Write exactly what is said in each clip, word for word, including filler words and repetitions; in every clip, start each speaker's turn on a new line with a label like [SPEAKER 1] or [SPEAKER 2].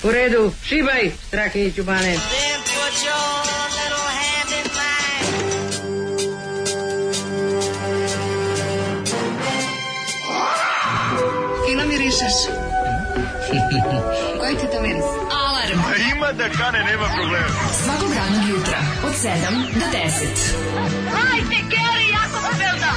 [SPEAKER 1] U redu, šibaj, Strahinji Ćubane.
[SPEAKER 2] Fino mirišeš. Koji ti to miris? Alarm.
[SPEAKER 3] A ima da kane, nema problema.
[SPEAKER 2] Svakog radnog jutra, od sedam do deset.
[SPEAKER 4] Hajde, Geri, jako se velda.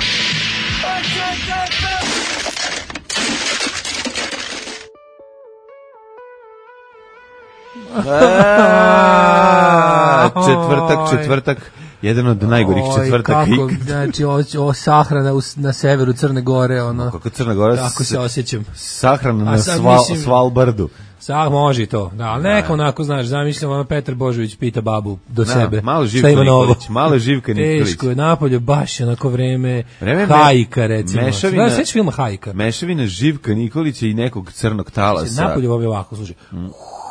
[SPEAKER 5] Četvrtak, četvrtak. Jedan od najgorih četvrtaka ikad.
[SPEAKER 6] Znači, o, o sahrana u, na severu Crne Gore, ono.
[SPEAKER 5] Kako Crna Gora?
[SPEAKER 6] Tako se osjećam.
[SPEAKER 5] Sahrana na sval, mislim, Svalbardu.
[SPEAKER 6] Sa, može i to. Da, ali neko onako, znaš, zamišljam, ono Petar Božović pita babu do da, sebe.
[SPEAKER 5] Malo Živka Nikolić, malo Živka Nikolić.
[SPEAKER 6] Teško je, napolje baš onako vreme, vreme Hajka, recimo. Mešavina, da, sveći filma Hajka.
[SPEAKER 5] Mešavina Živka Nikolića i nekog crnog talasa.
[SPEAKER 6] Napolje ovo je ovako, slušaj. Mm.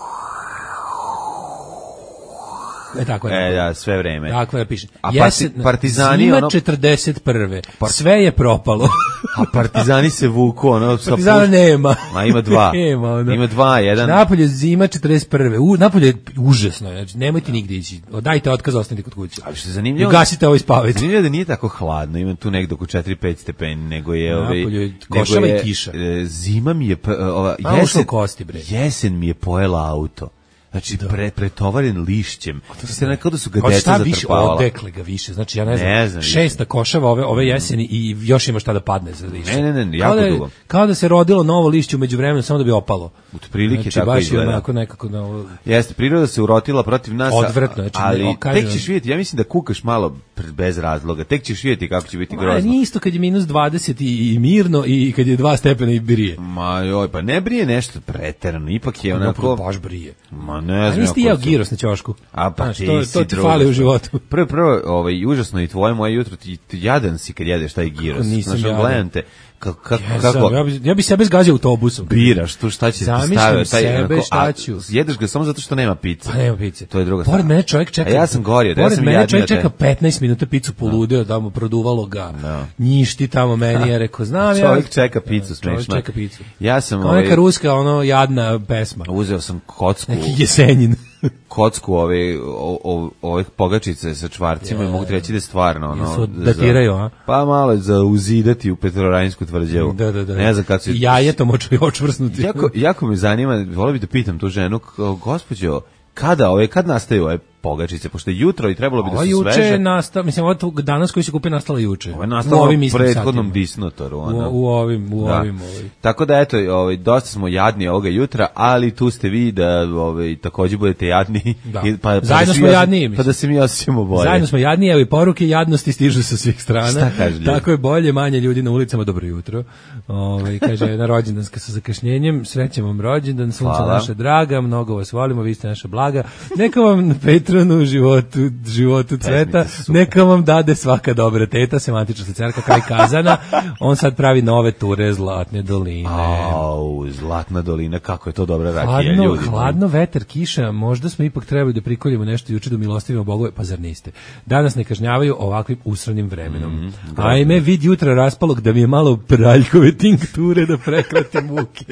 [SPEAKER 6] E, tako je.
[SPEAKER 5] E, da, sve vreme.
[SPEAKER 6] Tako je, piše.
[SPEAKER 5] A Jesen, partizani...
[SPEAKER 6] Zima
[SPEAKER 5] ono...
[SPEAKER 6] četrdeset prve Part... Sve je propalo.
[SPEAKER 5] A partizani se vuku, ono...
[SPEAKER 6] Partizana puš... nema.
[SPEAKER 5] Ma, ima dva.
[SPEAKER 6] nema, ono.
[SPEAKER 5] Ima dva, jedan...
[SPEAKER 6] Napolje zima četrdeset prve U, napolje je užasno. Znači, nemojte nigde ići. Dajte otkaz, ostanite kod kuće.
[SPEAKER 5] Ali što je zanimljivo...
[SPEAKER 6] I gasite ovo i spavajte.
[SPEAKER 5] Zanimljivo da nije tako hladno. Ima tu negdje oko četiri pet stepeni, nego je...
[SPEAKER 6] Napolje je košava i kiša.
[SPEAKER 5] Zima mi je... Ova,
[SPEAKER 6] A, jesen, kosti, bre.
[SPEAKER 5] Jesen mi je pojela auto. Znači, pre, pretovaren lišćem. To se nekako da su ga deca zatrpavala.
[SPEAKER 6] Više odekle ga više. Znači, ja ne znam, ne znam šesta košava ove, ove jeseni i još ima šta da padne za lišće.
[SPEAKER 5] Ne, ne, ne, jako
[SPEAKER 6] kao
[SPEAKER 5] dugo.
[SPEAKER 6] Da, kao da se rodilo novo lišće umeđu vremenu, samo da bi opalo.
[SPEAKER 5] U prilike
[SPEAKER 6] znači,
[SPEAKER 5] tako
[SPEAKER 6] baš
[SPEAKER 5] izgleda.
[SPEAKER 6] Onako nekako na ovo...
[SPEAKER 5] Jeste, priroda se urotila protiv nas.
[SPEAKER 6] Odvrtno. Znači,
[SPEAKER 5] ali
[SPEAKER 6] ne, kažem,
[SPEAKER 5] tek ćeš vidjeti, ja mislim da kukaš malo bez razloga. Tek ćeš vidjeti kako će biti grozno.
[SPEAKER 6] Nije isto kad je minus dvadeset i, i mirno i kad je dva stepena i brije.
[SPEAKER 5] Ma joj, pa ne brije nešto preterano. Ipak je onako...
[SPEAKER 6] Baš brije.
[SPEAKER 5] Ma ne znam.
[SPEAKER 6] Giros na ćošku.
[SPEAKER 5] A pa
[SPEAKER 6] znaš,
[SPEAKER 5] ti
[SPEAKER 6] to,
[SPEAKER 5] si
[SPEAKER 6] to ti fali u životu.
[SPEAKER 5] Prvo, prvo, ovaj, užasno i tvoje moje jutro, ti, ti jadan si kad jedeš taj giros.
[SPEAKER 6] Nisam
[SPEAKER 5] znaš, gledam te. Kako, kako,
[SPEAKER 6] ja,
[SPEAKER 5] kako
[SPEAKER 6] ja, bi, ja bi sebe zgazio autobusom.
[SPEAKER 5] Biraš tu šta će ti staviti.
[SPEAKER 6] Zamišljam sebe, šta ću.
[SPEAKER 5] Jedeš ga samo zato što nema pice.
[SPEAKER 6] Pa nema pice.
[SPEAKER 5] To je druga
[SPEAKER 6] stvar. Pored mene čovjek čeka.
[SPEAKER 5] A ja sam gorio, da ja sam
[SPEAKER 6] jadnija. Pored mene čovjek čeka petnaest minuta picu poludeo, da mu produvalo ga. No. Njišti tamo meni, je rekao, znam ja.
[SPEAKER 5] Čovjek čeka picu, smešno.
[SPEAKER 6] Čovjek čeka picu.
[SPEAKER 5] Ja sam...
[SPEAKER 6] Kao neka ruska, ono, jadna pesma.
[SPEAKER 5] Uzeo sam kocku.
[SPEAKER 6] Neki Jesenjin.
[SPEAKER 5] Kocku ove, ove, ove pogačice sa čvarcima i mogu ti reći da je stvarno ono,
[SPEAKER 6] datiraju, a?
[SPEAKER 5] Pa malo za uzidati u Petrovarainsku tvrđavu.
[SPEAKER 6] Da, da, da.
[SPEAKER 5] Ne znam kad se...
[SPEAKER 6] I jajetom očvrsnuti.
[SPEAKER 5] Jako, jako me zanima, volio bih da pitam tu ženu, gospođo, kada ove, kad nastaju ove pogačice, pošto je jutro i trebalo bi da su
[SPEAKER 6] juče
[SPEAKER 5] sveže.
[SPEAKER 6] Juče nastala, mislim, ovo danas koji se kupi nastala juče.
[SPEAKER 5] Ovo je nastala u prethodnom disnotoru.
[SPEAKER 6] Ono. U, u ovim, u
[SPEAKER 5] da.
[SPEAKER 6] ovim, ovim.
[SPEAKER 5] Tako da, eto, ovaj, dosta smo jadni ovoga jutra, ali tu ste vi da ovaj, također budete jadni.
[SPEAKER 6] Da.
[SPEAKER 5] I, pa, pa
[SPEAKER 6] zajedno
[SPEAKER 5] da
[SPEAKER 6] smo jadniji.
[SPEAKER 5] Pa da se mi osjećamo bolje.
[SPEAKER 6] Zajedno smo jadniji, evo i poruke jadnosti stižu sa svih strana.
[SPEAKER 5] Šta kaže ljudi?
[SPEAKER 6] Tako je bolje, manje ljudi na ulicama, dobro jutro. Ovaj, kaže, na rođendanska sa zakašnjenjem, srećem vam rođendan, sunce naša draga, mnogo vas volimo, vi ste naša blaga. Neka vam na Patronu životu životu cveta, neka vam dade svaka dobra teta, semantična sličarka kraj Kazana. On sad pravi nove ture Zlatne doline.
[SPEAKER 5] Au, Zlatna dolina, kako je to dobra rakija,
[SPEAKER 6] hladno,
[SPEAKER 5] ljudi.
[SPEAKER 6] Hladno, vetar, kiša, možda smo ipak trebali da prikoljemo nešto juče da milostivimo bogove, pa zar niste? Danas ne kažnjavaju ovakvim usranim vremenom. Mm, Ajme, vid jutra raspalog da mi je malo praljkove tinkture da prekratim muke.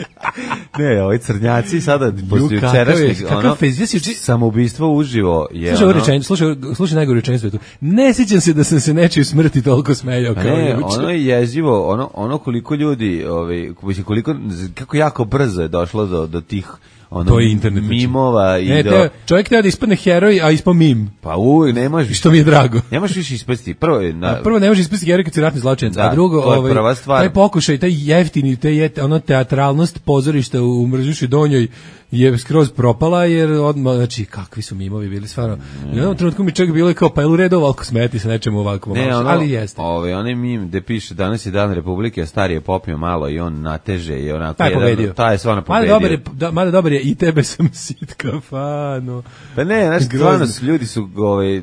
[SPEAKER 5] Ne, ovi crnjaci sada, posle jučerašnjeg, ono, samoubistvo uživo je
[SPEAKER 6] Slušaj, ono... rečenje, slušaj, slušaj najgore rečenje svetu. Ne sjećam se da sam se nečiju smrti toliko smejao kao
[SPEAKER 5] ne,
[SPEAKER 6] juče.
[SPEAKER 5] Ono je jezivo, ono, ono koliko ljudi, ovaj, koliko, kako jako brzo je došlo do, do tih ono,
[SPEAKER 6] to je internet
[SPEAKER 5] mimova i
[SPEAKER 6] ne,
[SPEAKER 5] do...
[SPEAKER 6] Te, čovjek treba da ispadne heroj, a ispao mim.
[SPEAKER 5] Pa uvijek ne možeš...
[SPEAKER 6] Što mi je drago.
[SPEAKER 5] Ne možeš više ispasti. Prvo, je na...
[SPEAKER 6] prvo ne možeš ispasti heroj kad si ratni zločinac,
[SPEAKER 5] da,
[SPEAKER 6] a drugo, ovaj, taj pokušaj, taj jeftini, taj ono teatralnost pozorišta u Mrzuši Donjoj je skroz propala, jer odmah, znači, kakvi su mimovi bili, stvarno. Mm. U jednom trenutku mi čak bilo kao, pa je u redu ovako smeti se nečemu ovako,
[SPEAKER 5] ne, ono,
[SPEAKER 6] ali jeste.
[SPEAKER 5] Ovaj, onaj mim gde piše, danas je dan Republike, a stari je popio malo i on nateže i onako...
[SPEAKER 6] Taj je pobedio.
[SPEAKER 5] Taj je stvarno pobedio.
[SPEAKER 6] Mada dobar je, da, mada dobar je, i tebe sam sit kafano.
[SPEAKER 5] Pa ne, znaš, stvarno ljudi su, ovaj,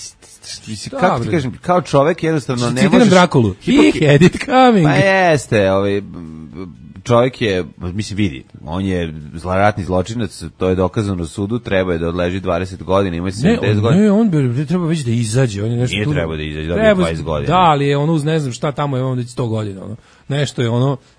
[SPEAKER 5] kako ti kažem, kao čovek jednostavno ne možeš...
[SPEAKER 6] Drakulu. He had it coming.
[SPEAKER 5] Pa jeste, ovaj... čovjek je, mislim, vidi, on je zlaratni zločinac, to je dokazano u sudu, treba je da odleži dvadeset godina, ima sedamdeset godina.
[SPEAKER 6] Ne, on bi treba već da izađe, on je nešto.
[SPEAKER 5] Nije
[SPEAKER 6] tu,
[SPEAKER 5] treba da izađe, da bi dvadeset godina.
[SPEAKER 6] Da, ali je ono uz ne znam šta tamo je on već sto godina, ono. Nešto je ono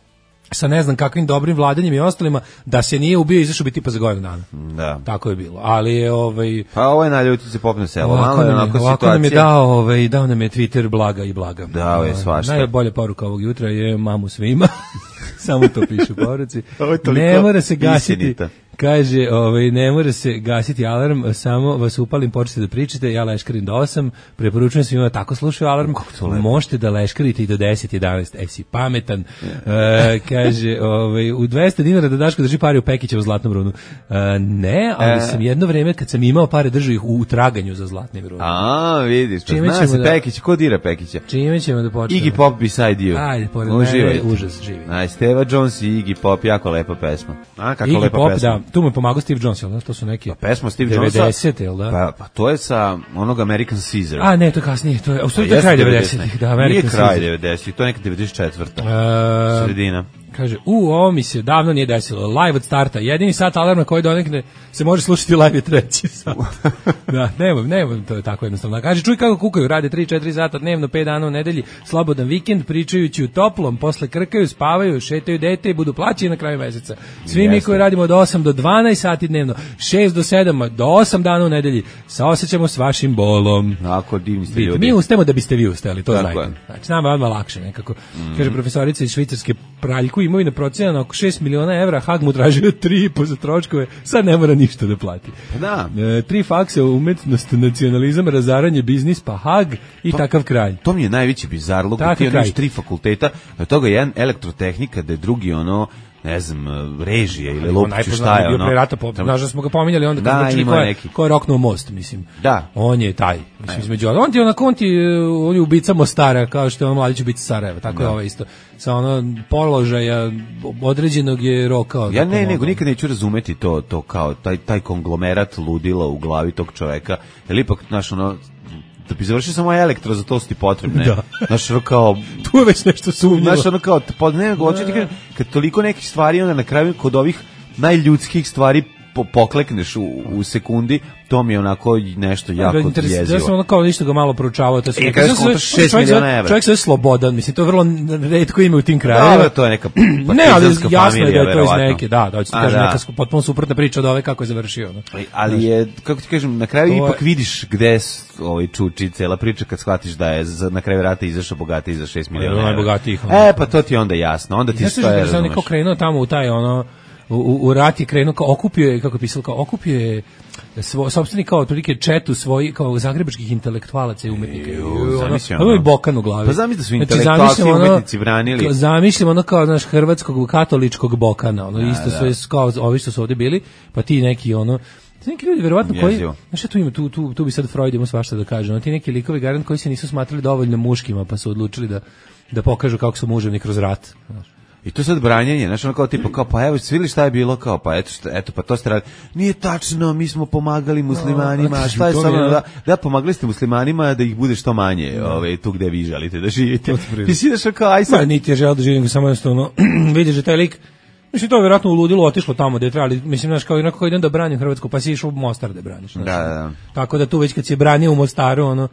[SPEAKER 6] sa ne znam kakvim dobrim vladanjem i ostalima, da se nije ubio, izašao bi tipa za godinu dana.
[SPEAKER 5] Da.
[SPEAKER 6] Tako je bilo. Ali je ovaj
[SPEAKER 5] pa ovo je naljuti se popne selo,
[SPEAKER 6] ovako
[SPEAKER 5] malo je
[SPEAKER 6] nam je,
[SPEAKER 5] onako
[SPEAKER 6] ovako
[SPEAKER 5] situacija.
[SPEAKER 6] nam je dao, ovaj dao nam je Twitter blaga i blaga.
[SPEAKER 5] Dao je svašta.
[SPEAKER 6] Najbolja poruka ovog jutra je mamu svima. Samo to piše u poruci.
[SPEAKER 5] toliko
[SPEAKER 6] Ne mora se gasiti.
[SPEAKER 5] istinita.
[SPEAKER 6] Kaže, ovaj, ne mora se gasiti alarm, samo vas upalim, počnete da pričate, ja leškarim do osam, preporučujem svima tako slušaju alarm, možete da leškarite i do deset jedanaest, e si pametan. Yeah. E, kaže, ovaj, u dvesta dinara da Daško drži pare u Pekića u Zlatnom Runu. E, ne, ali e. sam jedno vreme kad sam imao pare držao ih u, u traganju za Zlatnim Runom.
[SPEAKER 5] A, vidiš, pa zna se da, Pekić, ko dira Pekića?
[SPEAKER 6] Čime ćemo da počnemo?
[SPEAKER 5] Iggy Pop Beside You.
[SPEAKER 6] Ajde, pored mene, užas živi.
[SPEAKER 5] Aj, Steva Jones i Iggy Pop, jako lepa pesma. A, kako
[SPEAKER 6] Iggy
[SPEAKER 5] lepa
[SPEAKER 6] Pop,
[SPEAKER 5] pesma.
[SPEAKER 6] Da, tu me pomagao Steve Jones, jel da? To su neki
[SPEAKER 5] pa pesma Steve Jonesa
[SPEAKER 6] devedesete, jel da?
[SPEAKER 5] Pa, pa to je sa onog American Caesar.
[SPEAKER 6] A ne, to je kasnije, to je, u stvari to je kraj devedesetih, da, American Caesar.
[SPEAKER 5] Nije kraj devedesetih, to je neka devedeset četvrta.
[SPEAKER 6] Uh,
[SPEAKER 5] Sredina.
[SPEAKER 6] Kaže, u, ovo mi se davno nije desilo, live od starta, jedini sat alarma koji donekne se može slušati live je treći sat. Da, nemam, nemam, to je tako jednostavno. Kaže, čuj kako kukaju, rade tri četiri sata dnevno, pet dana u nedelji, slobodan vikend, pričajući u toplom, posle krkaju, spavaju, šetaju dete i budu plaćeni na kraju meseca. Svi mi koji radimo od osam do dvanaest sati dnevno, šest do sedam, do osam dana u nedelji, saosećamo s vašim bolom.
[SPEAKER 5] Ako divni ste ljudi.
[SPEAKER 6] Mi ustajemo da biste vi ustajali, to znajte. Znači, nama je odmah lakše nekako. Mm. Kaže, profesorica iz Švicarske, Praljku imovina procenjena oko šest miliona evra, Hag mu tražio tri i po za troškove, sad ne mora ništa da plati.
[SPEAKER 5] Da.
[SPEAKER 6] E, tri fakse, umetnost, nacionalizam, razaranje, biznis, pa Hag i
[SPEAKER 5] to,
[SPEAKER 6] takav kralj.
[SPEAKER 5] To mi je najveći bizarluk, da ti imaš tri fakulteta, od toga je jedan elektrotehnika, da je drugi ono, ne znam, režije ili lopću, šta je ono.
[SPEAKER 6] Rata, po, znaš da smo ga pominjali onda kad
[SPEAKER 5] da,
[SPEAKER 6] učili ko je, ko je roknuo most, mislim.
[SPEAKER 5] Da.
[SPEAKER 6] On je taj, mislim, između, on ti je onako, on ti on je ubica Mostara, kao što je on Mladić ubica Sarajeva, tako da. Je ovo isto. Sa ono položaja određenog je rokao.
[SPEAKER 5] Ja ne, nego nikad neću razumeti to, to kao, taj, taj konglomerat ludila u glavi tog čoveka, jer ipak, znaš, ono, da bi završio samo elektro, za to su ti potrebne. Da. Znaš, ono kao...
[SPEAKER 6] tu je već nešto sumnjivo.
[SPEAKER 5] Znaš, ono kao, pod ne, hoću ti kažem, kad toliko nekih stvari, onda na kraju kod ovih najljudskih stvari po, poklekneš u, u sekundi, to mi je onako nešto jako jezivo.
[SPEAKER 6] Ja sam ono kao ništa ga malo proučavao. To
[SPEAKER 5] e, kada je skontaš šest miliona evra.
[SPEAKER 6] Čovjek se je slobodan, mislim, to je vrlo retko ime u tim krajevima.
[SPEAKER 5] Da, to je neka
[SPEAKER 6] ne, ali jasno je da je to iz neke, da, da, ću ti kažem, neka potpuno suprotna priča od ove kako je završio. No.
[SPEAKER 5] Ali, ali je, kako ti kažem, na kraju to ipak je... vidiš gde ovaj čuči cela priča kad shvatiš da je za, na kraju rata izašao bogatiji za šest miliona evra.
[SPEAKER 6] Najbogatijih.
[SPEAKER 5] E, pa to ti onda jasno, onda ti sve razumeš.
[SPEAKER 6] Ja neko krenuo tamo u taj, ono, u, u rat je krenuo, kao okupio je, kako je pisalo, kao okupio je svo, sopstveni kao otprilike četu svoji kao zagrebačkih intelektualaca i umetnika. Ono, ono je Bokan u glavi.
[SPEAKER 5] Pa zamisli da su intelektualci i umetnici branili.
[SPEAKER 6] Ono, zamišljam ono kao, znaš, hrvatskog katoličkog Bokana, ono, da, isto da. Sve kao ovi što su ovdje bili, pa ti neki, ono, neki ljudi verovatno koji, znaš, tu ima, tu, tu, tu bi sad Freud imao svašta da kaže, ono, ti neki likovi garant koji se nisu smatrali dovoljno muškima, pa su odlučili da, da pokažu kako su muževni kroz rat, znaš.
[SPEAKER 5] I to sad branjenje, znači ono kao tipa kao pa evo svili šta je bilo kao pa eto šta, eto pa to ste radili. Nije tačno, mi smo pomagali muslimanima, a šta je samo da, da pomagali ste muslimanima da ih bude što manje, no. Ove tu gde vi želite da živite. Ti si daš kao aj sad
[SPEAKER 6] niti je želeo da živim, samo jednostavno vidiš da taj lik, mislim to je vjerojatno u ludilu otišlo tamo da je trebali, mislim znaš kao onako idem da branim Hrvatsku, pa si išao u Mostar da braniš. Znači,
[SPEAKER 5] da, da.
[SPEAKER 6] Tako da tu već kad si je branio u Mostaru, ono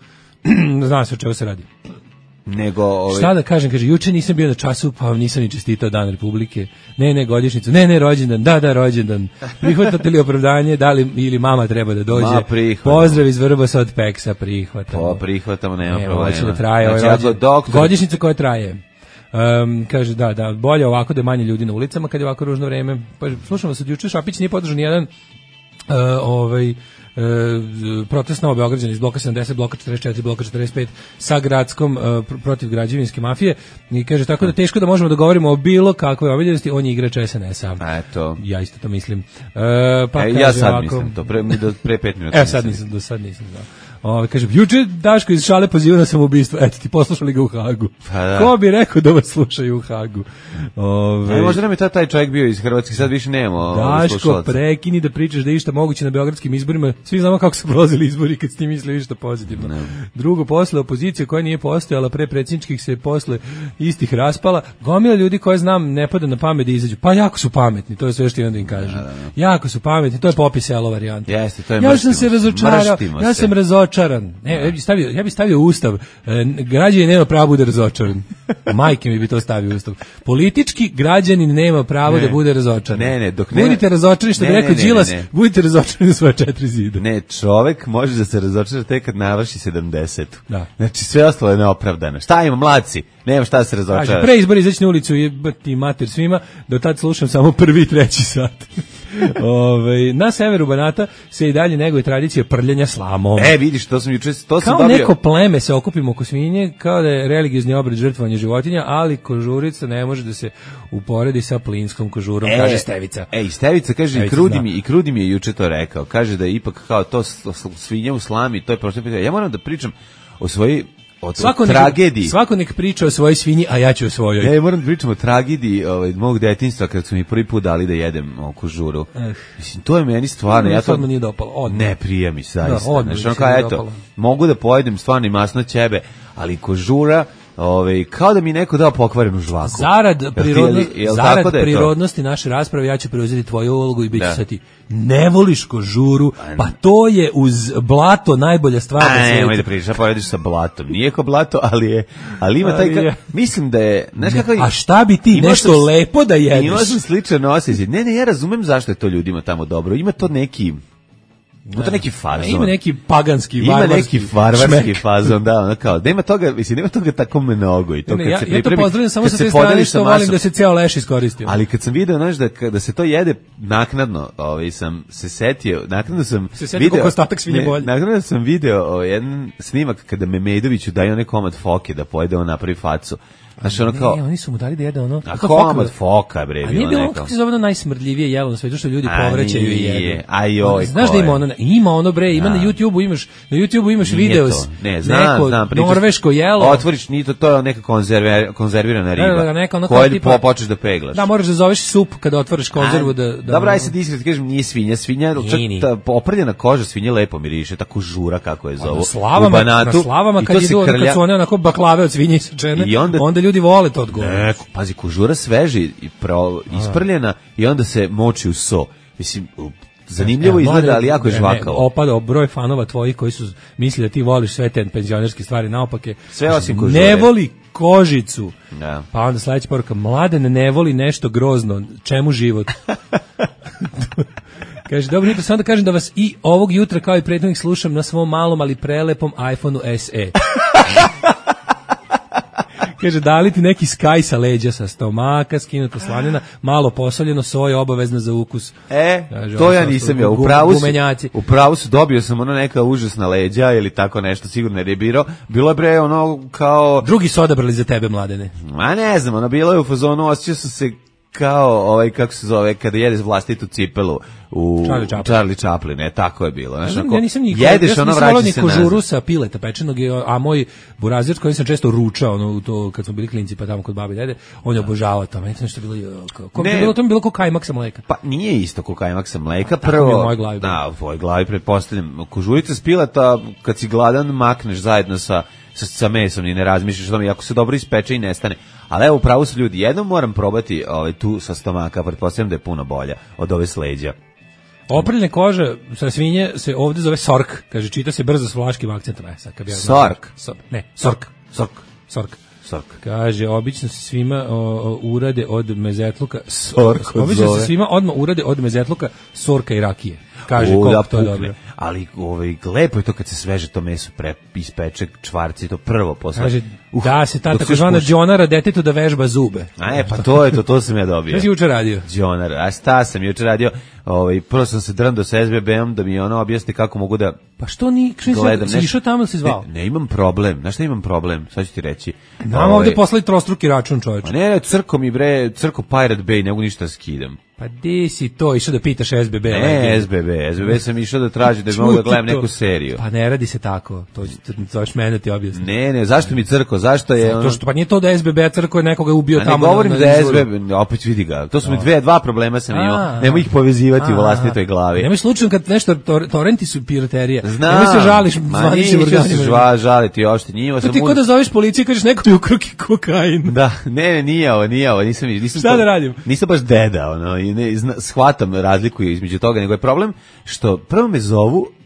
[SPEAKER 6] zna se o čemu se radi.
[SPEAKER 5] Nego ovaj...
[SPEAKER 6] Šta da kažem, kaže, juče nisam bio na času, pa vam nisam ni čestitao Dan Republike. Ne, ne, godišnjicu. Ne, ne, rođendan. Da, da, rođendan. Prihvatate li opravdanje, da li ili mama treba da dođe?
[SPEAKER 5] Ma,
[SPEAKER 6] pozdrav iz Vrbosa od Peksa, prihvatamo.
[SPEAKER 5] Pa, prihvatamo, nema
[SPEAKER 6] ne,
[SPEAKER 5] problema.
[SPEAKER 6] Hoće da traje ovaj
[SPEAKER 5] znači,
[SPEAKER 6] rođendan. Doktor... Godišnjica koja traje. Um, kaže, da, da, bolje ovako da je manje ljudi na ulicama kad je ovako ružno vreme. Pa, slušamo se, juče Šapić nije podržao nijedan uh, ovaj... E, protest na Beograđana iz bloka sedamdeset, bloka četrdeset četiri, bloka četrdeset pet sa gradskom e, protiv građevinske mafije i kaže tako da teško da možemo da govorimo o bilo kakvoj obilježnosti, on je igrač es en es a.
[SPEAKER 5] Eto.
[SPEAKER 6] Ja isto to mislim. E, pa
[SPEAKER 5] e,
[SPEAKER 6] kaže
[SPEAKER 5] ja sad
[SPEAKER 6] ovako,
[SPEAKER 5] mislim to, pre, do, pre pet minuta.
[SPEAKER 6] E sad nisam, do sad nisam znao. Ove, kaže, juče Daško iz šale poziva na samoubistvo. Eto ti, poslušali ga u Hagu.
[SPEAKER 5] Pa da.
[SPEAKER 6] Ko bi rekao da vas slušaju u Hagu? Ove,
[SPEAKER 5] e, možda nam je taj čovjek bio iz Hrvatske, sad više nemamo.
[SPEAKER 6] Daško, prekini da pričaš da je išta moguće na beogradskim izborima. Svi znamo kako su prolazili izbori kad ste mislili išta pozitivno. Ne. Drugo, posle opozicije koja nije postojala pre predsjedničkih se posle istih raspala. Gomila ljudi koje znam ne pada na pamet da izađu. Pa jako su pametni, to je sve što imam da im kažem. Da, da, da. Jako su pametni, to je popis selo varijanta.
[SPEAKER 5] Jeste, to je
[SPEAKER 6] ja sam se razočarao, ja sam razočarao. razočaran. Ne, ja bih stavio, ja bih stavio ustav. E, građanin nema pravo da bude razočaran. Majke mi bi to stavio ustav. Politički građanin nema pravo
[SPEAKER 5] ne,
[SPEAKER 6] da bude razočaran.
[SPEAKER 5] Ne, ne, dok ne.
[SPEAKER 6] Budite razočarani, što bi rekao Đilas, budite razočarani u svoje četiri zida.
[SPEAKER 5] Ne, čovek može da se razočara tek kad navrši sedamdeset.
[SPEAKER 6] Da.
[SPEAKER 5] Znači sve ostalo je neopravdano. Šta ima, mladci? Nema šta da se razočara.
[SPEAKER 6] Pre izbora izaći na ulicu i ti mater svima, do tad slušam samo prvi i treći sat. Ove, na severu Banata se i dalje neguje tradicija prljanja slamom.
[SPEAKER 5] E, vidiš, to sam juče, to sam
[SPEAKER 6] kao
[SPEAKER 5] dobio.
[SPEAKER 6] Neko pleme se okupimo oko svinje, kao da je religiozni obred žrtvovanja životinja, ali kožurica ne može da se uporedi sa plinskom kožurom, e, kaže Stevica.
[SPEAKER 5] E, i Stevica kaže,
[SPEAKER 6] Stevica,
[SPEAKER 5] i Krudi
[SPEAKER 6] da.
[SPEAKER 5] mi, i Krudi mi je juče to rekao. Kaže da je ipak kao to svinja u slami, to je prošlo pitanje. Ja moram da pričam o svojoj o
[SPEAKER 6] svako
[SPEAKER 5] tragediji.
[SPEAKER 6] Nek, svako nek priča o svojoj svinji, a ja ću o svojoj.
[SPEAKER 5] Ja, ja moram da pričam o tragediji ovaj, mog detinjstva kad su mi prvi put dali da jedem o kožuru. Eh. Mislim, to je meni stvarno...
[SPEAKER 6] Ne,
[SPEAKER 5] ja to
[SPEAKER 6] nije dopalo. Odmah.
[SPEAKER 5] Ne, prija mi zaista.
[SPEAKER 6] Da, odmah,
[SPEAKER 5] znači, kao, eto, dopalo. Mogu da pojedem stvarno i masno ćebe, ali kožura... Ove, kao da mi neko dao pokvarenu žvaku.
[SPEAKER 6] Zarad, prirodno,
[SPEAKER 5] jel, jel
[SPEAKER 6] zarad
[SPEAKER 5] da
[SPEAKER 6] prirodnosti naše rasprave ja ću preuzeti tvoju ulogu i bit ću sad ti ne voliš kožuru, pa to je uz blato najbolja stvar na svijetu.
[SPEAKER 5] Nemoj da pričaš, porediš sa blatom. Nije ko blato, ali je, ali ima taj, ka, mislim da je, znaš kako je,
[SPEAKER 6] a šta bi ti nešto sam, lepo da jedeš?
[SPEAKER 5] Imao sam sličan osjećaj. Ne, ne, ja razumem zašto je to ljudima tamo dobro. Ima to neki... Ima to neki fazon.
[SPEAKER 6] Ima neki paganski,
[SPEAKER 5] ima
[SPEAKER 6] varvarski.
[SPEAKER 5] Ima neki varvarski fazon, da, ono kao, nema toga, mislim, nema toga tako mnogo i to
[SPEAKER 6] ne,
[SPEAKER 5] kad
[SPEAKER 6] ja,
[SPEAKER 5] se pripremi.
[SPEAKER 6] Ja to pozdravljam samo sa te strane što volim da se ceo leš iskoristi.
[SPEAKER 5] Ali kad sam video, znaš, da, da se to jede naknadno, ovaj, sam se setio, naknadno sam
[SPEAKER 6] se setio kako ostatak svinje bolje.
[SPEAKER 5] Naknadno sam video ovaj, jedan snimak kada Memedoviću daje onaj komad foke da pojede, on napravi facu. Znaš, ono kao...
[SPEAKER 6] Ne, oni su mu dali da jede ono...
[SPEAKER 5] A komad foka, bre,
[SPEAKER 6] bilo neko. A nije bilo ono, kako se zove ono najsmrdljivije jelo na svetu, što ljudi povrećaju i jedu.
[SPEAKER 5] Ajoj,
[SPEAKER 6] znaš da ima ono, ima ono, bre, ima na YouTubeu, imaš, na YouTubeu imaš video
[SPEAKER 5] ne, znam,
[SPEAKER 6] neko
[SPEAKER 5] znam, pričaš,
[SPEAKER 6] norveško jelo.
[SPEAKER 5] Otvoriš, nije to, to je neka konzerver, konzervirana riba,
[SPEAKER 6] da, da, neka ono
[SPEAKER 5] koju
[SPEAKER 6] tipa,
[SPEAKER 5] počeš da peglaš.
[SPEAKER 6] Da, moraš da zoveš sup kada otvoriš konzervu. Da, da,
[SPEAKER 5] dobro, aj sad iskret, kažem, nije svinja, svinja, čak ta oprljena koža svinje lepo miriše, tako žura, kako je zovu.
[SPEAKER 6] Slavama, na slavama, kad idu, kad su one onako baklave od svinje isečene, onda ljudi vole to odgovor.
[SPEAKER 5] Ne, pazi, kožura sveži i isprljena i onda se moči u so. Mislim, zanimljivo e, izgleda, ali jako je žvakavo.
[SPEAKER 6] Opadao broj fanova tvojih koji su mislili da ti voliš sve te penzionerske stvari naopake.
[SPEAKER 5] Sve osim kožure.
[SPEAKER 6] Ne voli kožicu.
[SPEAKER 5] Ja.
[SPEAKER 6] Pa onda sledeća poruka, Mladen ne voli nešto grozno, čemu život? Kaže, dobro jutro, samo da kažem da vas i ovog jutra kao i prethodnih slušam na svom malom, ali prelepom iPhoneu S E. Kaže, da li ti neki skaj sa leđa sa stomaka, skinuta slanina, malo posoljeno, soja obavezna za ukus.
[SPEAKER 5] E, kaže, to ja nisam ja, u pravu su, u pravu su, dobio sam ono neka užasna leđa ili tako nešto, sigurno je bilo, bilo je bre ono kao...
[SPEAKER 6] Drugi su odabrali za tebe, Mladene.
[SPEAKER 5] Ma ne znam, ono bilo je u fazonu, osjećao sam se kao, ovaj, kako se zove, kada jedeš vlastitu cipelu u
[SPEAKER 6] Charlie Chaplin,
[SPEAKER 5] Charlie Chaplin ne, tako je bilo. Znaš,
[SPEAKER 6] ja,
[SPEAKER 5] ako
[SPEAKER 6] ja nisam nikad,
[SPEAKER 5] jedeš,
[SPEAKER 6] ja
[SPEAKER 5] ono vraća se
[SPEAKER 6] kožuru sa pileta pečenog, a moj burazir koji sam često ručao, ono, to, kad smo bili klinci, pa tamo kod babi dede, on je obožavao to. Meni nešto bilo, ko, ne, bilo, to mi bilo ko kajmak sa mleka.
[SPEAKER 5] Pa nije isto ko kajmak sa mleka. Prvo,
[SPEAKER 6] u mojoj glavi.
[SPEAKER 5] Da, u tvojoj glavi, pretpostavljam. Kožurica s pileta, kad si gladan, makneš zajedno sa, sa, sa mesom i ne razmišljaš o tome, ako se dobro ispeče i nestane. Ali evo, upravo su ljudi, jednom moram probati ovaj, tu sa stomaka, pretpostavljam da je puno bolja od ove s leđa.
[SPEAKER 6] Oprljene kože sa svinje se ovdje zove sork, kaže, čita se brzo s vlaškim akcentom. E, sad, kad ja
[SPEAKER 5] sork?
[SPEAKER 6] So, ne, sork.
[SPEAKER 5] Sork.
[SPEAKER 6] Sork.
[SPEAKER 5] Sork.
[SPEAKER 6] Kaže, obično se svima o, o, urade od mezetluka.
[SPEAKER 5] Sork
[SPEAKER 6] obično se svima odmah urade od mezetluka, sorka i rakije. Kaže, o, koliko to je dobro.
[SPEAKER 5] Ali ovaj, lepo je to kad se sveže to meso pre, ispeče, čvarci, to prvo posle.
[SPEAKER 6] Kaže, uh, da se ta takozvana džonara detetu da vežba zube.
[SPEAKER 5] A ne, pa to je to, to sam ja dobio.
[SPEAKER 6] Šta si juče radio?
[SPEAKER 5] Džonara, a sta sam juče radio, ovaj, prvo sam se drndao sa S B B-om da mi ono objasni kako mogu da
[SPEAKER 6] pa što ni, gledam. Si išao tamo da si zvao?
[SPEAKER 5] Ne, ne imam problem, znaš šta imam problem, sad ću ti reći.
[SPEAKER 6] Nam ovde poslali trostruki račun, čoveče.
[SPEAKER 5] Ne, ne, crko mi bre, crko Pirate Bay, ne mogu ništa skidam.
[SPEAKER 6] Pa di si to, išao da pitaš S B B?
[SPEAKER 5] Ne, S B B, S B B sam išao da traži da bi mogu da gledam neku seriju.
[SPEAKER 6] Pa ne radi se tako, to ćeš mene ti objasniti.
[SPEAKER 5] Ne, ne, zašto mi crko, zašto je...
[SPEAKER 6] Zato što, pa nije to da S B B crko je nekoga ubio tamo.
[SPEAKER 5] A ne govorim da je S B B, opet vidi ga, to su mi dve, dva problema sam imao, nemoj ih povezivati u vlastitoj glavi.
[SPEAKER 6] Nemoj slučajno kad nešto, torrenti su piraterija,
[SPEAKER 5] znam,
[SPEAKER 6] nemoj se žališ,
[SPEAKER 5] ma nije se žva, žaliti ošte, njima sam...
[SPEAKER 6] To ti kod da zoveš policiju i kažeš neko mi ukroki kokain.
[SPEAKER 5] Da, ne, ne, nije ovo, nije ovo, nisam... nisam
[SPEAKER 6] šta da radim?
[SPEAKER 5] Nisam baš deda, ono, i ne, shvatam razliku između toga, nego je problem što prvo me zovu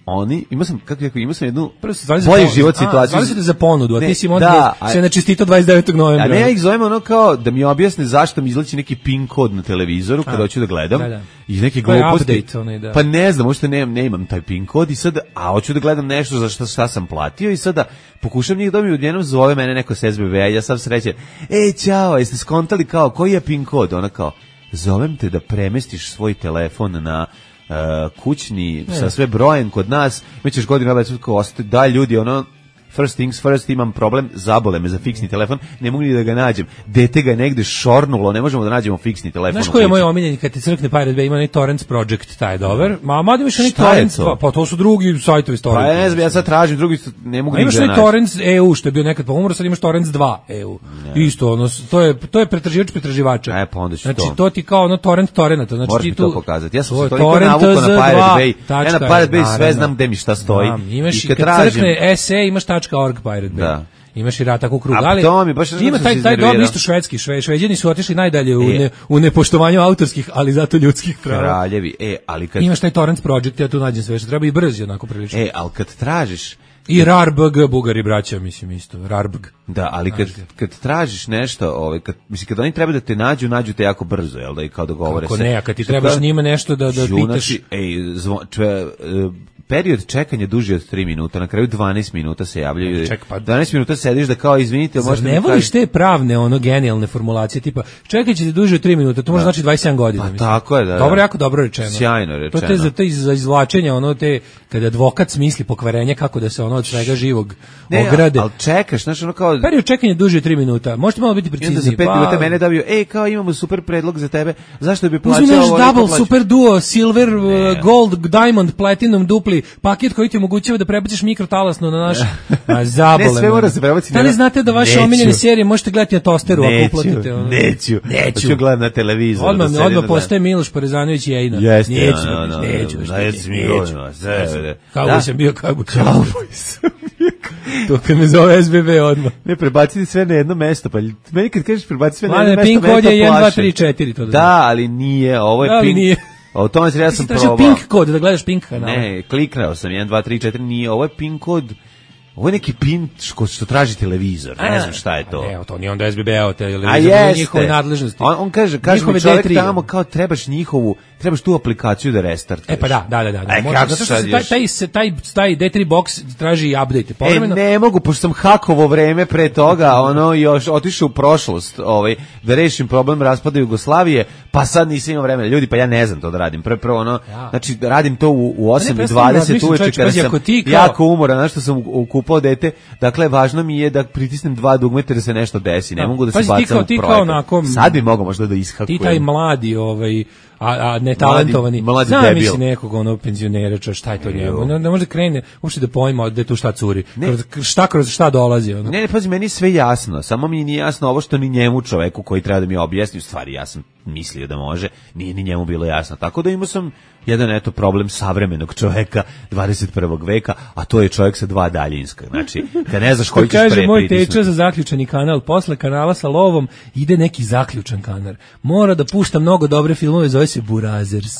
[SPEAKER 5] oni, imao sam, kako rekao, imao sam jednu
[SPEAKER 6] bolji
[SPEAKER 5] život situaciju.
[SPEAKER 6] Zvali se za ponudu, a ti si onda
[SPEAKER 5] da,
[SPEAKER 6] se načestito dvadeset devetog novembra.
[SPEAKER 5] A ne, ja ih zovem ono kao da mi objasne zašto mi izlači neki pin kod na televizoru kada hoću da gledam. Da, da. I neke gluposti.
[SPEAKER 6] Update, onaj, da.
[SPEAKER 5] Pa ne znam, možda nemam, ne imam taj pin kod i sad, a hoću da gledam nešto za što šta sam platio i sada pokušam njih da mi odjednom zove mene neko s S B B-a i ja sam srećen. Ej, ćao, jeste skontali kao, koji je pin kod? Ona kao, zovem te da premestiš svoj telefon na uh, kućni, ne. Sa sve brojem kod nas, mi ćeš godinu već ostati, da ljudi, ono, first things first, imam problem, zabole me za fiksni telefon, ne mogu ni da ga nađem. Dete ga je negde šornulo, ne možemo da nađemo fiksni telefon.
[SPEAKER 6] Znaš koji je moj omiljeni kad ti crkne Pirate Bay, ima onaj Torrents Project, taj je dobar. Ma, mada imaš onaj Torrents, to? Pa to su drugi sajtovi s Torrents.
[SPEAKER 5] Pa ne znam, ja sad tražim, drugi ne mogu ni da nađem.
[SPEAKER 6] Imaš onaj Torrents E U, što je bio nekad pa umro, sad imaš Torrents dva E U. Ne. Isto, ono, to je, to je pretraživač pretraživača.
[SPEAKER 5] E, pa onda ću
[SPEAKER 6] znači,
[SPEAKER 5] to.
[SPEAKER 6] Znači, to ti kao ono Torrent Torrenta. Znači,
[SPEAKER 5] moraš
[SPEAKER 6] ti
[SPEAKER 5] mi
[SPEAKER 6] tu...
[SPEAKER 5] to pokazati. Ja sam se toliko navukao na Pirate Bay.
[SPEAKER 6] Tačka,
[SPEAKER 5] ja na Pirate Bay sve znam gde mi šta stoji.
[SPEAKER 6] Imaš i kad crkne S E, imaš .org Pirate Bay.
[SPEAKER 5] Da.
[SPEAKER 6] Imaš i rata u krug,
[SPEAKER 5] a
[SPEAKER 6] ali
[SPEAKER 5] to mi baš
[SPEAKER 6] ima taj taj dom isto švedski, šve, šveđani su otišli najdalje u,
[SPEAKER 5] e.
[SPEAKER 6] ne, u nepoštovanju autorskih, ali zato ljudskih prava.
[SPEAKER 5] Kraljevi, e, ali kad
[SPEAKER 6] imaš taj Torrents Project, ja tu nađem sve što treba i brzo onako prilično.
[SPEAKER 5] E, al kad tražiš
[SPEAKER 6] i RARBG, Bugari braća, mislim isto, RARBG.
[SPEAKER 5] Da, ali kad, kad tražiš nešto, ovaj, kad, mislim, kad oni treba da te nađu, nađu te jako brzo, jel da, i kao dogovore
[SPEAKER 6] kako
[SPEAKER 5] se.
[SPEAKER 6] Kako ne, a kad ti trebaš njima nešto da, da pitaš.
[SPEAKER 5] Ej, zvo, čve, uh, period čekanja duži od tri minuta, na kraju dvanaest minuta se javljaju.
[SPEAKER 6] Ček, pa
[SPEAKER 5] dvanaest minuta sediš da kao izvinite, možete
[SPEAKER 6] ne voliš te pravne, ono genijalne formulacije tipa čekat ćete duže od tri minuta, to može znači dvadeset sedam godina.
[SPEAKER 5] Pa
[SPEAKER 6] mislim.
[SPEAKER 5] Tako je, da.
[SPEAKER 6] Dobro, jako dobro rečeno.
[SPEAKER 5] Sjajno rečeno.
[SPEAKER 6] To je za te za izvlačenje, ono te kada advokat smisli pokvarenje kako da se ono od svega živog
[SPEAKER 5] ne,
[SPEAKER 6] ograde.
[SPEAKER 5] Al čekaš, znači ono kao
[SPEAKER 6] period čekanja duže od tri minuta. Možete malo biti precizniji.
[SPEAKER 5] Za pet
[SPEAKER 6] pa...
[SPEAKER 5] minuta mene dobio, ej, kao imamo super predlog za tebe. Zašto bi plaćao
[SPEAKER 6] ovo?
[SPEAKER 5] Uzmeš
[SPEAKER 6] double, plaća? Super duo, silver, uh, gold, diamond, platinum, dupli paket koji ti omogućava da prebaciš mikrotalasno na naš a zabole.
[SPEAKER 5] Ne, sve mora se prebaciti.
[SPEAKER 6] Da li znate da vaše omiljene serije možete gledati na tosteru
[SPEAKER 5] neću,
[SPEAKER 6] ako uplatite? Ono?
[SPEAKER 5] Neću, neću. Hoću gledati na televizoru.
[SPEAKER 6] Odmah, da odmah postaje Miloš Porezanović i Ejna.
[SPEAKER 5] Jeste,
[SPEAKER 6] neću,
[SPEAKER 5] no, no,
[SPEAKER 6] neću,
[SPEAKER 5] no,
[SPEAKER 6] neću,
[SPEAKER 5] neću.
[SPEAKER 6] Kauboj sam bio, kauboj sam bio. To kad me zove S B B odmah.
[SPEAKER 5] Ne, prebaciti sve na jedno mesto, pa meni kad kažeš prebaciti sve na jedno mesto,
[SPEAKER 6] pin kod je jedan dva tri četiri to da.
[SPEAKER 5] Da, ali nije, ovo je
[SPEAKER 6] da,
[SPEAKER 5] pin.
[SPEAKER 6] Nije.
[SPEAKER 5] O tome se ja sam probao.
[SPEAKER 6] Pink kod, da gledaš Pink kanal.
[SPEAKER 5] Ne, kliknuo sam jedan dva tri četiri, nije, ovo je pin kod. Ovo je neki pin što, što traži televizor, ne znam šta je to.
[SPEAKER 6] Ne, to nije onda S B B-ov televizor,
[SPEAKER 5] a jeste.
[SPEAKER 6] Njihove nadležnosti.
[SPEAKER 5] On, on kaže, kaže mi čovjek tamo kao trebaš njihovu, trebaš tu aplikaciju da restartuješ.
[SPEAKER 6] E pa da, da, da. da.
[SPEAKER 5] Aj,
[SPEAKER 6] Možda, zato što se taj, taj, taj, taj D tri box traži i update.
[SPEAKER 5] Povremeno. E, ne mogu, pošto sam hakovo vreme pre toga, ono, još otišao u prošlost, ovaj, da rešim problem raspada Jugoslavije, pa sad nisam imao vremena. Ljudi, pa ja ne znam to da radim. Prvo, prvo ono, ja. Znači, radim to u, u osam i dvadeset uveče, kada sam kao... jako umoran, znaš što sam ukupao dete. Dakle, važno mi je da pritisnem dva dugmeta da se nešto desi. Ne mogu da se
[SPEAKER 6] Pazi,
[SPEAKER 5] bacam u projekat. Sad bi mogao možda da ishakujem.
[SPEAKER 6] Ti taj mladi, ovaj, a, a netalentovani.
[SPEAKER 5] Mladi,
[SPEAKER 6] znam
[SPEAKER 5] mladi
[SPEAKER 6] misli nekog ono penzionera, čo šta je to njemu. Ne, ne može krene uopšte da pojma da tu šta curi. Kroz, šta kroz šta dolazi. Ono.
[SPEAKER 5] Ne, ne, pazi, meni je sve jasno. Samo mi nije jasno ovo što ni njemu čoveku koji treba da mi objasni. U stvari, ja sam mislio da može. Nije ni njemu bilo jasno. Tako da imao sam jedan eto problem savremenog čoveka dvadeset prvog veka, a to je čovjek sa dva daljinska. Znači, kad ne znaš koji ćeš pre pritisnuti.
[SPEAKER 6] Kaže moj teča za zaključani kanal, posle kanala sa lovom ide neki zaključan kanal. Mora da pušta mnogo dobre filmove, zove se Burazers.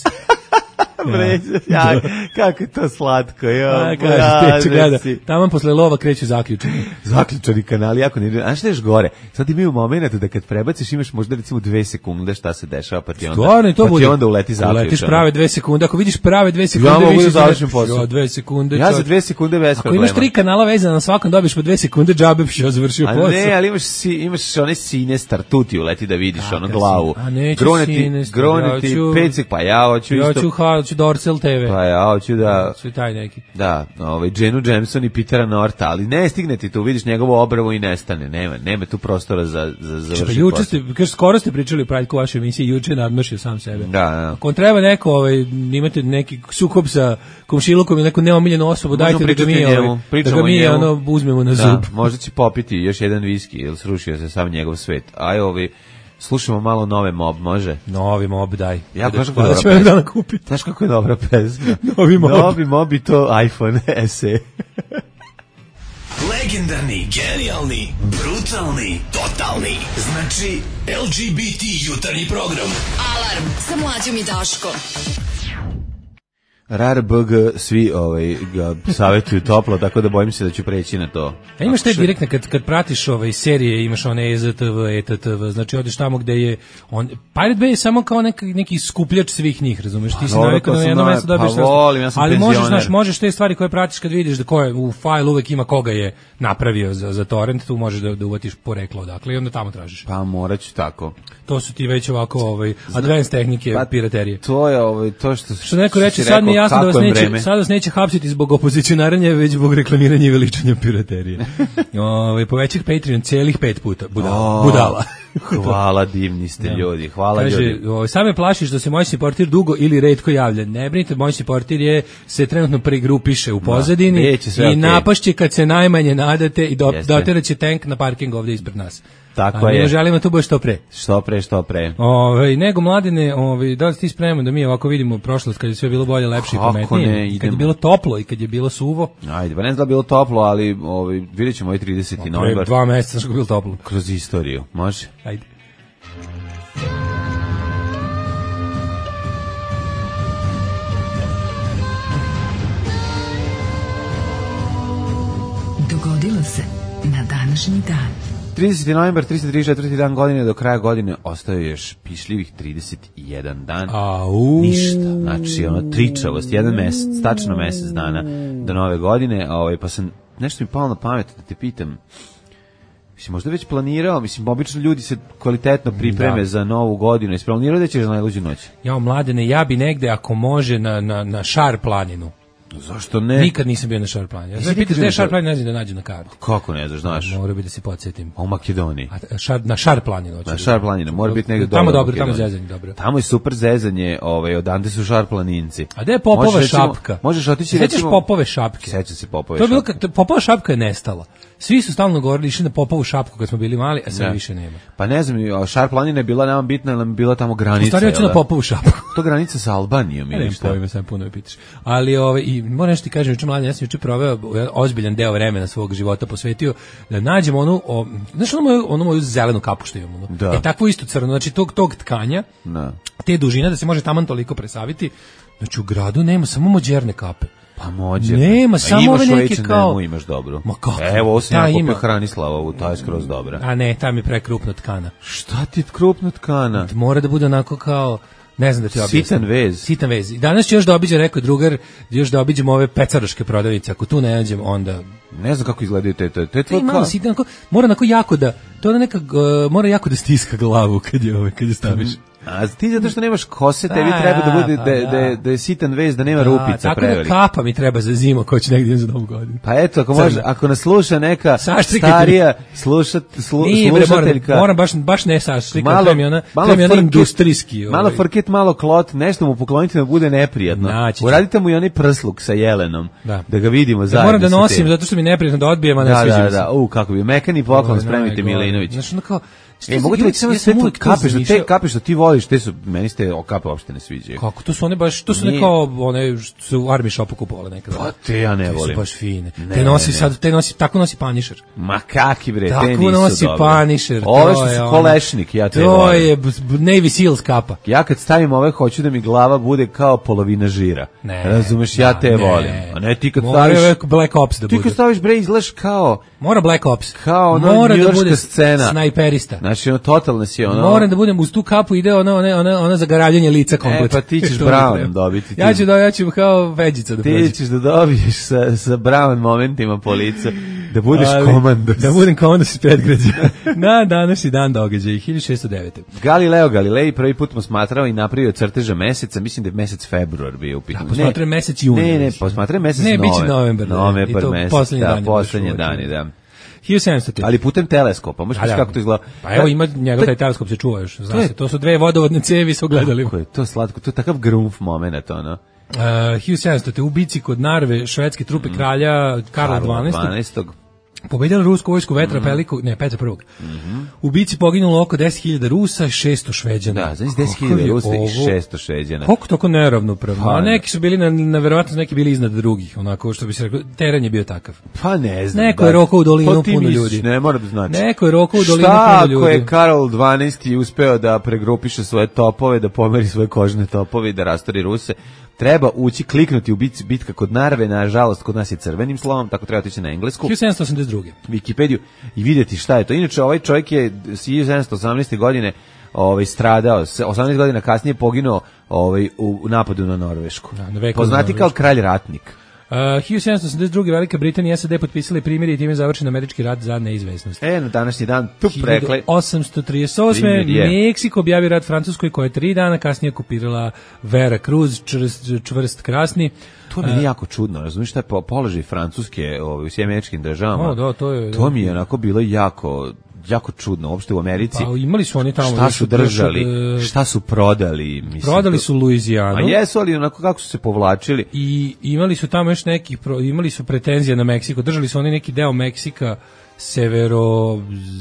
[SPEAKER 5] Ja, kako je to slatko, jo.
[SPEAKER 6] A, kaže, gleda, tamo posle lova kreću zaključani.
[SPEAKER 5] Zaključani kanali, jako ne. Znaš što je još gore? Sad imaju moment da kad prebaciš imaš možda recimo dve sekunde šta se dešava, pa ti onda,
[SPEAKER 6] Zgorne, to
[SPEAKER 5] pa
[SPEAKER 6] bude,
[SPEAKER 5] ti onda uleti zaključan.
[SPEAKER 6] Uletiš prave dve sekunde, ako vidiš prave dve sekunde,
[SPEAKER 5] ja mogu
[SPEAKER 6] više
[SPEAKER 5] da završim posao.
[SPEAKER 6] Ja, dve sekunde.
[SPEAKER 5] Ja za dve sekunde bez
[SPEAKER 6] ako
[SPEAKER 5] problema.
[SPEAKER 6] Ako imaš tri kanala vezana na svakom, dobiš po dve sekunde, džabe bi završio posao.
[SPEAKER 5] A ne, ali imaš, si, imaš onaj sinestar, tu ti uleti da vidiš ono glavu.
[SPEAKER 6] A neću
[SPEAKER 5] sinestar, groneti, pecik, pa ja hoću isto.
[SPEAKER 6] Ja hoću, hoću Dorsel te ve.
[SPEAKER 5] Pa ja hoću da...
[SPEAKER 6] Svi taj neki.
[SPEAKER 5] Da, ovaj, Jenu Jameson i Petera Norta, ali ne stigne ti tu, vidiš njegovu obravu i nestane, nema, nema tu prostora za, za završiti.
[SPEAKER 6] Juče ste, kaže, skoro ste pričali u Praljku vašoj emisiji, juče nadmašio sam sebe.
[SPEAKER 5] Da, da.
[SPEAKER 6] Ako treba neko, ovaj, imate neki sukob sa komšilukom ili neku neomiljenu osobu, dajte da ga mi, ovaj, da ga mi ono, uzmemo na zub.
[SPEAKER 5] Da, možda će popiti još jedan viski, jer srušio se sam njegov svet. Aj, ovaj, slušamo malo nove Mob, može?
[SPEAKER 6] Novi Mob, daj.
[SPEAKER 5] Ja, znaš kako je
[SPEAKER 6] dobra pesma?
[SPEAKER 5] Znaš kako je dobra pesma?
[SPEAKER 6] Novi Mob.
[SPEAKER 5] Novi Mob i to iPhone S E.
[SPEAKER 7] Legendarni, genijalni, brutalni, totalni. Znači, L G B T jutarnji program.
[SPEAKER 2] Alarm sa Mlađom i Daškom.
[SPEAKER 5] R A R B G svi ovaj, ga savjetuju toplo, tako da bojim se da ću preći na to.
[SPEAKER 6] A imaš te direktne, kad, kad pratiš ovaj serije, imaš one E Z T V, E T T V, znači odeš tamo gde je, on, Pirate Bay je samo kao neki, neki skupljač svih njih, razumeš, ti si navikao na jedno mesto dobiješ
[SPEAKER 5] pa
[SPEAKER 6] sve.
[SPEAKER 5] volim, ja sam
[SPEAKER 6] ali
[SPEAKER 5] penzioner.
[SPEAKER 6] možeš, znaš, možeš te stvari koje pratiš kad vidiš da ko je u fajlu uvek ima koga je napravio za, za torrent, tu možeš da, da uvatiš poreklo odakle i onda tamo tražiš.
[SPEAKER 5] Pa morat ću tako.
[SPEAKER 6] To su ti već ovako ovaj, advanced tehnike
[SPEAKER 5] pa,
[SPEAKER 6] piraterije.
[SPEAKER 5] To je ovaj, to što...
[SPEAKER 6] Što neko reče, sad mi je jasno da vas neće, sad vas neće hapsiti zbog opozicionaranja, već zbog reklamiranja i veličanja piraterije. Ove, povećak Patreon cijelih pet puta. Budala.
[SPEAKER 5] Oh,
[SPEAKER 6] budala.
[SPEAKER 5] Hvala, divni ste ja. ljudi. Hvala
[SPEAKER 6] Kaže,
[SPEAKER 5] ljudi.
[SPEAKER 6] O, sam me plaši što se moćni portir dugo ili retko javlja. Ne brinite, moćni portir je, se trenutno pregrupiše u pozadini i okay. napašće kad se najmanje nadate i do, doteraće tank na parking ovdje ispred nas.
[SPEAKER 5] Tako
[SPEAKER 6] ali
[SPEAKER 5] je.
[SPEAKER 6] Ne želimo to bude što pre.
[SPEAKER 5] Što pre, što pre.
[SPEAKER 6] Ove, nego mladine, ove, da li ti spreman da mi ovako vidimo prošlost kad je sve bilo bolje, lepše i pametnije. Ne, kad je bilo toplo i kad je bilo suvo.
[SPEAKER 5] Ajde, pa ne znam da je bilo toplo, ali ovaj, vidjet ćemo ovaj trideseti novembar.
[SPEAKER 6] Dva meseca što je bilo toplo.
[SPEAKER 5] Kroz istoriju, može?
[SPEAKER 6] Ajde.
[SPEAKER 2] Dogodilo se na današnji dan.
[SPEAKER 5] trideseti novembar, tristo trideset četvrti dan godine, do kraja godine ostaje još pišljivih trideset jedan dan.
[SPEAKER 6] Au.
[SPEAKER 5] Ništa, znači ono tričavost, jedan mesec, tačno mesec dana do nove godine, ovaj, pa sam, nešto mi palo na pamet da te pitam, mislim, možda već planirao, mislim, obično ljudi se kvalitetno pripreme da. za novu godinu, jesi planirao da ćeš na najluđu noć?
[SPEAKER 6] Ja, mladene, ja bi negde, ako može, na, na, na Šar planinu.
[SPEAKER 5] Zašto ne?
[SPEAKER 6] Nikad nisam bio na Šar planinu. Ja znam pitaš gde je Šar planinu, ne znam da nađu na karti.
[SPEAKER 5] Kako ne znaš, znaš?
[SPEAKER 6] Mora biti da se podsjetim.
[SPEAKER 5] A u Makedoniji?
[SPEAKER 6] A, šar, na Šar planinu.
[SPEAKER 5] Na Šar planinu, mora biti negdje dobro.
[SPEAKER 6] Tamo dobro, tamo zezanje dobro.
[SPEAKER 5] Tamo je super zezanje, ovaj, odande su Šar planinci.
[SPEAKER 6] A gde je Popova možeš, šapka?
[SPEAKER 5] Možeš otići,
[SPEAKER 6] recimo... Sećaš Popove šapke?
[SPEAKER 5] Sećam se Popove
[SPEAKER 6] to je bilo,
[SPEAKER 5] šapke.
[SPEAKER 6] Popova šapka je nestala. Svi su stalno govorili, išli na Popovu šapku kad smo bili mali, a sve ne. više nema.
[SPEAKER 5] Pa ne znam, Šar planina je bila nama bitna, nam bila tamo granica.
[SPEAKER 6] U stvari hoću na Popovu šapku.
[SPEAKER 5] To granica sa Albanijom ili šta? Ne
[SPEAKER 6] pojme, sam puno me pitaš. Ali ove, i moram nešto ti kažem, juče mladen, ja sam juče proveo ozbiljan deo vremena svog života posvetio da nađem onu, o, znaš onu moju, onu moju zelenu kapu što imam. Da. E takvu isto crno, znači tog, tog tkanja, da. te dužine da se može taman toliko presaviti, znači u gradu nema samo mođerne kape.
[SPEAKER 5] Pa mođe.
[SPEAKER 6] Nema, samo ove neke kao...
[SPEAKER 5] Imaš dobro.
[SPEAKER 6] Ma kako?
[SPEAKER 5] Evo, ovo sam ja kupio Hranislavovu, ta je skroz dobra.
[SPEAKER 6] A ne, ta mi je prekrupna tkana.
[SPEAKER 5] Šta ti je krupna tkana?
[SPEAKER 6] Mora da bude onako kao... Ne znam da ti objasnim.
[SPEAKER 5] Sitan vez.
[SPEAKER 6] Sitan vez. I danas ću još da obiđem, rekao drugar, još da obiđemo ove pecaroške prodavnice. Ako tu ne nađem, onda...
[SPEAKER 5] Ne znam kako izgledaju te, te, te, te
[SPEAKER 6] malo sitan, mora onako jako da, to je neka, uh, mora jako da stiska glavu kad je, ove, kad je staviš.
[SPEAKER 5] A ti zato što nemaš kose, tebi treba da bude da, da, da, da je sitan vez, da nema da, rupica prevelik.
[SPEAKER 6] Tako da kapa mi treba za zimu, ko će negdje za novu godinu.
[SPEAKER 5] Pa eto, ako, može, ako nas sluša neka starija slušat, slu,
[SPEAKER 6] Nije,
[SPEAKER 5] slušateljka...
[SPEAKER 6] Moram, moram baš, baš ne saštrika, treba mi ona, treba mi ona industrijski.
[SPEAKER 5] Malo ovaj. frket, malo klot, nešto mu poklonite da bude neprijatno. Naći Uradite mu i onaj prsluk sa jelenom, da, da ga vidimo zajedno.
[SPEAKER 6] Moram da nosim, zato što mi neprijatno da odbijem, a ne sviđa mi se.
[SPEAKER 5] Da, da, u, kako bi, mekani poklon, spremite Milinović.
[SPEAKER 6] Znači, ono kao,
[SPEAKER 5] E, mogu ti reći samo sve tu kape što te kape što ti voliš, te su meni ste o kape uopšte ne sviđaju.
[SPEAKER 6] Kako? To su one baš, to su ne kao one što su u Army Shopu kupovale nekada.
[SPEAKER 5] Pa te ja ne volim.
[SPEAKER 6] Te su baš fine. Ne, te nosi ne, sad, te nosi, tako nosi Punisher.
[SPEAKER 5] Ma kaki bre,
[SPEAKER 6] tako
[SPEAKER 5] te nisu
[SPEAKER 6] nosi
[SPEAKER 5] dobro.
[SPEAKER 6] Punisher.
[SPEAKER 5] Ove što su kolešnik, ja te
[SPEAKER 6] to
[SPEAKER 5] volim.
[SPEAKER 6] To je Navy Seals kapa.
[SPEAKER 5] Ja kad stavim ove, hoću da mi glava bude kao polovina žira. Ne, razumeš, ja te ne, volim. A ne ti kad staviš
[SPEAKER 6] Black Ops da bude.
[SPEAKER 5] Ti kad staviš bre izgledaš kao
[SPEAKER 6] mora Black Ops.
[SPEAKER 5] Kao ona njujorška scena.
[SPEAKER 6] Snajperista.
[SPEAKER 5] Znači, ono totalno si ono.
[SPEAKER 6] Moram da budem uz tu kapu ide ona ona ona ona zagaravljanje lica komplet.
[SPEAKER 5] E, pa ti ćeš Brown dobiti.
[SPEAKER 6] Ja ću da ja ću kao veđica da
[SPEAKER 5] prođem. Ti ćeš da dobiješ sa sa Brown momentima po licu, da budeš komandos.
[SPEAKER 6] Da budem komandos iz predgrađa. Na današnji dan događaja hiljadu šessto devete.
[SPEAKER 5] Galileo Galilei prvi put mu smatrao i napravio crteža meseca, mislim da je mesec februar bio u pitanju.
[SPEAKER 6] Da, posmatrao mesec jun.
[SPEAKER 5] Ne, ne, posmatrao mesec
[SPEAKER 6] novembar. Ne, biće novembar.
[SPEAKER 5] Novembar mesec.
[SPEAKER 6] Poslednji dan.
[SPEAKER 5] Poslednji dani, da.
[SPEAKER 6] hiljadu sedamsto.
[SPEAKER 5] Ali putem teleskopa, možeš da, kako to izgleda.
[SPEAKER 6] Pa evo ima njegov taj teleskop se čuva još, zna se, to su dve vodovodne cevi sa ogledalima.
[SPEAKER 5] Kako je to slatko, to je takav grumf moment ono.
[SPEAKER 6] Uh, hiljadu sedamsto. u bici kod Narve švedske trupe mm. kralja Karla dvanaestog. Pobedila rusku vojsku Vetra mm. Peliku, ne, Petra prvog. Mm -hmm. U bici poginulo oko deset hiljada Rusa i šesto Šveđana.
[SPEAKER 5] Da, znači deset hiljada Rusa i šesto Šveđana.
[SPEAKER 6] Koliko toko neravnopravno? A neki su bili, na, na verovatno neki bili iznad drugih, onako što bi se rekao, teren je bio takav.
[SPEAKER 5] Pa ne znam.
[SPEAKER 6] Neko je rokao u dolinu puno ljudi.
[SPEAKER 5] Ne mora da znači.
[SPEAKER 6] Neko je rokao u dolinu
[SPEAKER 5] puno
[SPEAKER 6] ljudi.
[SPEAKER 5] Šta ako je Karol dvanaesti uspeo da pregrupiše svoje topove, da pomeri svoje kožne topove i da rastori Ruse? treba ući, kliknuti u bit, bitka kod Narve, nažalost kod nas je crvenim slovom, tako treba otići na englesku.
[SPEAKER 6] hiljadu sedamsto osamdeset druge.
[SPEAKER 5] Wikipediju i vidjeti šta je to. Inače, ovaj čovjek je hiljadu sedamsto osamnaeste. godine ovaj stradao, osamnaest godina kasnije poginuo ovaj u napadu na Norvešku.
[SPEAKER 6] Da,
[SPEAKER 5] poznati kao kralj ratnik.
[SPEAKER 6] Uh, hiljadu sedamsto osamdeset druge. Velika Britanija i S A D potpisali primjer i time završen američki rat za neizvesnost.
[SPEAKER 5] E, na današnji dan tu prekle.
[SPEAKER 6] hiljadu osamsto trideset osme. Meksiko objavio rat Francuskoj koja je tri dana kasnije okupirala Vera Cruz, čvrst, čvrst krasni.
[SPEAKER 5] To mi je jako čudno, razumiješ šta je po, položaj Francuske ovaj, u Sjedinjenim Američkim Državama.
[SPEAKER 6] O, da, to, je,
[SPEAKER 5] to mi je onako bilo jako jako čudno uopšte u Americi.
[SPEAKER 6] Pa imali su oni tamo
[SPEAKER 5] šta su držali,
[SPEAKER 6] od,
[SPEAKER 5] šta su prodali, mislim.
[SPEAKER 6] Prodali su Luizijanu.
[SPEAKER 5] A jesu, ali onako kako su se povlačili.
[SPEAKER 6] I imali su tamo još nekih, imali su pretenzije na Meksiko, držali su oni neki deo Meksika severo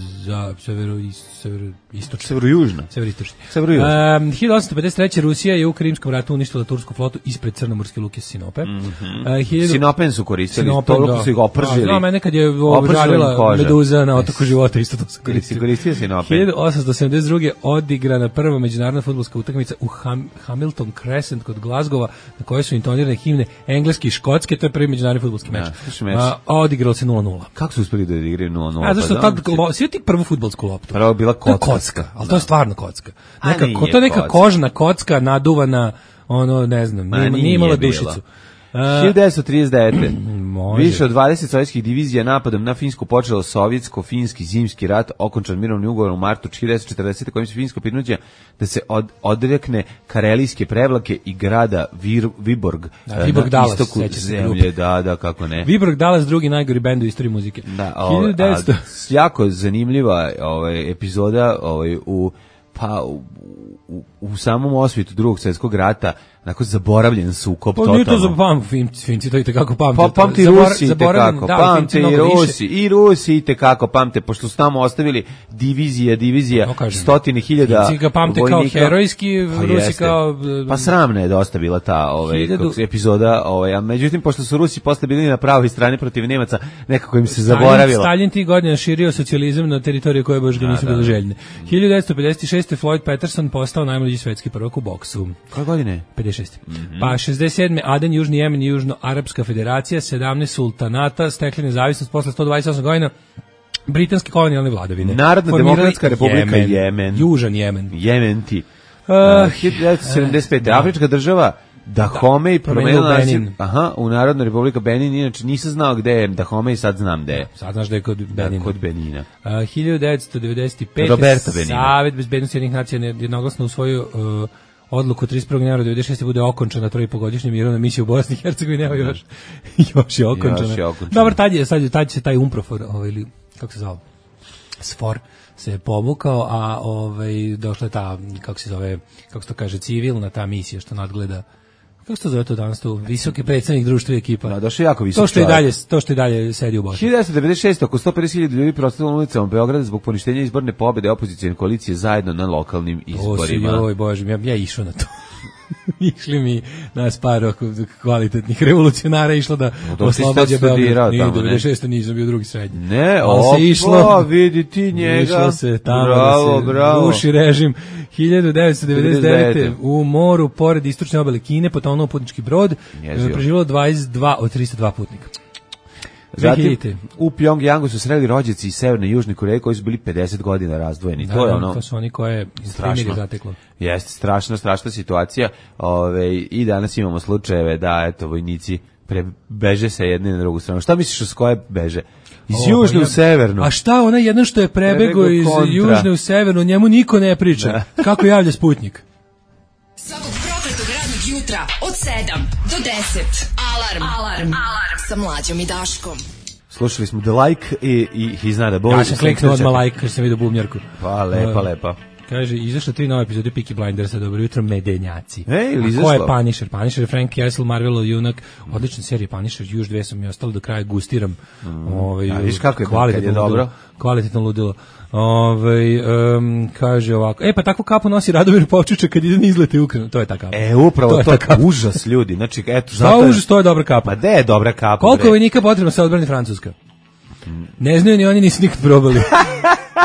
[SPEAKER 6] za severo severo istočno
[SPEAKER 5] severojužno
[SPEAKER 6] severistočni
[SPEAKER 5] severojužno
[SPEAKER 6] um, hiljadu osamsto pedeset treće. Rusija je u Krimskom ratu uništila tursku flotu ispred crnomorske luke Sinope.
[SPEAKER 5] Mm-hmm. uh, hiljadu... Sinopen su koristili,
[SPEAKER 6] Sinopen,
[SPEAKER 5] toliko
[SPEAKER 6] da.
[SPEAKER 5] su ih opržili.
[SPEAKER 6] Znam, mene kad je obžarila meduza na otoku života, isto to su koristili.
[SPEAKER 5] koristili Sinopen.
[SPEAKER 6] hiljadu osamsto sedamdeset druge. odigrana prva međunarodna fudbalska utakmica u Ham, Hamilton Crescent kod Glazgova, na kojoj su intonirane himne engleske i škotske, to je prvi međunarodni fudbalski meč.
[SPEAKER 5] Ja,
[SPEAKER 6] a odigralo se nula nula.
[SPEAKER 5] Kako su uspeli da odigraju nula nula?
[SPEAKER 6] A zašto pa, tad svi ti prvu fudbalsku loptu?
[SPEAKER 5] Prvo bila kocka.
[SPEAKER 6] kocka, ali to je stvarno kocka. Neka,
[SPEAKER 5] nije
[SPEAKER 6] ko, to je neka
[SPEAKER 5] kocka.
[SPEAKER 6] kožna kocka naduvana, ono, ne znam,
[SPEAKER 5] Ma,
[SPEAKER 6] nije, nije imala
[SPEAKER 5] bila.
[SPEAKER 6] dušicu.
[SPEAKER 5] hiljadu devetsto trideset devete.
[SPEAKER 6] Može.
[SPEAKER 5] Više od dvadeset sovjetskih divizija napadom na Finsku počelo sovjetsko-finski zimski rat, okončan mirovnim ugovorom u martu hiljadu devetsto četrdesete. kojim se Finsko prinuđa da se od, odrekne karelijske prevlake i grada Vir, Viborg,
[SPEAKER 6] da, Viborg
[SPEAKER 5] na
[SPEAKER 6] Dallas,
[SPEAKER 5] istoku zemlje, da, da, kako ne.
[SPEAKER 6] Viborg Dallas, drugi najgori bend u istoriji muzike.
[SPEAKER 5] Da, o, devetsto. A, jako zanimljiva ovaj, epizoda ovaj, u pa u, u, u samom osvitu drugog svjetskog rata, onako zaboravljen sukob
[SPEAKER 6] pa,
[SPEAKER 5] totalno.
[SPEAKER 6] Pa nije to za pam, Finci, Finci to i tekako pamte.
[SPEAKER 5] Pa pamti
[SPEAKER 6] Zabora,
[SPEAKER 5] Rusi i tekako,
[SPEAKER 6] da,
[SPEAKER 5] pamte i Rusi, i Rusi i tekako pamte, pošto su tamo ostavili divizija, divizija, no, stotine hiljada
[SPEAKER 6] Finci ga pamte vojnika. Kao herojski,
[SPEAKER 5] pa
[SPEAKER 6] Rusi
[SPEAKER 5] jeste.
[SPEAKER 6] kao...
[SPEAKER 5] Pa sramna je dosta bila ta ovaj,
[SPEAKER 6] hiljadu...
[SPEAKER 5] epizoda, ovaj, a međutim, pošto su Rusi posle bili na pravoj strani protiv Nemaca, nekako im se zaboravilo.
[SPEAKER 6] Stalin tih godina širio socijalizam na teritoriju koje baš ga nisu bile željne. hiljadu devetsto pedeset šeste. Floyd Patterson postao najmlađi svetski prvak u boksu.
[SPEAKER 5] Koje godine?
[SPEAKER 6] pedeset šeste. Mm-hmm. Pa šezdeset sedme. Aden, Južni Jemen i Južno-Arapska federacija, sedamnaest sultanata, stekli nezavisnost posle sto dvadeset osam godina britanske kolonijalne vladavine.
[SPEAKER 5] Narodna demokratska republika Jemen. Jemen.
[SPEAKER 6] Južan Jemen.
[SPEAKER 5] Jemen ti.
[SPEAKER 6] Uh,
[SPEAKER 5] uh, hiljadu devetsto sedamdeset pete. Da. Afrička država Dahomey da, promenila naziv, aha, u Narodna republika Benin, inače nisam znao gde je Dahomey, sad znam gde je.
[SPEAKER 6] Sad znaš da je kod Benina.
[SPEAKER 5] Da, kod Benina.
[SPEAKER 6] Uh, hiljadu devetsto devedeset pete.
[SPEAKER 5] Roberta Benina.
[SPEAKER 6] Savet bezbednosti jednih nacija jednoglasno usvojio uh, odluku trideset prvog januara devedeset šeste. bude okončana trojipogodišnja mirovna misija u Bosni i Hercegovini, evo još, još je okončana.
[SPEAKER 5] Još je okončana.
[SPEAKER 6] Dobar, tad je, sad, tad se taj UNPROFOR, ovaj, ili, kako se zvao, SFOR, se povukao, a ovaj, došla je ta, kako se zove, kako se to kaže, civilna ta misija što nadgleda, kako se to zove to danas tu, visoki predstavnik društva i ekipa.
[SPEAKER 5] Da, došao jako visok.
[SPEAKER 6] To što i dalje, to što i dalje sedi u Bosni.
[SPEAKER 5] hiljadu devetsto devedeset šeste. oko sto pedeset hiljada ljudi protestovalo na ulicama Beograda zbog poništenja izborne pobede opozicijske koalicije zajedno na lokalnim izborima.
[SPEAKER 6] O, joj, bože, ja, ja išao na to. Išli mi nas par kvalitetnih revolucionara išlo da oslobađa Beograd. Nije, devedeset šeste. nisam bio drugi srednji.
[SPEAKER 5] Ne, opa, se išlo, vidi ti njega.
[SPEAKER 6] Išlo se tamo
[SPEAKER 5] bravo,
[SPEAKER 6] da se
[SPEAKER 5] bravo.
[SPEAKER 6] ruši režim. hiljadu devetsto devedeset devete. u moru, pored istočne obale Kine, potonuo putnički brod, preživjelo dvadeset dva od tristo dva putnika.
[SPEAKER 5] Zatim, u Pjongjangu su sreli rođaci iz Severne i Južne Koreje koji su bili pedeset godina razdvojeni.
[SPEAKER 6] Da,
[SPEAKER 5] to je ono.
[SPEAKER 6] To su oni koje strašno zateklo.
[SPEAKER 5] Jeste, strašna, strašna situacija. Ove, i danas imamo slučajeve da, eto, vojnici pre, beže se jedne na drugu stranu. Šta misliš s koje beže? Iz o, južne ja, u severnu.
[SPEAKER 6] A šta ona jedan što je prebego iz kontra. Južne u severnu, njemu niko ne priča. Da. Kako javlja Sputnik?
[SPEAKER 2] Svakog prokletog radnog jutra od sedam do deset. Alarm. Alarm. Alarm. Sa Mlađom i Daškom.
[SPEAKER 5] Slušali smo The Like i, i He's Not a Boy.
[SPEAKER 6] Ja sam kliknuo odmah Like kad sam vidio bubnjarku.
[SPEAKER 5] Pa, lepa, uh, lepa.
[SPEAKER 6] Kaže, izašla tri nove epizode Peaky Blindersa, dobro jutro, medenjaci.
[SPEAKER 5] Ej, ili
[SPEAKER 6] izašla? Ko je Punisher? Punisher je Frank Castle, Marvelov junak, odlična serija Punisher, još dve sam i ostalo do kraja gustiram.
[SPEAKER 5] Mm.
[SPEAKER 6] Ovaj,
[SPEAKER 5] ja, viš kako je, kad je dobro?
[SPEAKER 6] Kvalitetno ludilo. Ove, um, kaže ovako, e pa takvu kapu nosi Radomir Povčića kad ide na izlete u Ukrajinu, to je ta kapa.
[SPEAKER 5] E upravo to, to je užas ljudi, znači eto
[SPEAKER 6] zato je užas, to je dobra kapa.
[SPEAKER 5] Pa gde je dobra kapa?
[SPEAKER 6] Koliko vojnika potrebno se odbrani Francuska? Ne znaju ni oni, nisu nikad probali.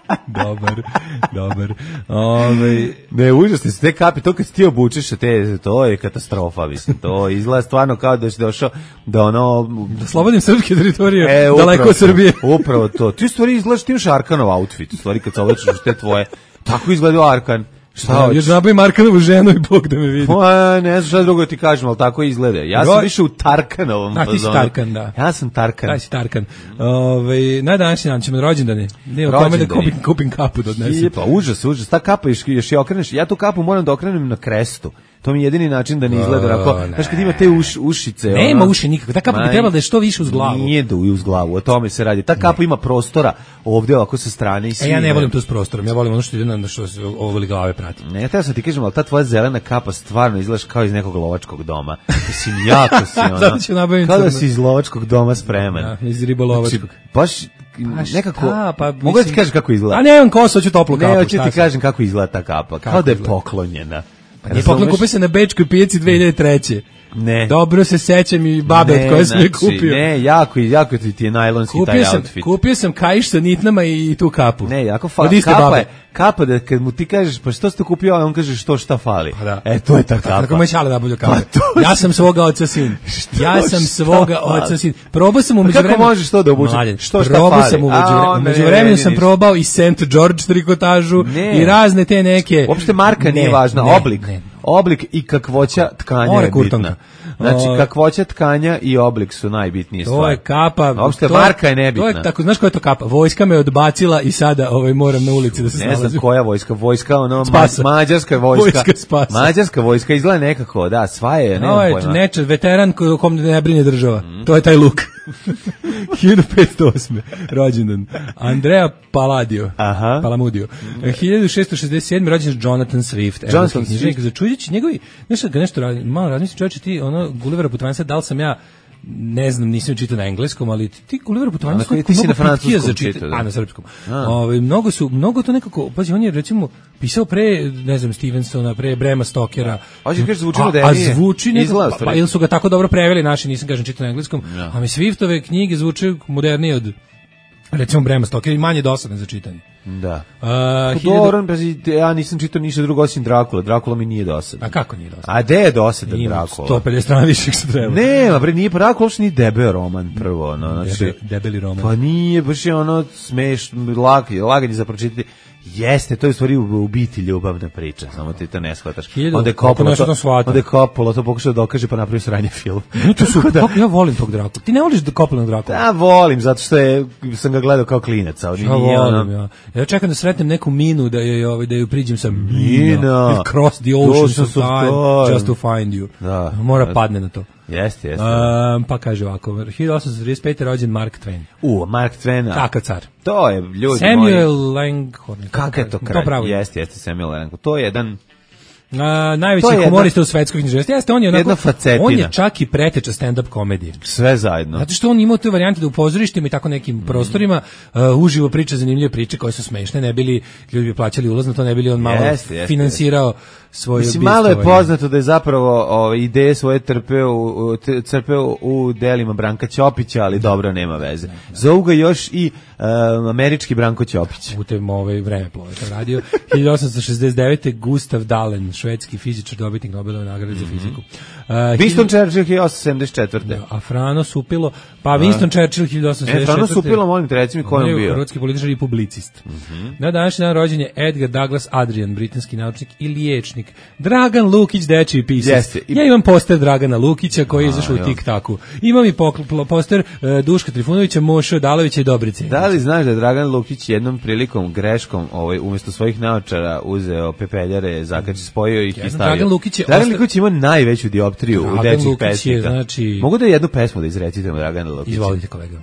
[SPEAKER 6] dobar, dobar. Ove...
[SPEAKER 5] Ne, užasni su te kapi, to kad ti obučeš, te, to je katastrofa, mislim, to izgleda stvarno kao da si došao da ono...
[SPEAKER 6] Da slobodim srpske teritorije,
[SPEAKER 5] e,
[SPEAKER 6] daleko od Srbije.
[SPEAKER 5] Upravo to. Ti u stvari izgledaš, ti imaš Arkanov outfit, u stvari kad se oblačiš u te tvoje, tako izgleda Arkan.
[SPEAKER 6] Šta hoćeš? Još nabavim Arkanovu ženu i Bog da me vidi.
[SPEAKER 5] Pa, ne znam šta drugo ti kažem, ali tako izgleda. Ja sam više u Tarkanovom.
[SPEAKER 6] A, ti si Tarkan, da.
[SPEAKER 5] Ja sam Tarkan.
[SPEAKER 6] Da, si Tarkan. Ove, na današnji dan ćemo rođendani. Ne, o kome da kupim, kupim kapu da odnesem.
[SPEAKER 5] Pa, užas, užas. Ta kapa još, još je okreneš. Ja tu kapu moram da okrenem na krestu. To mi je jedini način da ne izgleda onako. Znaš kad ima te uš, ušice.
[SPEAKER 6] Nema ono, uši nikako. Ta kapa bi trebala da je što više uz glavu.
[SPEAKER 5] Nije da uz glavu, o tome se radi. Ta kapa ne. Ima prostora ovdje ovako sa strane. I
[SPEAKER 6] e, ja ne volim to s prostorom, ja volim ono što ide na što se ovoli glave prati.
[SPEAKER 5] Ne, ja sam ti kažem, ali ta tvoja zelena kapa stvarno izgledaš kao iz nekog lovačkog doma. Mislim, jako si ono.
[SPEAKER 6] Zato ću nabaviti.
[SPEAKER 5] Kao da si iz lovačkog doma spreman.
[SPEAKER 6] Ja, iz ribolovačkog.
[SPEAKER 5] Znači, baš nekako,
[SPEAKER 6] šta, pa,
[SPEAKER 5] mogu da ti kažem kako izgleda?
[SPEAKER 6] A ne, on kosu, hoću toplu kapu.
[SPEAKER 5] Ne, hoću ti kažem kako izgleda ta kapa. Kao da je poklonjena.
[SPEAKER 6] Pa nije poklon, kupio se na bečkoj pijaci dve hiljade treće.
[SPEAKER 5] Ne.
[SPEAKER 6] Dobro se sećam i babe od koje sam je kupio.
[SPEAKER 5] Ne, jako, jako ti je najlonski
[SPEAKER 6] kupio
[SPEAKER 5] taj
[SPEAKER 6] sam,
[SPEAKER 5] outfit.
[SPEAKER 6] Kupio sam kaiš sa nitnama i tu kapu.
[SPEAKER 5] Ne, jako fali. Kapa je, kapa da kad mu ti kažeš pa što ste kupio, a on kaže što šta fali.
[SPEAKER 6] Pa da.
[SPEAKER 5] E, to je ta kapa.
[SPEAKER 6] Kako me šale nabavljao kapu. Pa ja sam svoga oca sin. Ja sam svoga oca sin. Probao sam u međuvremenu.
[SPEAKER 5] Kako možeš to da obučeš? Što šta
[SPEAKER 6] probao
[SPEAKER 5] fali?
[SPEAKER 6] Sam u međuvremenu. Međuvremenu sam probao i Saint George trikotažu i razne te neke.
[SPEAKER 5] Uopšte marka nije važna, oblik. Oblik i kakvoća tkanja je bitna. Znači, kakvoća tkanja i oblik su najbitnije stvari.
[SPEAKER 6] To je kapa.
[SPEAKER 5] Uopšte marka je nebitna.
[SPEAKER 6] To je tako, znaš koja je to kapa? Vojska me odbacila i sada ovaj, moram na ulici da se snalazim.
[SPEAKER 5] Ne znam koja vojska. Vojska, ono, ma, mađarska vojska.
[SPEAKER 6] Vojska spasa.
[SPEAKER 5] Mađarska vojska izgleda nekako, da, sva je, nema
[SPEAKER 6] pojma. Ovo je nečer, veteran ko, kom ne brine država. Mm. To je taj luk. hiljadu petsto osme rođendan. Andrea Palladio.
[SPEAKER 5] Aha.
[SPEAKER 6] Palamudio. hiljadu šessto šezdeset sedme rođendan Jonathan Swift.
[SPEAKER 5] Jonathan Swift.
[SPEAKER 6] Začuđujući njegovi, nešto ga nešto radi, malo razmisli čovječe ti, ono, Gullivera putovanja, da li sam ja, ne znam, nisam čitao na engleskom, ali ti Gullivera putovanja su
[SPEAKER 5] ti si na francuskom čitao,
[SPEAKER 6] a na srpskom. Ovaj mnogo su, mnogo to nekako, pazi, on je recimo pisao pre, ne znam, Stevensona, pre Brema Stokera.
[SPEAKER 5] Hoće kaže zvuči da
[SPEAKER 6] je. A zvuči nekako, pa, pa ili su ga tako dobro preveli naši, nisam kažem čitao na engleskom, ja. A mi Swiftove knjige zvuče modernije od recimo Brema Stokera i manje dosadne za čitanje.
[SPEAKER 5] Da.
[SPEAKER 6] Uh,
[SPEAKER 5] Dobro, ja nisam čitao ništa drugo osim Drakula. Drakula mi nije dosadan.
[SPEAKER 6] A kako nije dosadan?
[SPEAKER 5] A gde je dosadan Drakula?
[SPEAKER 6] sto pedeset strana više što treba.
[SPEAKER 5] Ne, bre, nije Drakula, uopšte nije debel roman prvo. No, znači,
[SPEAKER 6] Debe, debeli roman.
[SPEAKER 5] Pa nije, baš je ono smešno, lag, laganje za pročitati. Jeste, to je u stvari u biti ljubavna priča, samo ti to ne shvataš. Onda je Coppola to, onda je Coppola to pokušao da dokaže pa napravio sranje film.
[SPEAKER 6] To su, da, ja volim tog Drakula. Ti ne voliš da Coppola Drakula?
[SPEAKER 5] Da, volim, zato što je, sam ga gledao kao klinac. Ali
[SPEAKER 6] ja
[SPEAKER 5] nije
[SPEAKER 6] volim,
[SPEAKER 5] ono...
[SPEAKER 6] ja. Ja čekam da sretnem neku minu, da je, ovaj, da ju priđem sa
[SPEAKER 5] Mina.
[SPEAKER 6] Cross the oceans of time, just to find you.
[SPEAKER 5] Da.
[SPEAKER 6] Mora padne na to.
[SPEAKER 5] Jeste, jeste.
[SPEAKER 6] Um, pa kaže ovako, hiljadu osamsto trideset pete rođen Mark Twain.
[SPEAKER 5] U, Mark Twain.
[SPEAKER 6] Kakav car.
[SPEAKER 5] To je, ljudi
[SPEAKER 6] Samuel
[SPEAKER 5] moji.
[SPEAKER 6] Langhorne.
[SPEAKER 5] Kakav je to kraj? Jeste, jeste, Samuel Langhorne. To je jedan...
[SPEAKER 6] Uh, najveći humorista u svetskoj književnosti. Jeste, on je onako, on je čak i preteča stand-up komedije.
[SPEAKER 5] Sve zajedno.
[SPEAKER 6] Zato što on imao te varijante da u pozorištima i tako nekim mm. prostorima uh, uživo priča zanimljive priče koje su smešne, ne bili ljudi bi plaćali ulaz na to, ne bili on malo jeste, jeste, finansirao jeste. Svoje
[SPEAKER 5] Mislim, malo je poznato da je zapravo o, ideje svoje trpeo u, trpeo u delima Branka Ćopića, ali dobro, nema veze. Zovu ga još i um, američki Branko Ćopić.
[SPEAKER 6] Putem ove vreme plove to radio. hiljadu osamsto šezdeset devete Gustav Dahlen, švedski fizičar, dobitnik Nobelove nagrade za fiziku. Uh,
[SPEAKER 5] Winston Churchill hiljadu osamsto sedamdeset četvrte
[SPEAKER 6] Da, a Frano Supilo, pa Winston Churchill hiljadu osamsto šezdeset četvrte
[SPEAKER 5] E, Frano Supilo, molim te, reci mi ko je bio.
[SPEAKER 6] Hrvatski političar i publicist. Uh -huh. Na današnji dan rođen je Edgar Douglas Adrian, britanski naučnik i liječnik. Dragan Lukić, dečiji pisac.
[SPEAKER 5] Jeste.
[SPEAKER 6] Ja imam poster Dragana Lukića koji je izašao u Tik-taku. Imam i poster uh, Duška Trifunovića, Moše Odalovića i Dobrice.
[SPEAKER 5] Da li znaš da je Dragan Lukić jednom prilikom greškom ovaj, umjesto svojih naočara uzeo pepeljare, zakači, spojio ih ja i stavio.
[SPEAKER 6] Dragan Lukić je
[SPEAKER 5] Dragan Lukić ima najveću dioptriju Dragan u dečjih pesnika.
[SPEAKER 6] Znači...
[SPEAKER 5] Mogu da jednu pesmu da izrecitamo Dragana Lukića?
[SPEAKER 6] Izvolite, kolega.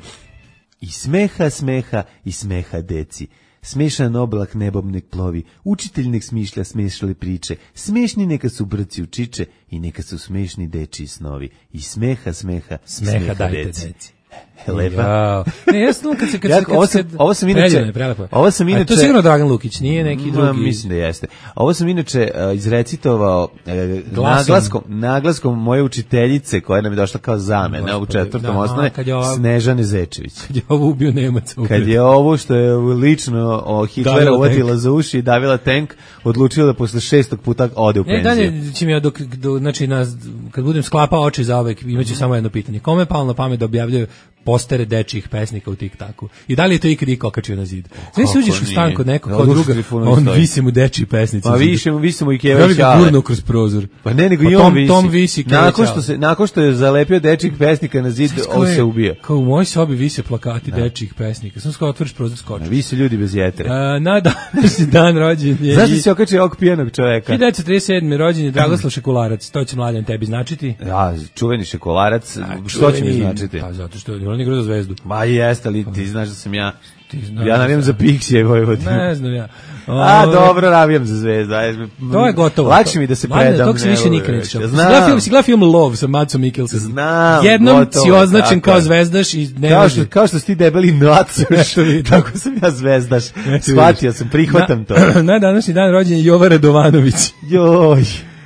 [SPEAKER 5] I smeha, smeha, i smeha deci. Smešan oblak nebom nek plovi, učitelj nek smišlja smešale priče, smešni neka su brci učiče i neka su smešni dečiji snovi. I smeha, smeha,
[SPEAKER 6] smeha,
[SPEAKER 5] smeha
[SPEAKER 6] dajte
[SPEAKER 5] deci.
[SPEAKER 6] deci.
[SPEAKER 5] Lepa.
[SPEAKER 6] Ja. Ne, jasno kad se kad
[SPEAKER 5] Ja,
[SPEAKER 6] se kad
[SPEAKER 5] ovo sam-
[SPEAKER 6] se
[SPEAKER 5] ovo sam inače-
[SPEAKER 6] Predivno je, prelepo je.
[SPEAKER 5] ovo sam
[SPEAKER 6] A
[SPEAKER 5] inače-
[SPEAKER 6] to je sigurno Dragan Lukić, nije neki
[SPEAKER 5] Ma,
[SPEAKER 6] drugi.
[SPEAKER 5] mislim da jeste. Ovo sam inače uh, izrecitovao uh,
[SPEAKER 6] Glasom.
[SPEAKER 5] naglaskom, naglaskom moje učiteljice koja nam je došla kao zamena u
[SPEAKER 6] Gospode,
[SPEAKER 5] četvrtom
[SPEAKER 6] da,
[SPEAKER 5] osnovne,
[SPEAKER 6] kad je ova-
[SPEAKER 5] Snežane Zečević.
[SPEAKER 6] Kad je ovo ubio Nemaca.
[SPEAKER 5] Kad je ovo što je lično o Hitlera
[SPEAKER 6] Davila
[SPEAKER 5] uvatila
[SPEAKER 6] tank.
[SPEAKER 5] za uši i davila tank, odlučila da posle šestog puta ode u
[SPEAKER 6] Ne,
[SPEAKER 5] penziju.
[SPEAKER 6] dalje će mi ja dok, do, znači, nas, kad budem sklapao oči za uvek, imaću samo jedno pitanje. Kome je palo na pamet da objavljaju postere dečijih pesnika u TikToku? I da li je to ikad iko okačio na zid? Sve si uđeš u stan
[SPEAKER 5] nije?
[SPEAKER 6] kod nekog,
[SPEAKER 5] Ja,
[SPEAKER 6] kod
[SPEAKER 5] Dušan
[SPEAKER 6] druga,
[SPEAKER 5] Trifunović
[SPEAKER 6] on
[SPEAKER 5] stoji.
[SPEAKER 6] visi mu dečiji pesnici.
[SPEAKER 5] Pa
[SPEAKER 6] na zidu.
[SPEAKER 5] više, više mu i
[SPEAKER 6] Ja
[SPEAKER 5] Keva
[SPEAKER 6] bih ga
[SPEAKER 5] Šale.
[SPEAKER 6] gurnuo kroz prozor.
[SPEAKER 5] Pa ne, nego
[SPEAKER 6] Pa
[SPEAKER 5] i on
[SPEAKER 6] Tom-
[SPEAKER 5] visi.
[SPEAKER 6] Tom visi Keva
[SPEAKER 5] nakon
[SPEAKER 6] Šale.
[SPEAKER 5] što se nakon što je zalepio dečjih pesnika na zid,
[SPEAKER 6] Znaš
[SPEAKER 5] on
[SPEAKER 6] kao je-
[SPEAKER 5] se ubio.
[SPEAKER 6] Kao u mojoj sobi vise plakati dečijih pesnika. Sam skoro otvoriš prozor, skočiš.
[SPEAKER 5] Vi se ljudi bez jetre.
[SPEAKER 6] A, na današnji dan rođen je...
[SPEAKER 5] Zašto
[SPEAKER 6] i-
[SPEAKER 5] se okači ovog pijenog čoveka?
[SPEAKER 6] hiljadu devetsto trideset sedme. rođen je Dragoslav Šekularac. To će Mladen tebi značiti.
[SPEAKER 5] Ja, čuveni šekolarac,
[SPEAKER 6] A,
[SPEAKER 5] što će mi
[SPEAKER 6] čuveni-
[SPEAKER 5] značiti?
[SPEAKER 6] Pa zato što je on igra za Zvezdu.
[SPEAKER 5] Ma jeste, ali ti znaš da sam ja,
[SPEAKER 6] znaš
[SPEAKER 5] ja
[SPEAKER 6] da
[SPEAKER 5] navijam
[SPEAKER 6] sam-
[SPEAKER 5] za Pixije Vojvodinu.
[SPEAKER 6] Ne znam ja.
[SPEAKER 5] A,
[SPEAKER 6] Ove,
[SPEAKER 5] dobro, navijam za Zvezdu. ajde.
[SPEAKER 6] To je gotovo.
[SPEAKER 5] Lakše mi da se
[SPEAKER 6] Mladen,
[SPEAKER 5] predam.
[SPEAKER 6] tog se
[SPEAKER 5] nego-
[SPEAKER 6] više nikad neće.
[SPEAKER 5] Znam.
[SPEAKER 6] Si gledao film, si gledao film Love sa Macom Mikkelsen?
[SPEAKER 5] Znam,
[SPEAKER 6] Jednom
[SPEAKER 5] gotovo
[SPEAKER 6] si
[SPEAKER 5] je,
[SPEAKER 6] označen
[SPEAKER 5] tako
[SPEAKER 6] kao
[SPEAKER 5] je.
[SPEAKER 6] zvezdaš i ne
[SPEAKER 5] Kao
[SPEAKER 6] može.
[SPEAKER 5] što, kao što si ti debeli nacuš,
[SPEAKER 6] Eto vidim.
[SPEAKER 5] tako sam ja zvezdaš.
[SPEAKER 6] Eto
[SPEAKER 5] Shvatio
[SPEAKER 6] vidiš.
[SPEAKER 5] sam, prihvatam to.
[SPEAKER 6] Na, na današnji dan rođen je Jova Radovanović.
[SPEAKER 5] Joj.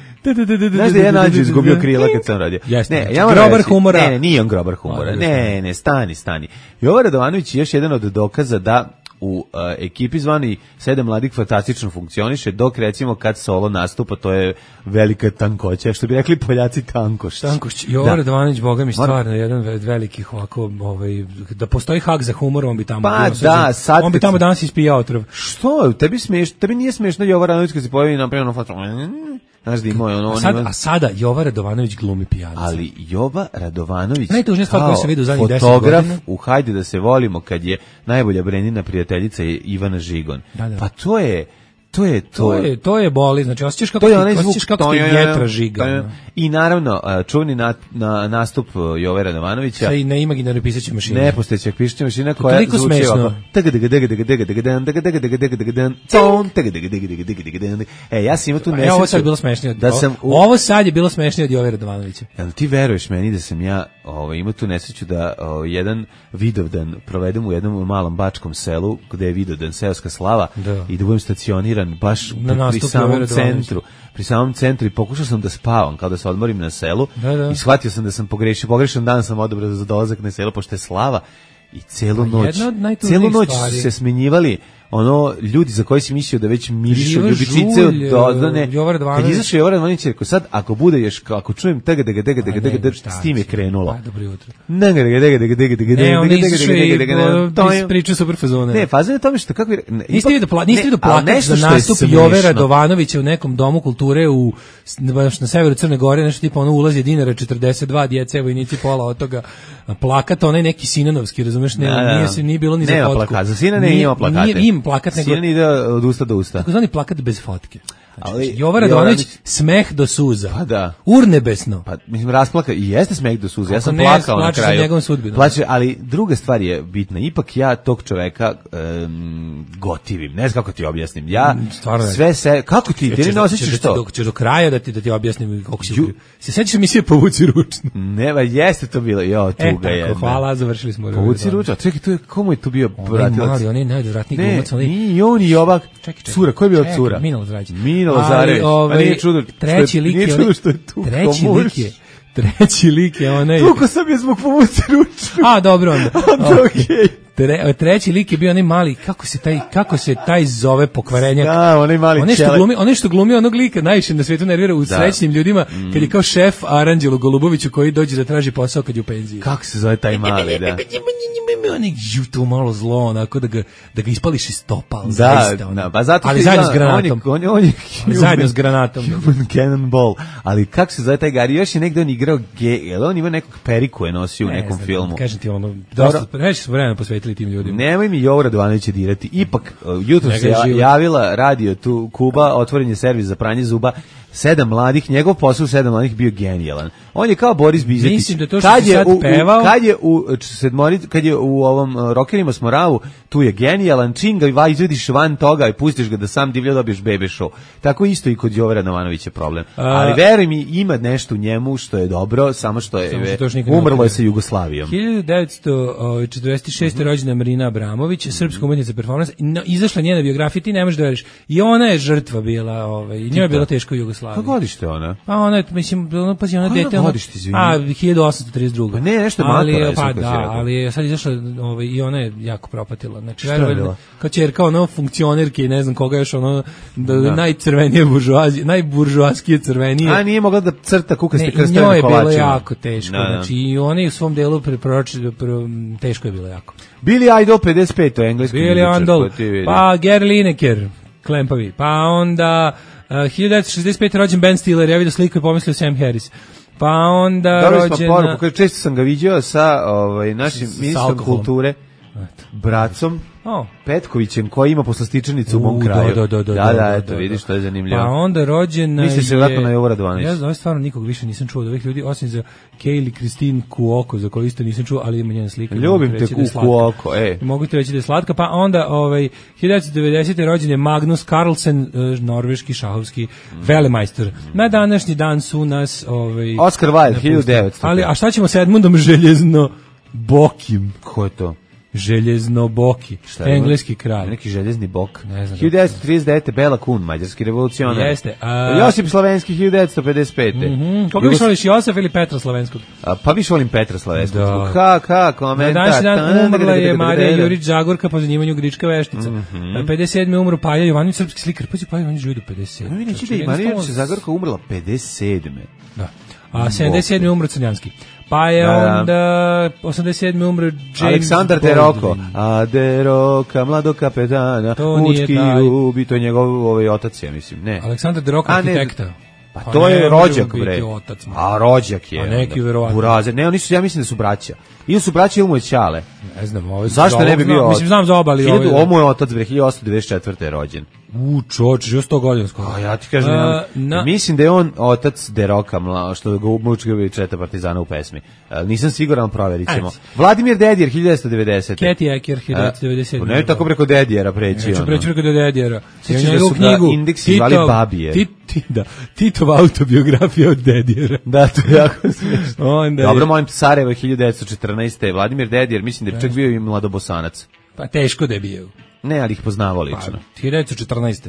[SPEAKER 5] Znaš da je Nađo izgubio krila kad sam radio?
[SPEAKER 6] Jeste.
[SPEAKER 5] Ne, ja moram
[SPEAKER 6] Grobar
[SPEAKER 5] reći-
[SPEAKER 6] humora.
[SPEAKER 5] Ne, ne, nije on grobar humora.
[SPEAKER 6] O,
[SPEAKER 5] Ne, ne, stani, stani. Jovo Radovanović je još jedan od dokaza da u uh, ekipi zvani Sedam mladih fantastično funkcioniše, dok recimo kad solo nastupa, to je velika tankoća, što bi rekli Poljaci tankošć.
[SPEAKER 6] Tankošć, Jova
[SPEAKER 5] Da.
[SPEAKER 6] Radovanović, boga mi
[SPEAKER 5] Moram-
[SPEAKER 6] stvarno jedan ve- veliki ovako, ovaj, da postoji hak za humor, on bi tamo
[SPEAKER 5] Pa
[SPEAKER 6] bio,
[SPEAKER 5] da, sad
[SPEAKER 6] on bi
[SPEAKER 5] kad
[SPEAKER 6] tamo
[SPEAKER 5] se-
[SPEAKER 6] danas ispijao otrov.
[SPEAKER 5] Što? Tebi smiješno, tebi nije smiješno Jovo Radovanović kad se pojavi na primjer na fotu. Znaš da ima ono,
[SPEAKER 6] A,
[SPEAKER 5] on
[SPEAKER 6] sad,
[SPEAKER 5] ima-
[SPEAKER 6] a sada Jova Radovanović glumi pijanac.
[SPEAKER 5] Ali Jova Radovanović
[SPEAKER 6] Najtužnija stvar
[SPEAKER 5] kao
[SPEAKER 6] koju sam vidio u zadnjih deset
[SPEAKER 5] fotograf
[SPEAKER 6] godina.
[SPEAKER 5] u Hajde da se volimo kad je najbolja Brenina prijateljica je Ivana Žigon.
[SPEAKER 6] Da, da.
[SPEAKER 5] Pa to je to je to,
[SPEAKER 6] To je, to je boli, znači osjećaš kako
[SPEAKER 5] to je
[SPEAKER 6] ti,
[SPEAKER 5] onaj zvuk
[SPEAKER 6] osjećaš kako ti
[SPEAKER 5] to je-
[SPEAKER 6] vjetra žiga.
[SPEAKER 5] to je-
[SPEAKER 6] ono.
[SPEAKER 5] I naravno a, čuveni na, na nastup a, Jove Radovanovića
[SPEAKER 6] Sa i na imaginarnoj pisaćoj mašini.
[SPEAKER 5] nepostojeća pišća mašina
[SPEAKER 6] To je
[SPEAKER 5] koja
[SPEAKER 6] toliko
[SPEAKER 5] zvuči
[SPEAKER 6] smešno.
[SPEAKER 5] ovako. Taga daga daga daga daga daga dan, daga daga daga daga daga dan, ton, taga daga daga daga daga daga dan. E, ja sam imao tu
[SPEAKER 6] E,
[SPEAKER 5] nesreću.
[SPEAKER 6] ovo sad je bilo smešnije od,
[SPEAKER 5] Da sam u-
[SPEAKER 6] ovo sad je bilo smešnije od Jove Radovanovića.
[SPEAKER 5] Jel ti veruješ meni da sam ja ovaj, imao tu nesreću da ovaj, jedan Vidovdan provedem u jednom malom bačkom selu gde je Vidovdan, seoska slava,
[SPEAKER 6] Da.
[SPEAKER 5] i da budem stacioniran baš
[SPEAKER 6] Na
[SPEAKER 5] pri, pri
[SPEAKER 6] nastupu
[SPEAKER 5] samom
[SPEAKER 6] Jove Radovanovića.
[SPEAKER 5] centru. Pri samom centru i pokušao sam da spavam, kao da se odmorim na selu,
[SPEAKER 6] Da, da.
[SPEAKER 5] i shvatio sam da sam pogrešio. Pogrešan dan sam odabrao za dolazak na selo, pošto je slava, i celu
[SPEAKER 6] Pa
[SPEAKER 5] noć,
[SPEAKER 6] jedna od najtužnijih
[SPEAKER 5] celu noć
[SPEAKER 6] stvari.
[SPEAKER 5] su se smenjivali ono ljudi za koje si mislio da već mirišu
[SPEAKER 6] Živa
[SPEAKER 5] ljubičice od
[SPEAKER 6] žulj,
[SPEAKER 5] dozdane.
[SPEAKER 6] Jova Radovanović.
[SPEAKER 5] Kad izašao Jova Radovanović, je rekao sad ako bude još kao ako čujem tega dega dega dega dega dega, s tim je krenulo.
[SPEAKER 6] Pa, dobro jutro.
[SPEAKER 5] Dega dega dega dega dega dega
[SPEAKER 6] Ne, on
[SPEAKER 5] dega
[SPEAKER 6] išao
[SPEAKER 5] dega
[SPEAKER 6] i
[SPEAKER 5] dega dega. To je
[SPEAKER 6] priča super fazone.
[SPEAKER 5] ne, faza je u tome što kako bi ne,
[SPEAKER 6] Niste
[SPEAKER 5] ipak-
[SPEAKER 6] vidio pla, niste
[SPEAKER 5] ne,
[SPEAKER 6] vidio
[SPEAKER 5] ali
[SPEAKER 6] plakat
[SPEAKER 5] nešto
[SPEAKER 6] za
[SPEAKER 5] što je
[SPEAKER 6] nastup
[SPEAKER 5] smešno.
[SPEAKER 6] Jove Radovanovića u nekom domu kulture u baš na severu Crne Gore, nešto tipa ono ulaz je dinara četrdeset dva djece, vojnici pola od toga. A plakat onaj neki Sinanovski, razumeš, ne,
[SPEAKER 5] Da, da.
[SPEAKER 6] nije se nije bilo ni za
[SPEAKER 5] Nema
[SPEAKER 6] fotku.
[SPEAKER 5] plakat, za Sina ne
[SPEAKER 6] Nije-
[SPEAKER 5] ima plakate.
[SPEAKER 6] Nije, ima plakat nego
[SPEAKER 5] Sinan ide od usta do usta.
[SPEAKER 6] takozvani plakat bez fotke. Znači,
[SPEAKER 5] Ali
[SPEAKER 6] Jova Radovanović,
[SPEAKER 5] Jovanović-
[SPEAKER 6] smeh do suza.
[SPEAKER 5] Pa da.
[SPEAKER 6] Urnebesno.
[SPEAKER 5] Pa mislim rasplaka i jeste smeh do suze. Ja
[SPEAKER 6] Kako
[SPEAKER 5] sam
[SPEAKER 6] ne,
[SPEAKER 5] plakao na
[SPEAKER 6] plačeš nad
[SPEAKER 5] kraju.
[SPEAKER 6] njegovom sudbinom.
[SPEAKER 5] Plače, ali druga stvar je bitna. Ipak ja tog čoveka em, gotivim. Ne znam kako ti objasnim. Ja
[SPEAKER 6] Mm, stvarno ne.
[SPEAKER 5] sve se kako ti ti
[SPEAKER 6] Ćeš
[SPEAKER 5] ne
[SPEAKER 6] da-
[SPEAKER 5] osjećaš
[SPEAKER 6] ćeš
[SPEAKER 5] to?
[SPEAKER 6] da- Ćeš do kraja da ti da ti objasnim kako si.
[SPEAKER 5] Ju-
[SPEAKER 6] Se sećaš emisije Povuci ručno?
[SPEAKER 5] Ne, ba jeste to bilo. Jo,
[SPEAKER 6] E,
[SPEAKER 5] tuga je.
[SPEAKER 6] tako, hvala, završili smo.
[SPEAKER 5] Povuci ruča. Čekaj, to je komu je tu bio
[SPEAKER 6] Onaj
[SPEAKER 5] pratilac?
[SPEAKER 6] mali, onaj najodvratniji
[SPEAKER 5] Ne,
[SPEAKER 6] glumac, onaj...
[SPEAKER 5] ni on i ovak.
[SPEAKER 6] Čekaj, čekaj.
[SPEAKER 5] Cura, ko je bio
[SPEAKER 6] Čekaj,
[SPEAKER 5] cura?
[SPEAKER 6] Mino Lazarević.
[SPEAKER 5] Mino
[SPEAKER 6] Ali,
[SPEAKER 5] Lazarević. Pa
[SPEAKER 6] ovaj,
[SPEAKER 5] nije čudo što je-
[SPEAKER 6] treći lik
[SPEAKER 5] nije
[SPEAKER 6] je
[SPEAKER 5] čudo
[SPEAKER 6] onaj-
[SPEAKER 5] što je tu
[SPEAKER 6] treći
[SPEAKER 5] kao muž.
[SPEAKER 6] lik je, treći lik je onaj...
[SPEAKER 5] Tuko sam je zbog povuci ruča.
[SPEAKER 6] A, dobro onda.
[SPEAKER 5] Onda okej.
[SPEAKER 6] Tre, treći lik je bio onaj mali, kako se taj, kako se taj zove pokvarenjak?
[SPEAKER 5] Da, onaj mali
[SPEAKER 6] Onaj što
[SPEAKER 5] čele.
[SPEAKER 6] glumi, onaj što glumi onog lika najviše na svetu nervira u srećnim ljudima, kad je kao šef Aranđelu Goluboviću koji dođe da traži posao kad je u penziji.
[SPEAKER 5] Kako se zove taj mali, da?
[SPEAKER 6] Oni ju to malo zlo, onako da ga, da ga ispališ iz topa, ali
[SPEAKER 5] Da,
[SPEAKER 6] zaista, ono.
[SPEAKER 5] da, pa zato
[SPEAKER 6] ali
[SPEAKER 5] što
[SPEAKER 6] zajedno
[SPEAKER 5] izgleda-
[SPEAKER 6] s granatom.
[SPEAKER 5] On je, on je, on je
[SPEAKER 6] Ali
[SPEAKER 5] human-
[SPEAKER 6] zajedno s granatom.
[SPEAKER 5] Human Cannonball. Ali kako se zove taj Gari? Još je negde on igrao ge, jel on ima nekog periku je nosio u
[SPEAKER 6] Ne
[SPEAKER 5] nekom
[SPEAKER 6] znam,
[SPEAKER 5] filmu.
[SPEAKER 6] Kažem ti ono, dosta, previše smo vremena posvetili tim ljudima.
[SPEAKER 5] Nemoj mi Jovo Radovanovića dirati. Ipak, uh, jutro
[SPEAKER 6] Neka
[SPEAKER 5] se
[SPEAKER 6] je
[SPEAKER 5] ja-
[SPEAKER 6] život.
[SPEAKER 5] javila radio tu Kuba, otvoren je servis za pranje zuba. Sedam mladih, njegov posao sedam mladih bio genijalan. On je kao Boris Bizetić.
[SPEAKER 6] Mislim da to što
[SPEAKER 5] kad
[SPEAKER 6] si
[SPEAKER 5] je
[SPEAKER 6] sad
[SPEAKER 5] u,
[SPEAKER 6] pevao...
[SPEAKER 5] u, kad je u sedmori, kad je u ovom uh, Rockerima s Moravu, tu je genijalan, čim ga va izvediš van toga i pustiš ga da sam divlja dobiješ bebe show. Tako isto i kod Jove Radovanovića problem.
[SPEAKER 6] A...
[SPEAKER 5] Ali veruj mi, ima nešto u njemu što je dobro, samo što je
[SPEAKER 6] Samo što
[SPEAKER 5] ve, umrlo je sa Jugoslavijom.
[SPEAKER 6] hiljadu devetsto četrdeset šeste. Mm-hmm. rođena Marina Abramović, srpska umetnica performans, no, izašla njena biografija, ti ne možeš da veriš. I ona je žrtva bila, ovaj, njoj je bilo teško u Jugoslaviji.
[SPEAKER 5] Kako godište ona?
[SPEAKER 6] Pa ona je, mislim, ono, pazi, ona dete...
[SPEAKER 5] godište, izvini?
[SPEAKER 6] A, hiljadu osamsto trideset druga.
[SPEAKER 5] Pa ne, nešto je
[SPEAKER 6] ali,
[SPEAKER 5] matora.
[SPEAKER 6] Pa da, ali je sad izašla, ovaj, i ona je jako propatila. Znači,
[SPEAKER 5] šta je bila?
[SPEAKER 6] Kao čerka, ono, funkcionerke i ne znam koga još, ono, da, da. najcrvenije buržuazije, najburžuaskije crvenije.
[SPEAKER 5] A nije mogla da crta kukaste krstene
[SPEAKER 6] kolačima. Njoj je bilo
[SPEAKER 5] kolačima.
[SPEAKER 6] jako teško, da, da. Znači, i ona je u svom delu prepročila, pre, teško je bilo jako.
[SPEAKER 5] Billy Idol pedeset pet, to je engleski.
[SPEAKER 6] Billy Idol, pa Gary Lineker, Klempavi, pa onda uh, hiljadu devetsto šezdeset pete. rođen Ben Stiller, ja vidio sliku i pomislio Sam Harris. Pa onda
[SPEAKER 5] Dobili smo
[SPEAKER 6] rođena...
[SPEAKER 5] poruku, kaže, često sam ga viđao sa ovaj, našim ministrom kulture, bracom,
[SPEAKER 6] oh.
[SPEAKER 5] Petkovićem, koji ima poslastičanicu u mom kraju.
[SPEAKER 6] Da, da, da,
[SPEAKER 5] da, da,
[SPEAKER 6] da,
[SPEAKER 5] eto,
[SPEAKER 6] da,
[SPEAKER 5] vidiš, to je zanimljivo.
[SPEAKER 6] Pa onda rođena
[SPEAKER 5] Misli se vratno na Jovo Radovanović.
[SPEAKER 6] Ja znam, stvarno nikog više nisam čuo od ovih ljudi, osim za Kaylee Christine Kuoko, za koju isto nisam čuo, ali ima njena slika.
[SPEAKER 5] Ljubim te Kuoko, e.
[SPEAKER 6] Mogu ti reći da je slatka, pa onda ovaj, hiljadu devetsto devedesete. rođen je Magnus Carlsen, norveški šahovski mm. velemajstor. Na današnji dan su nas... Ovaj,
[SPEAKER 5] Oscar Wilde, hiljadu devetsto.
[SPEAKER 6] Ali, a šta ćemo sa Edmundom Željezno Bokim?
[SPEAKER 5] Ko je to?
[SPEAKER 6] Željeznoboki, engleski kralj.
[SPEAKER 5] Neki željezni bok.
[SPEAKER 6] Ne znam.
[SPEAKER 5] hiljadu devetsto trideset devete. Bela Kun, mađarski revolucionar.
[SPEAKER 6] Jeste. A...
[SPEAKER 5] Josip Slavenski, hiljadu devetsto pedeset pete.
[SPEAKER 6] Mm-hmm. Koga više voliš, Josef ili Petra Slavenskog?
[SPEAKER 5] A, pa više volim Petra Slavenskog.
[SPEAKER 6] Da.
[SPEAKER 5] Ha, ha, komentar.
[SPEAKER 6] Na današnji dan umrla je Marija Jurić Zagorka po zanimanju grička veštica. Mm-hmm. pedeset sedme. umro Paja Jovanović, srpski slikar. Pazi, Paja Jovanović živi do pedeset sedme.
[SPEAKER 5] Mi neći da je Marija Jurić Zagorka umrla pedeset sedme.
[SPEAKER 6] Da. A sedamdeset sedme. umro Crnjanski. Pa je
[SPEAKER 5] da,
[SPEAKER 6] onda osamdeset sedme. umro James
[SPEAKER 5] Aleksandar De Rocco. A De Rocca, mlado kapetana, mučki ubi, to je njegov ovaj, otac, ja mislim. Ne.
[SPEAKER 6] Aleksandar De Rocco, arhitekta.
[SPEAKER 5] Pa, pa to je rođak, bre.
[SPEAKER 6] Otac,
[SPEAKER 5] a rođak je.
[SPEAKER 6] A neki verovatno.
[SPEAKER 5] Buraze. Ne, oni su, ja mislim da su braća. Ili su braća ili mu je ćale.
[SPEAKER 6] Ne znam, ovo je...
[SPEAKER 5] Zašto ne bi bio otac?
[SPEAKER 6] Mislim, znam za oba, ali
[SPEAKER 5] ovo... Ovo mu je otac, bre, hiljadu osamsto devedeset četvrte. je rođen.
[SPEAKER 6] U, čoč, još sto godina skoro.
[SPEAKER 5] A ja ti kažem, uh, na... mislim da je on otac De Rocca, što ga mučkaju četa partizana u pesmi. Uh, nisam siguran, provjerit ćemo. Vladimir Dedijer, hiljadu devetsto devedesete.
[SPEAKER 6] Keti Eker, hiljadu devetsto devedeset.
[SPEAKER 5] Uh, ne tako preko Dedijera preći.
[SPEAKER 6] Neću preći preko Dedijera.
[SPEAKER 5] Sjećaš da su ga indeksi zvali Babije.
[SPEAKER 6] Tit, tit, da, Titova autobiografija od Dedijera.
[SPEAKER 5] Da, to je jako smiješno.
[SPEAKER 6] Onda
[SPEAKER 5] Dobro,
[SPEAKER 6] je...
[SPEAKER 5] molim, Sarajevo, hiljadu devetsto četrnaeste. Vladimir Dedijer, mislim da je čak bio i mladobosanac.
[SPEAKER 6] Pa teško da je bio.
[SPEAKER 5] Ne, ali ih poznavao lično.
[SPEAKER 6] Pa, hiljadu devetsto četrnaeste.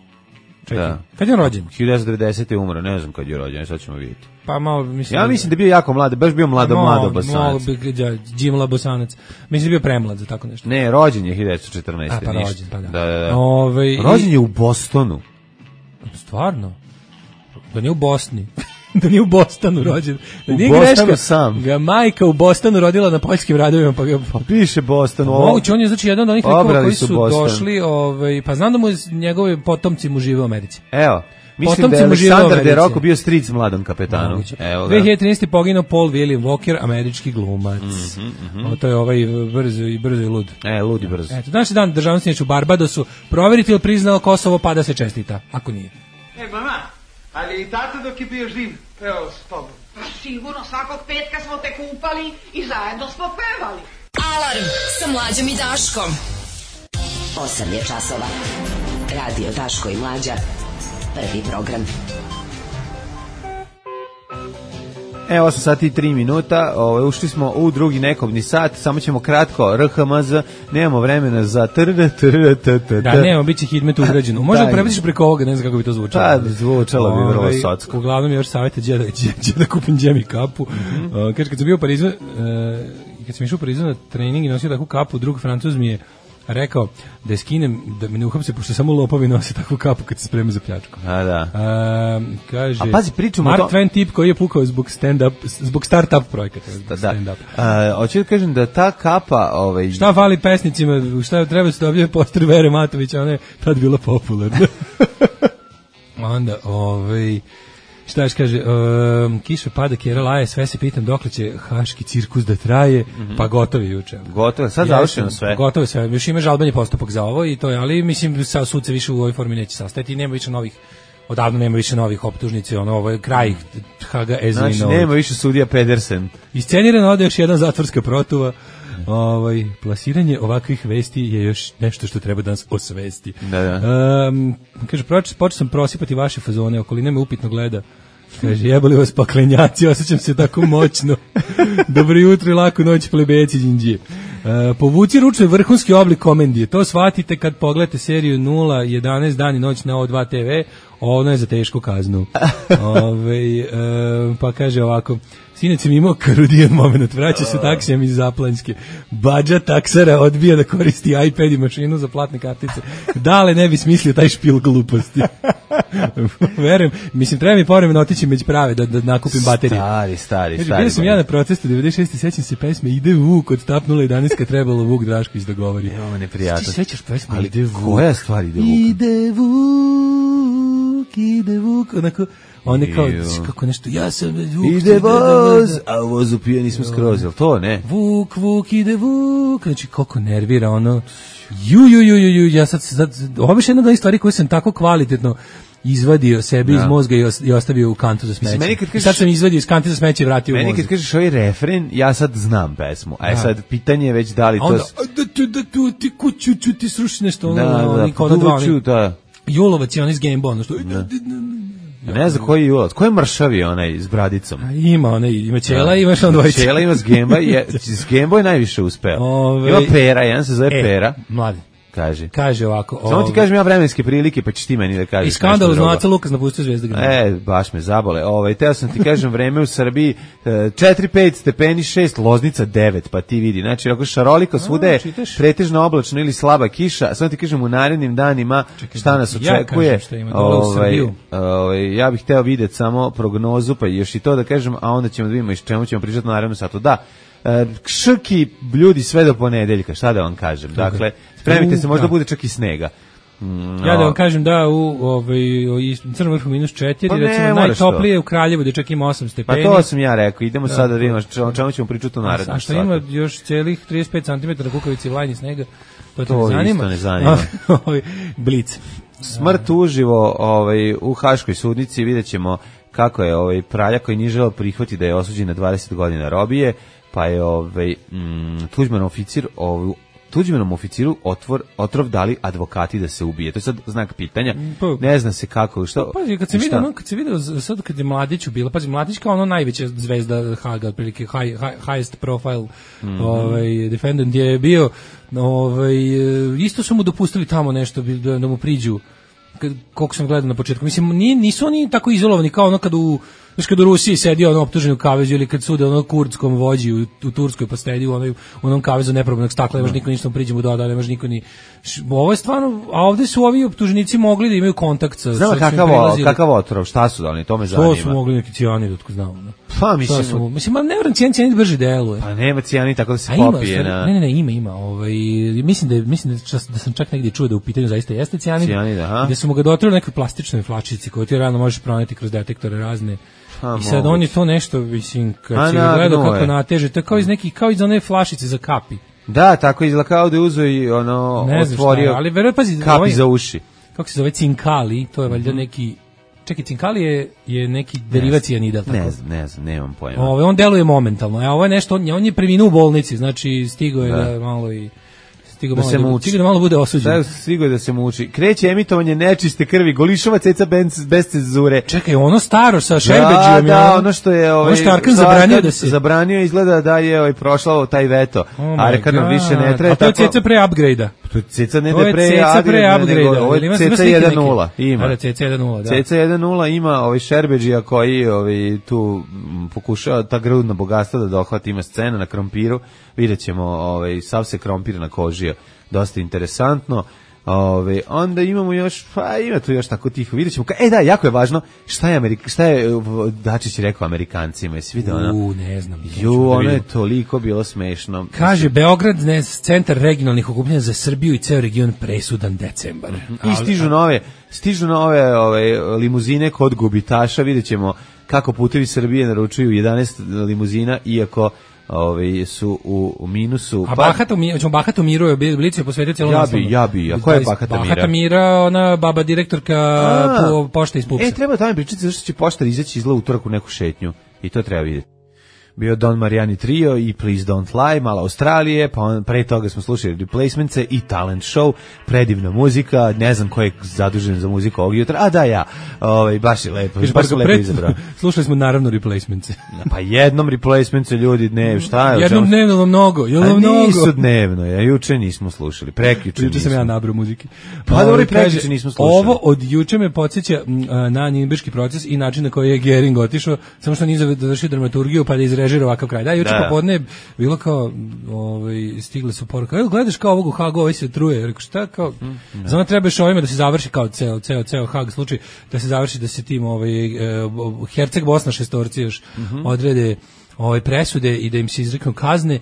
[SPEAKER 6] Čekaj,
[SPEAKER 5] da.
[SPEAKER 6] Kad je on rođen?
[SPEAKER 5] hiljadu devetsto devedesete. je umro, ne znam kad je rođen, sad ćemo vidjeti.
[SPEAKER 6] Pa malo, mislim...
[SPEAKER 5] Ja mislim da je bio jako mlad, baš bio mlado,
[SPEAKER 6] mo,
[SPEAKER 5] mlado bosanac.
[SPEAKER 6] Mogu bi, ja, Jim Labosanac. Mislim da je bio premlad za tako nešto.
[SPEAKER 5] Ne, rođen je hiljadu devetsto četrnaeste.
[SPEAKER 6] A, pa
[SPEAKER 5] ništa.
[SPEAKER 6] rođen, pa da.
[SPEAKER 5] Da, da, da.
[SPEAKER 6] Ove,
[SPEAKER 5] rođen je u Bostonu.
[SPEAKER 6] Stvarno? Da nije u Bosni. Da nije u Bostonu rođen. Da nije
[SPEAKER 5] u Bostonu
[SPEAKER 6] greška.
[SPEAKER 5] sam.
[SPEAKER 6] Ga majka u Bostonu rodila na poljskim radovima. Pa, ga,
[SPEAKER 5] pa piše Boston.
[SPEAKER 6] Pa moguće, on je znači jedan od onih likova koji su, su došli, ovaj, pa znam da mu njegovi potomci mu žive u Americi.
[SPEAKER 5] Evo. Mislim potomci da je Aleksandar De Rocco bio stric mladom kapetanu. Evo ga.
[SPEAKER 6] dve hiljade trinaeste. poginuo Paul William Walker, američki glumac.
[SPEAKER 5] Mm-hmm, mm-hmm.
[SPEAKER 6] O, to je ovaj brzo i brzo i lud.
[SPEAKER 5] E, lud i brzo.
[SPEAKER 6] Eto, današnji dan državnosti u Barbadosu. Proveriti ili priznao Kosovo, pa da se čestita. Ako nije.
[SPEAKER 3] E, mama, ali i tata dok je bio živ, evo s tobom.
[SPEAKER 4] Pa sigurno, svakog petka smo te kupali i zajedno smo pevali.
[SPEAKER 2] Alarm sa Mlađom i Daškom.
[SPEAKER 8] osam je časova. Radio Daško i Mlađa. Prvi program.
[SPEAKER 5] Evo, osam sati i tri minuta, ovaj, ušli smo u drugi nekobni sat, samo ćemo kratko, R H M Z, nemamo vremena za trr, trr, trr, trr.
[SPEAKER 6] Da, nemamo, bit će hidmet ugrađeno. Možda prebaciš preko ovoga, ne znam kako bi to zvučalo.
[SPEAKER 5] Pa, zvučalo bi vrlo socko.
[SPEAKER 6] Uglavnom, još savjete gdje da, da kupim džemi kapu. Mm-hmm. Uh, kaže, kad sam bio u Parizu, uh, kad sam išao u Parizu na trening i nosio takvu kapu, drug Francuz mi je rekao da je skinem, da me ne uhapse, pošto samo lopovi nose takvu kapu kad se spreme za pljačku.
[SPEAKER 5] A, da.
[SPEAKER 6] A, kaže,
[SPEAKER 5] a pazi, pričamo
[SPEAKER 6] Mark
[SPEAKER 5] to...
[SPEAKER 6] Twain tip koji je pukao zbog stand-up, zbog start-up projekata.
[SPEAKER 5] Da, da. A, hoću da kažem da ta kapa... Ovaj...
[SPEAKER 6] Šta fali pesnicima, šta treba se dobije poster Vere Matovića, ona je tad bila popularna. Onda, ovaj... Šta još kaže, um, kiša pada, kjera laje, sve se pitam dokle će haški cirkus da traje, mm-hmm. pa gotovi juče.
[SPEAKER 5] Gotovo, sad završeno sve.
[SPEAKER 6] Gotovo sve, još ima žalbeni postupak za ovo i to je, ali mislim sa sud se više u ovoj formi neće sastajati i nema više novih odavno nema više novih optužnica, ono, ovo je kraj Haga Ezvina.
[SPEAKER 5] Znači, nema više sudija Pedersen.
[SPEAKER 6] Iscenirano ode još jedna zatvorska protuva. Ovaj, plasiranje ovakvih vesti je još nešto što treba da nas osvesti.
[SPEAKER 5] Da, da.
[SPEAKER 6] Um, kaže, počeo sam prosipati vaše fazone, okolina me upitno gleda. Kaže, jebali vas paklenjaci, osjećam se tako moćno. Dobro jutro i laku noć, plebeci đinđije. Uh, povuci ručno vrhunski oblik komedije. To shvatite kad pogledate seriju nula jedanaest dan i noć na O dva te ve. Ono je za tešku kaznu. Ove, uh, pa kaže ovako, sinac sam imao karudijan moment, vraća se taksijem iz Zaplanjske. Badža taksara odbija da koristi iPad i mašinu za platne kartice. Dale ne bi smislio taj špil gluposti. Verujem, mislim, treba mi povremeno otići među prave da, da nakupim baterije.
[SPEAKER 5] Stari, stari,
[SPEAKER 6] Kaže,
[SPEAKER 5] stari.
[SPEAKER 6] Bio sam ja na protestu devedeset šeste. Sećam se pesme Ide Vuk od Tap nula jedanaest kad trebalo Vuk Drašković da govori.
[SPEAKER 5] Evo neprijatno.
[SPEAKER 6] Ti sećaš pesme
[SPEAKER 5] Ali
[SPEAKER 6] Ide Vuk?
[SPEAKER 5] koja stvar Ide Vuk?
[SPEAKER 6] Ide Vuk, ide Vuk, onako, on je kao, kako nešto, ja sam Vuk.
[SPEAKER 5] Ide voz, a u vozu pijeni smo skroz, jel to, ne?
[SPEAKER 6] Vuk, Vuk, ide Vuk, znači, kako nervira, ono, ju, ju, ju, ju, ju, ja sad, sad ovo je jedna od stvari koje sam tako kvalitetno izvadio sebi iz mozga i, os, i ostavio u kantu za smeće. Meni kad kažeš, sad sam izvadio iz kante za smeće i vratio u mozak.
[SPEAKER 5] Meni kad kažeš ovaj refren, ja sad znam pesmu. A je sad pitanje je već da li to...
[SPEAKER 6] Onda, da tu, da tu, ti kuću, ću ti sruši nešto, ono,
[SPEAKER 5] da, da,
[SPEAKER 6] kuću,
[SPEAKER 5] da.
[SPEAKER 6] Julovac je on iz Game Boy, ono što...
[SPEAKER 5] Da. Ne znam koji je Julovac, ko je mršavi onaj s bradicom?
[SPEAKER 6] A ima onaj, ima Ćela i imaš on dvojice.
[SPEAKER 5] Ćela ima s Game Boy, s Game Boy najviše uspeo. Ove... Ima Pera, jedan se zove e, Pera.
[SPEAKER 6] Mladi.
[SPEAKER 5] Kaže.
[SPEAKER 6] Kaže ovako.
[SPEAKER 5] Samo ti kažem ja vremenske prilike, pa ćeš ti meni da kažeš.
[SPEAKER 6] I skandal znaca Lukas napustio Zvezda Grada.
[SPEAKER 5] E, baš me zabole. Ovaj, teo sam ti kažem vreme u Srbiji četiri pet stepeni, šest, Loznica devet, pa ti vidi. Znači, ako šaroliko svuda je pretežno oblačno ili slaba kiša, samo ti kažem u narednim danima šta nas očekuje.
[SPEAKER 6] Ja,
[SPEAKER 5] ovaj, ovaj, ja bih hteo vidjeti samo prognozu, pa još i to da kažem, a onda ćemo da vidimo iz čemu ćemo pričati na narednom satu. Da, šrki ljudi sve do ponedeljka, šta da vam kažem. Dakle, spremite se, možda bude čak i snega.
[SPEAKER 6] No. Ja da vam kažem da u ovaj u Crnom Vrhu minus četiri, pa recimo najtoplije u Kraljevu da čak ima osam stepeni.
[SPEAKER 5] Pa to sam ja rekao, idemo da, sada da vidimo o čemu ćemo pričati u narednom.
[SPEAKER 6] A što ima još celih trideset pet centimetara kukavice i lajni snega, to te
[SPEAKER 5] to
[SPEAKER 6] ne zanima.
[SPEAKER 5] To ne zanima.
[SPEAKER 6] Blic.
[SPEAKER 5] Smrt uživo ovaj, u Haškoj sudnici, videćemo kako je ovaj Pralja koji nije želeo prihvati da je osuđen na dvadeset godina robije, pa je ovaj, mm, Tuđmanov oficir ovaj, Tuđmanom oficiru otvor, otrov dali advokati da se ubije. To je sad znak pitanja. Pa, ne zna se kako, što...
[SPEAKER 6] Pazi, kad se vidio, ono, kad se vidio, sad kad je Mladiću bila, pazi, Mladić kao ono najveća zvezda Haga, otprilike high, high, highest profile mm-hmm. ovaj, defendant je bio, ovaj, isto su mu dopustili tamo nešto, da, da mu priđu, koliko sam gledao na početku. Mislim, nije, nisu oni tako izolovani kao ono kad u Znaš, kad u Rusiji sedio ono optužen u kavezu ili kad sude ono kurdskom vođi u, u Turskoj pa stedi u, onoj, u onom kavezu neprobnog stakla, ne može niko ništa priđemo do, da ne može niko ni... Ovo je stvarno, a ovde su ovi optuženici mogli da imaju kontakt sa...
[SPEAKER 5] Znamo kakav, kakav otrov, šta su da oni, to me zanima.
[SPEAKER 6] To su mogli neki cijanid, otko znamo. Ne?
[SPEAKER 5] Pa, mislim... Su,
[SPEAKER 6] mislim, ali ne vjerujem, cijanid, cijanid brže deluje.
[SPEAKER 5] Pa nema cijanid tako da se
[SPEAKER 6] a
[SPEAKER 5] popije
[SPEAKER 6] ima,
[SPEAKER 5] na...
[SPEAKER 6] Ne, ne, ne, ima, ima. Ovaj, mislim, da, mislim da, da sam čak negdje čuo da u pitanju zaista jeste cijanid.
[SPEAKER 5] Cijanid, aha.
[SPEAKER 6] Da su mu ga dotrali nekoj plastičnoj flačici koju ti realno možeš proneti kroz detektore razne.
[SPEAKER 5] A,
[SPEAKER 6] i sad moguć. On je to nešto, mislim, kad
[SPEAKER 5] a,
[SPEAKER 6] si
[SPEAKER 5] na,
[SPEAKER 6] gledao kako
[SPEAKER 5] je.
[SPEAKER 6] nateže, to je kao iz nekih, kao iz one flašice za kapi.
[SPEAKER 5] Da, tako izgleda kao da je uzo i ono,
[SPEAKER 6] ne
[SPEAKER 5] otvorio
[SPEAKER 6] je, ali verujem, pazi,
[SPEAKER 5] kapi
[SPEAKER 6] ovaj,
[SPEAKER 5] za uši.
[SPEAKER 6] Kako se zove cinkali, to je valjda mm-hmm. neki, čekaj, cinkali je, je neki derivat cijanida.
[SPEAKER 5] Ne znam, ne znam, nemam pojma.
[SPEAKER 6] Ove, on deluje momentalno, a ovo je nešto, on, on je preminuo u bolnici, znači stigo je da, da malo i... Stigo da, malo da, da malo bude osuđen.
[SPEAKER 5] Da, stigo je da se muči. Kreće emitovanje nečiste krvi, Golišova ceca bez, bez cenzure.
[SPEAKER 6] Čekaj, ono staro sa Šerbeđijom.
[SPEAKER 5] Da, da, ono što je... Ovaj,
[SPEAKER 6] ono što Arkan zabranio da se...
[SPEAKER 5] Zabranio izgleda da je ovaj, prošao taj veto.
[SPEAKER 6] Oh
[SPEAKER 5] Arkanom više ne treba.
[SPEAKER 6] A to je ceca pre upgrade-a.
[SPEAKER 5] To je ceca ne
[SPEAKER 6] da
[SPEAKER 5] pre upgrade-a. Ovo je ceca jedan nula. Ima.
[SPEAKER 6] Da, ceca jedan nula, da.
[SPEAKER 5] ceca jedan nula ima ovaj Šerbeđija koji ovaj, tu pokušava ta grudna bogatstva da dohvati, ima scena na krompiru. Vidjet ćemo, ovaj, sav se krompir na kožio. Dosta interesantno. Ove, onda imamo još, pa ima tu još tako tiho, vidjet ćemo, ka, e da, jako je važno, šta je, Amerika, šta je Dačić rekao Amerikancima, jesi vidio ono?
[SPEAKER 6] U, ne znam.
[SPEAKER 5] Ju, ono je toliko bilo smešno.
[SPEAKER 6] Kaže, Beograd, ne, centar regionalnih okupljanja za Srbiju i ceo region presudan decembar.
[SPEAKER 5] I stižu nove, stižu nove ove, limuzine kod gubitaša, vidjet ćemo kako Putevi Srbije naručuju jedanaest limuzina, iako ovaj su u, u minusu.
[SPEAKER 6] A
[SPEAKER 5] pa,
[SPEAKER 6] Bahatu mi, ćemo Bahatu Miru je Blicu posvetio celom
[SPEAKER 5] Ja bi, ja bi. A ko je Bahata Mira?
[SPEAKER 6] Bahata Mira, ona baba direktorka a, po pošte iz Pupsa.
[SPEAKER 5] E, treba tamo pričati zašto će poštar izaći izla utorak u neku šetnju. I to treba vidjeti. Bio Don Mariani Trio i Please Don't Lie, malo Australije, pa on, pre toga smo slušali Replacements i Talent Show, predivna muzika, ne znam ko je zadužen za muziku ovog jutra, a da ja, ovaj, baš je lepo, baš je lepo izabrao.
[SPEAKER 6] Slušali smo naravno Replacements.
[SPEAKER 5] Pa jednom Replacements ljudi, ne, šta je?
[SPEAKER 6] Jednom dnevno vam mnogo, je vam mnogo.
[SPEAKER 5] Nisu dnevno, ja juče nismo slušali, prekjuče
[SPEAKER 6] Juče sam ja nabrao muzike.
[SPEAKER 5] Pa dobro, prekjuče nismo slušali.
[SPEAKER 6] Ovo od juče me podsjeća na Nürnberški proces i način na koji je Gering otišao, samo što nije završio dramaturgiju pa da izrežira ovakav kraj. Da, juče popodne bilo kao, ovaj, stigle su poruke. Evo, gledaš kao ovog u Hagu, ovaj se truje. Rekao, šta kao, mm, znam trebaš ovime da se završi kao ceo, ceo, ceo Hag slučaj, da se završi da se tim ovaj, Herceg Bosna šestorci još mm -hmm. odrede ovaj, presude i da im se izreknu kazne.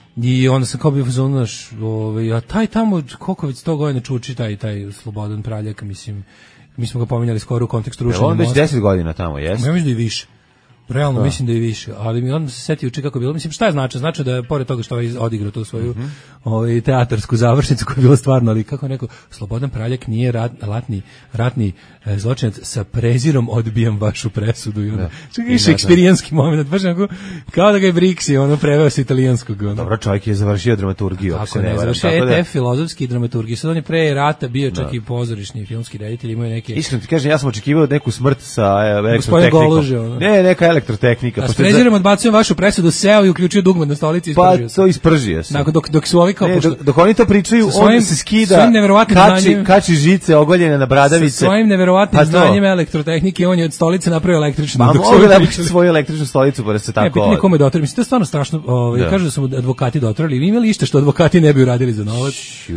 [SPEAKER 6] I onda sam kao bio znaš, ovaj, a taj tamo, koliko već sto godina čuči taj, taj Slobodan Praljak, mislim, mi smo ga pominjali skoro u kontekstu rušenja
[SPEAKER 5] mosta. On već deset godina tamo, jeste?
[SPEAKER 6] Ja mislim da i više. Realno da. Mislim da je više, ali mi onda se setio uče kako je bilo. Mislim, šta je znači? Znači da je, pored toga što je odigrao tu svoju mm -hmm. ovaj, teatarsku završnicu koja je bila stvarno, ali kako neko, Slobodan Praljak nije rat, ratni, ratni e, zločinac, sa prezirom odbijam vašu presudu. I onda, čak i šekspirijanski moment, baš neko, kao da ga je Brixi, ono preveo s italijanskog. Ono.
[SPEAKER 5] Dobro, čovjek je završio dramaturgiju.
[SPEAKER 6] Tako ne, ne završio E T F, filozofski i dramaturgiji. Sad on je pre rata bio čak da. I pozorišni i filmski reditelj, imaju neke...
[SPEAKER 5] Iskreno ti kažem, ja sam očekivao neku smrt sa elektrotehnikom. Ne, neka elektrotehnika.
[SPEAKER 6] A s prezirom odbacujem vašu presudu, seo i uključio dugme na stolici i ispržio se.
[SPEAKER 5] Pa to ispržio se.
[SPEAKER 6] Nakon, dok, dok su ovi kao...
[SPEAKER 5] Ne,
[SPEAKER 6] pošto,
[SPEAKER 5] dok, dok oni to pričaju,
[SPEAKER 6] svojim,
[SPEAKER 5] on se skida, kači,
[SPEAKER 6] znanjem,
[SPEAKER 5] kači žice ogoljene na bradavice.
[SPEAKER 6] Sa svojim neverovatnim pa znanjem elektrotehnike, on je od stolice napravio električnu.
[SPEAKER 5] Pa mogu da priču svoju električnu stolicu, pa da se tako...
[SPEAKER 6] Ne, pitanje kome dotrali. Mislim, to je stvarno strašno. Ovaj, da. Kažu da su advokati dotrali. Vi imali ište što advokati ne bi uradili za novac?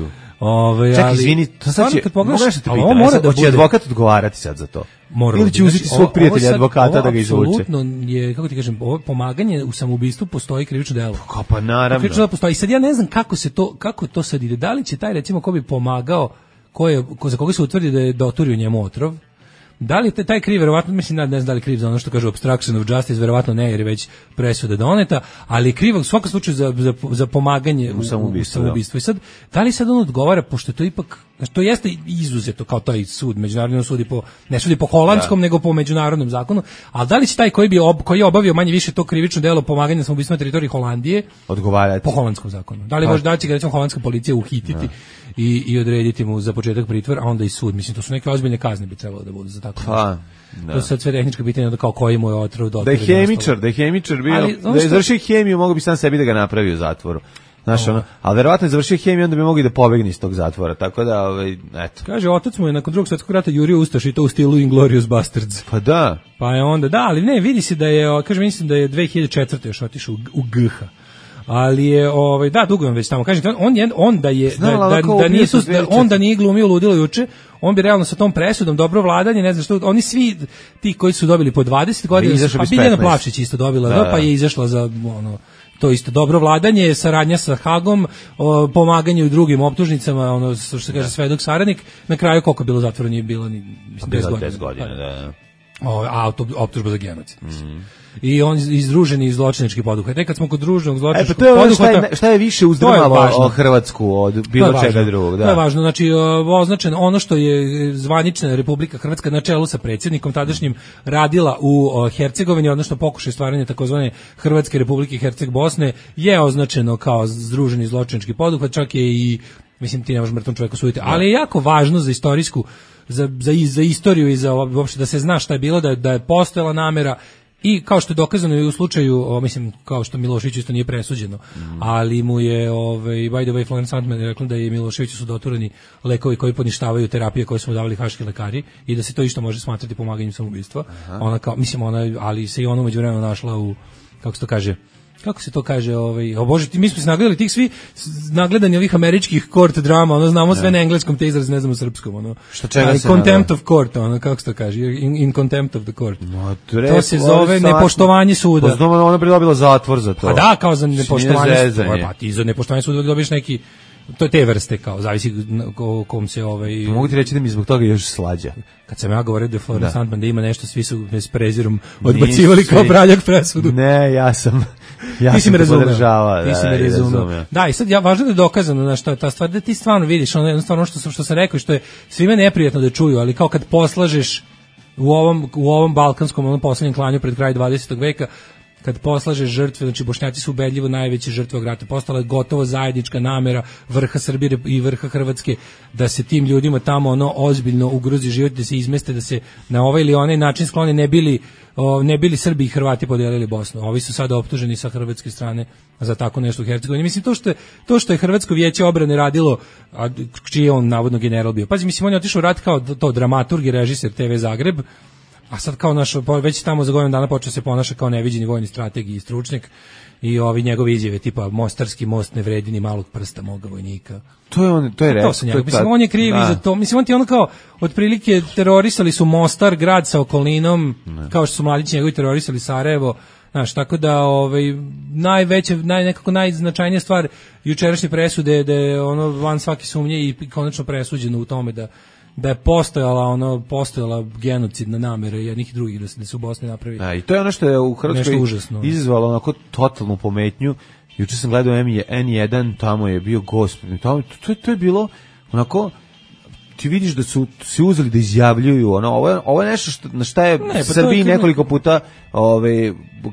[SPEAKER 5] Ove, Čekaj, ali, izvini, to sad će, mogu nešto te pitan,
[SPEAKER 6] mora da
[SPEAKER 5] hoće
[SPEAKER 6] bude...
[SPEAKER 5] advokat odgovarati sad za to?
[SPEAKER 6] Mora
[SPEAKER 5] ili će uzeti znači, svog prijatelja sad, advokata da ga izvuče?
[SPEAKER 6] Apsolutno je, kako ti kažem, ovo pomaganje u samoubistvu postoji krivično delo.
[SPEAKER 5] Pa, pa naravno.
[SPEAKER 6] Krivično delo postoji. I sad ja ne znam kako se to, kako to sad ide. Da li će taj, recimo, ko bi pomagao, ko je, ko, za koga se utvrdi da je doturio njemu otrov, da li taj kriv, verovatno, mislim, ne znam da li kriv za ono što kaže obstruction of justice, verovatno ne, jer je već presuda doneta, ali kriv u svakom slučaju za, za, za pomaganje u samoubistvu. I sad, da li sad on odgovara, pošto to ipak, znači, to jeste izuzeto kao taj sud, međunarodni sudi po, ne sudi po holandskom, da. Nego po međunarodnom zakonu, ali da li će taj koji, bi ob, koji je obavio manje više to krivično delo pomaganja samoubistvu na teritoriji Holandije,
[SPEAKER 5] odgovarati
[SPEAKER 6] po holandskom zakonu? Da li može da će ga, recimo, holandska policija uhititi da. i, i odrediti mu za početak pritvor, a onda i sud? Mislim, to su neke ozbiljne kazne bi trebalo da budu za tako
[SPEAKER 5] pa, da.
[SPEAKER 6] To su sad sve tehnička pitanja, kao koji mu je otrov do.
[SPEAKER 5] Da je hemičar, da je hemičar bio, ali, da je izvršio hemiju, mogu bi sam sebi da ga napravi u zatvoru. Znaš, ono, ali verovatno je završio hemiju, onda bi mogli da pobegne iz tog zatvora, tako da, ovaj, eto. Kaže, otac mu je nakon drugog svjetskog rata jurio ustaš i to u stilu Inglourious Basterds. Pa da.
[SPEAKER 6] Pa je onda, da, ali ne, vidi se da je, kaže, mislim da je dve hiljade četvrte još otišao u, u G H. Ali je, ovaj, da, dugo je već tamo. Kažete, on je, on da je, Znala, da, da, da, nisu, da, on da nije glumio ludilo juče, on bi realno sa tom presudom, dobro vladanje, ne znam što, oni svi ti koji su dobili po dvadeset godina, pa Biljana Plavšić isto dobila, da, da, pa je izašla za, ono, to isto dobro vladanje, saradnja sa Hagom, o, pomaganje u drugim optužnicama, ono što se kaže da. Svedok saradnik, na kraju koliko je bilo zatvora, nije bilo ni mislim deset godina. Da, da. O, a optužba za genocid. Mm. I on izdruženi zločinački poduhvat. Nekad smo kod druženog zločinačkog
[SPEAKER 5] e, pa
[SPEAKER 6] poduhvata.
[SPEAKER 5] Šta je, šta je više uzdrmalo Hrvatsku od bilo čega drugog? Da.
[SPEAKER 6] To je važno. Znači, označeno ono što je zvanična Republika Hrvatska na čelu sa predsjednikom tadašnjim radila u Hercegovini, odnosno pokušaj stvaranja takozvane Hrvatske Republike Herceg Bosne, je označeno kao združeni zločinački poduhvat, čak je i, mislim, ti nemaš mrtvom čoveku suditi, ali je jako važno za istorijsku, za, za, za istoriju i za uopšte da se zna šta je bilo, da, da je postojala namera. I kao što je dokazano i u slučaju, o, mislim, kao što Miloševiću isto nije presuđeno, mm. ali mu je, ovaj, by the way, Florence Sandman je rekla da je Miloševiću su doturani lekovi koji poništavaju terapije koje su mu davali haški lekari i da se to isto može smatrati pomaganjem samoubistva. Ona kao, mislim, ona, ali se i ona umeđu vremenu našla u, kako se to kaže, kako se to kaže, ovaj, o Bože, mi smo se nagledali tih svi nagledani ovih američkih court drama, ono znamo sve na engleskom, te izraz ne znamo srpskom, ono.
[SPEAKER 5] Što čega se
[SPEAKER 6] contempt of court, ono, kako se to kaže, in, in contempt of the court.
[SPEAKER 5] No,
[SPEAKER 6] tre, to se zove nepoštovanje suda.
[SPEAKER 5] Pa znamo, ona bi dobila zatvor za to.
[SPEAKER 6] Pa da, kao za nepoštovanje suda. Pa ti za nepoštovanje suda dobiješ neki, to je te vrste, kao, zavisi o kom se ovaj...
[SPEAKER 5] Pa mogu ti reći da mi zbog toga još slađa.
[SPEAKER 6] Kad sam ja govorio da je Florence Sandman da ima nešto, svi su s prezirom odbacivali kao Praljak presudu.
[SPEAKER 5] Ne, ja sam, Ja
[SPEAKER 6] ti si me razumeo.
[SPEAKER 5] Ti
[SPEAKER 6] si me razumeo. Da, i sad ja važno da je dokazano na što je ta stvar, da ti stvarno vidiš, ono jednostavno što sam što sam rekao, što je svima neprijatno da čuju, ali kao kad poslažeš u ovom u ovom balkanskom onom poslednjem klanju pred kraj dvadesetog veka, kad poslažeš žrtve, znači Bošnjaci su ubedljivo najveće žrtve rata, postala je gotovo zajednička namera vrha Srbije i vrha Hrvatske da se tim ljudima tamo ono ozbiljno ugrozi život, da se izmeste, da se na ovaj ili onaj način sklone, ne bili o, ne bili Srbi i Hrvati podelili Bosnu. Ovi su sada optuženi sa hrvatske strane za tako nešto u Hercegovini. Mislim, to što je, to što je Hrvatsko vijeće obrane radilo, a čiji je on navodno general bio. Pazi, mislim, on je otišao u rat kao to dramaturg i režiser te ve Zagreb, a sad kao naš, već tamo za godinu dana počeo se ponaša kao neviđeni vojni strateg i stručnjak i ovi njegove izjave tipa mostarski most ne vredi ni malog prsta moga vojnika.
[SPEAKER 5] To je on, to je rekao.
[SPEAKER 6] Mislim, on je kriv za to. Mislim, on ti ono kao, otprilike terorisali su Mostar, grad sa okolinom, ne. Kao što su mladići njegovi terorisali Sarajevo. Znaš, tako da ovaj najveća, naj, nekako najznačajnija stvar jučerašnje presude da je ono van svake sumnje i konačno presuđeno u tome da da je postojala ono postojala genocidna namera jednih i drugih da se da su u Bosni napravili.
[SPEAKER 5] Da, i to je ono što je u Hrvatskoj izazvalo onako totalnu pometnju. Juče sam gledao en jedan, tamo je bio gost, tamo to, to je bilo onako ti vidiš da su se uzeli da izjavljuju ono ovo je, ovo je nešto što na šta je ne, Srbiji nekoliko puta ovaj